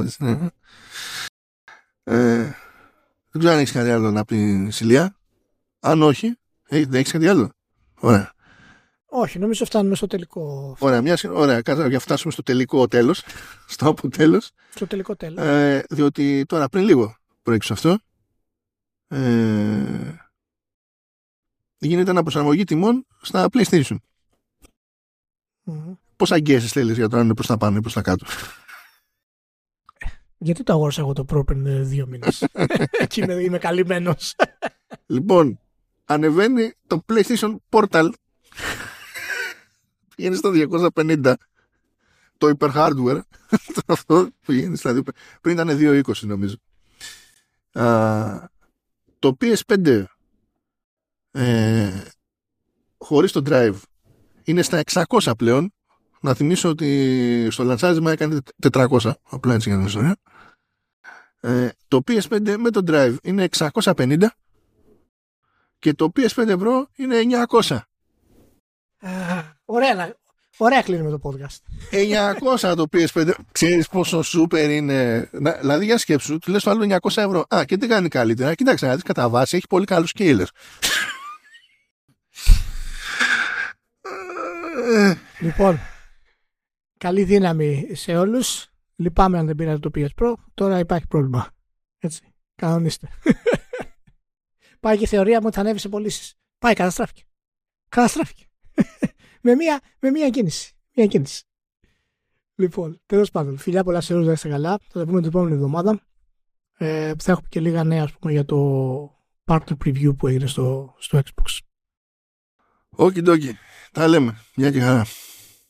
Δεν ξέρω αν έχεις κάτι άλλο να πει, Σιλία. Αν όχι, δεν έχεις κάτι άλλο. Ωραία. Όχι, νομίζω φτάνουμε στο τελικό. Ωραία, για να φτάσουμε στο τελικό τέλος. Στο αποτέλος. Στο τελικό τέλος. Διότι τώρα πριν λίγο προέκυψε αυτό. Γίνεται αναπροσαρμογή τιμών στα PlayStation. Πώς αγγέσεις θέλεις για το αν είναι προς τα πάνω ή προς τα κάτω? Γιατί το αγόρασα εγώ το Pro πριν 2 μήνες και είμαι καλυμμένος. Λοιπόν, ανεβαίνει το PlayStation Portal. Πηγαίνει στα 250. Το hyper hardware. Αυτό πηγαίνει στα 250. Πριν ήταν 220 νομίζω. Το PS5 χωρίς το drive είναι στα 600 πλέον. Να θυμίσω ότι στο λανσάρισμα έκανε 400. Απλά έτσι για την ιστορία. Το PS5 με το drive είναι 650 και το PS5 Pro είναι 900. Ωραία κλείνουμε το podcast. 900 το PS5. Ξέρεις πόσο super είναι? Δηλαδή για σκέψου, του λες το άλλο 900 ευρώ. Και τι κάνει καλύτερα? Κοίταξε να δεις, κατά βάση έχει πολύ καλούς scalers. Λοιπόν, καλή δύναμη σε όλους. Λυπάμαι αν δεν πήρατε το PS Pro. Τώρα υπάρχει πρόβλημα. Έτσι, κανονίστε. Πάει και η θεωρία μου ότι θα ανέβει σε πωλήσεις. Πάει, καταστράφηκε. με μία κίνηση. Λοιπόν, τέλος πάντων, φιλιά πολλά σε όλους, να είστε καλά. Θα τα πούμε την επόμενη εβδομάδα. Θα έχουμε και λίγα νέα, ας πούμε, για το partner preview που έγινε στο Xbox. Okidoki. Τα λέμε. Μια και χαρά.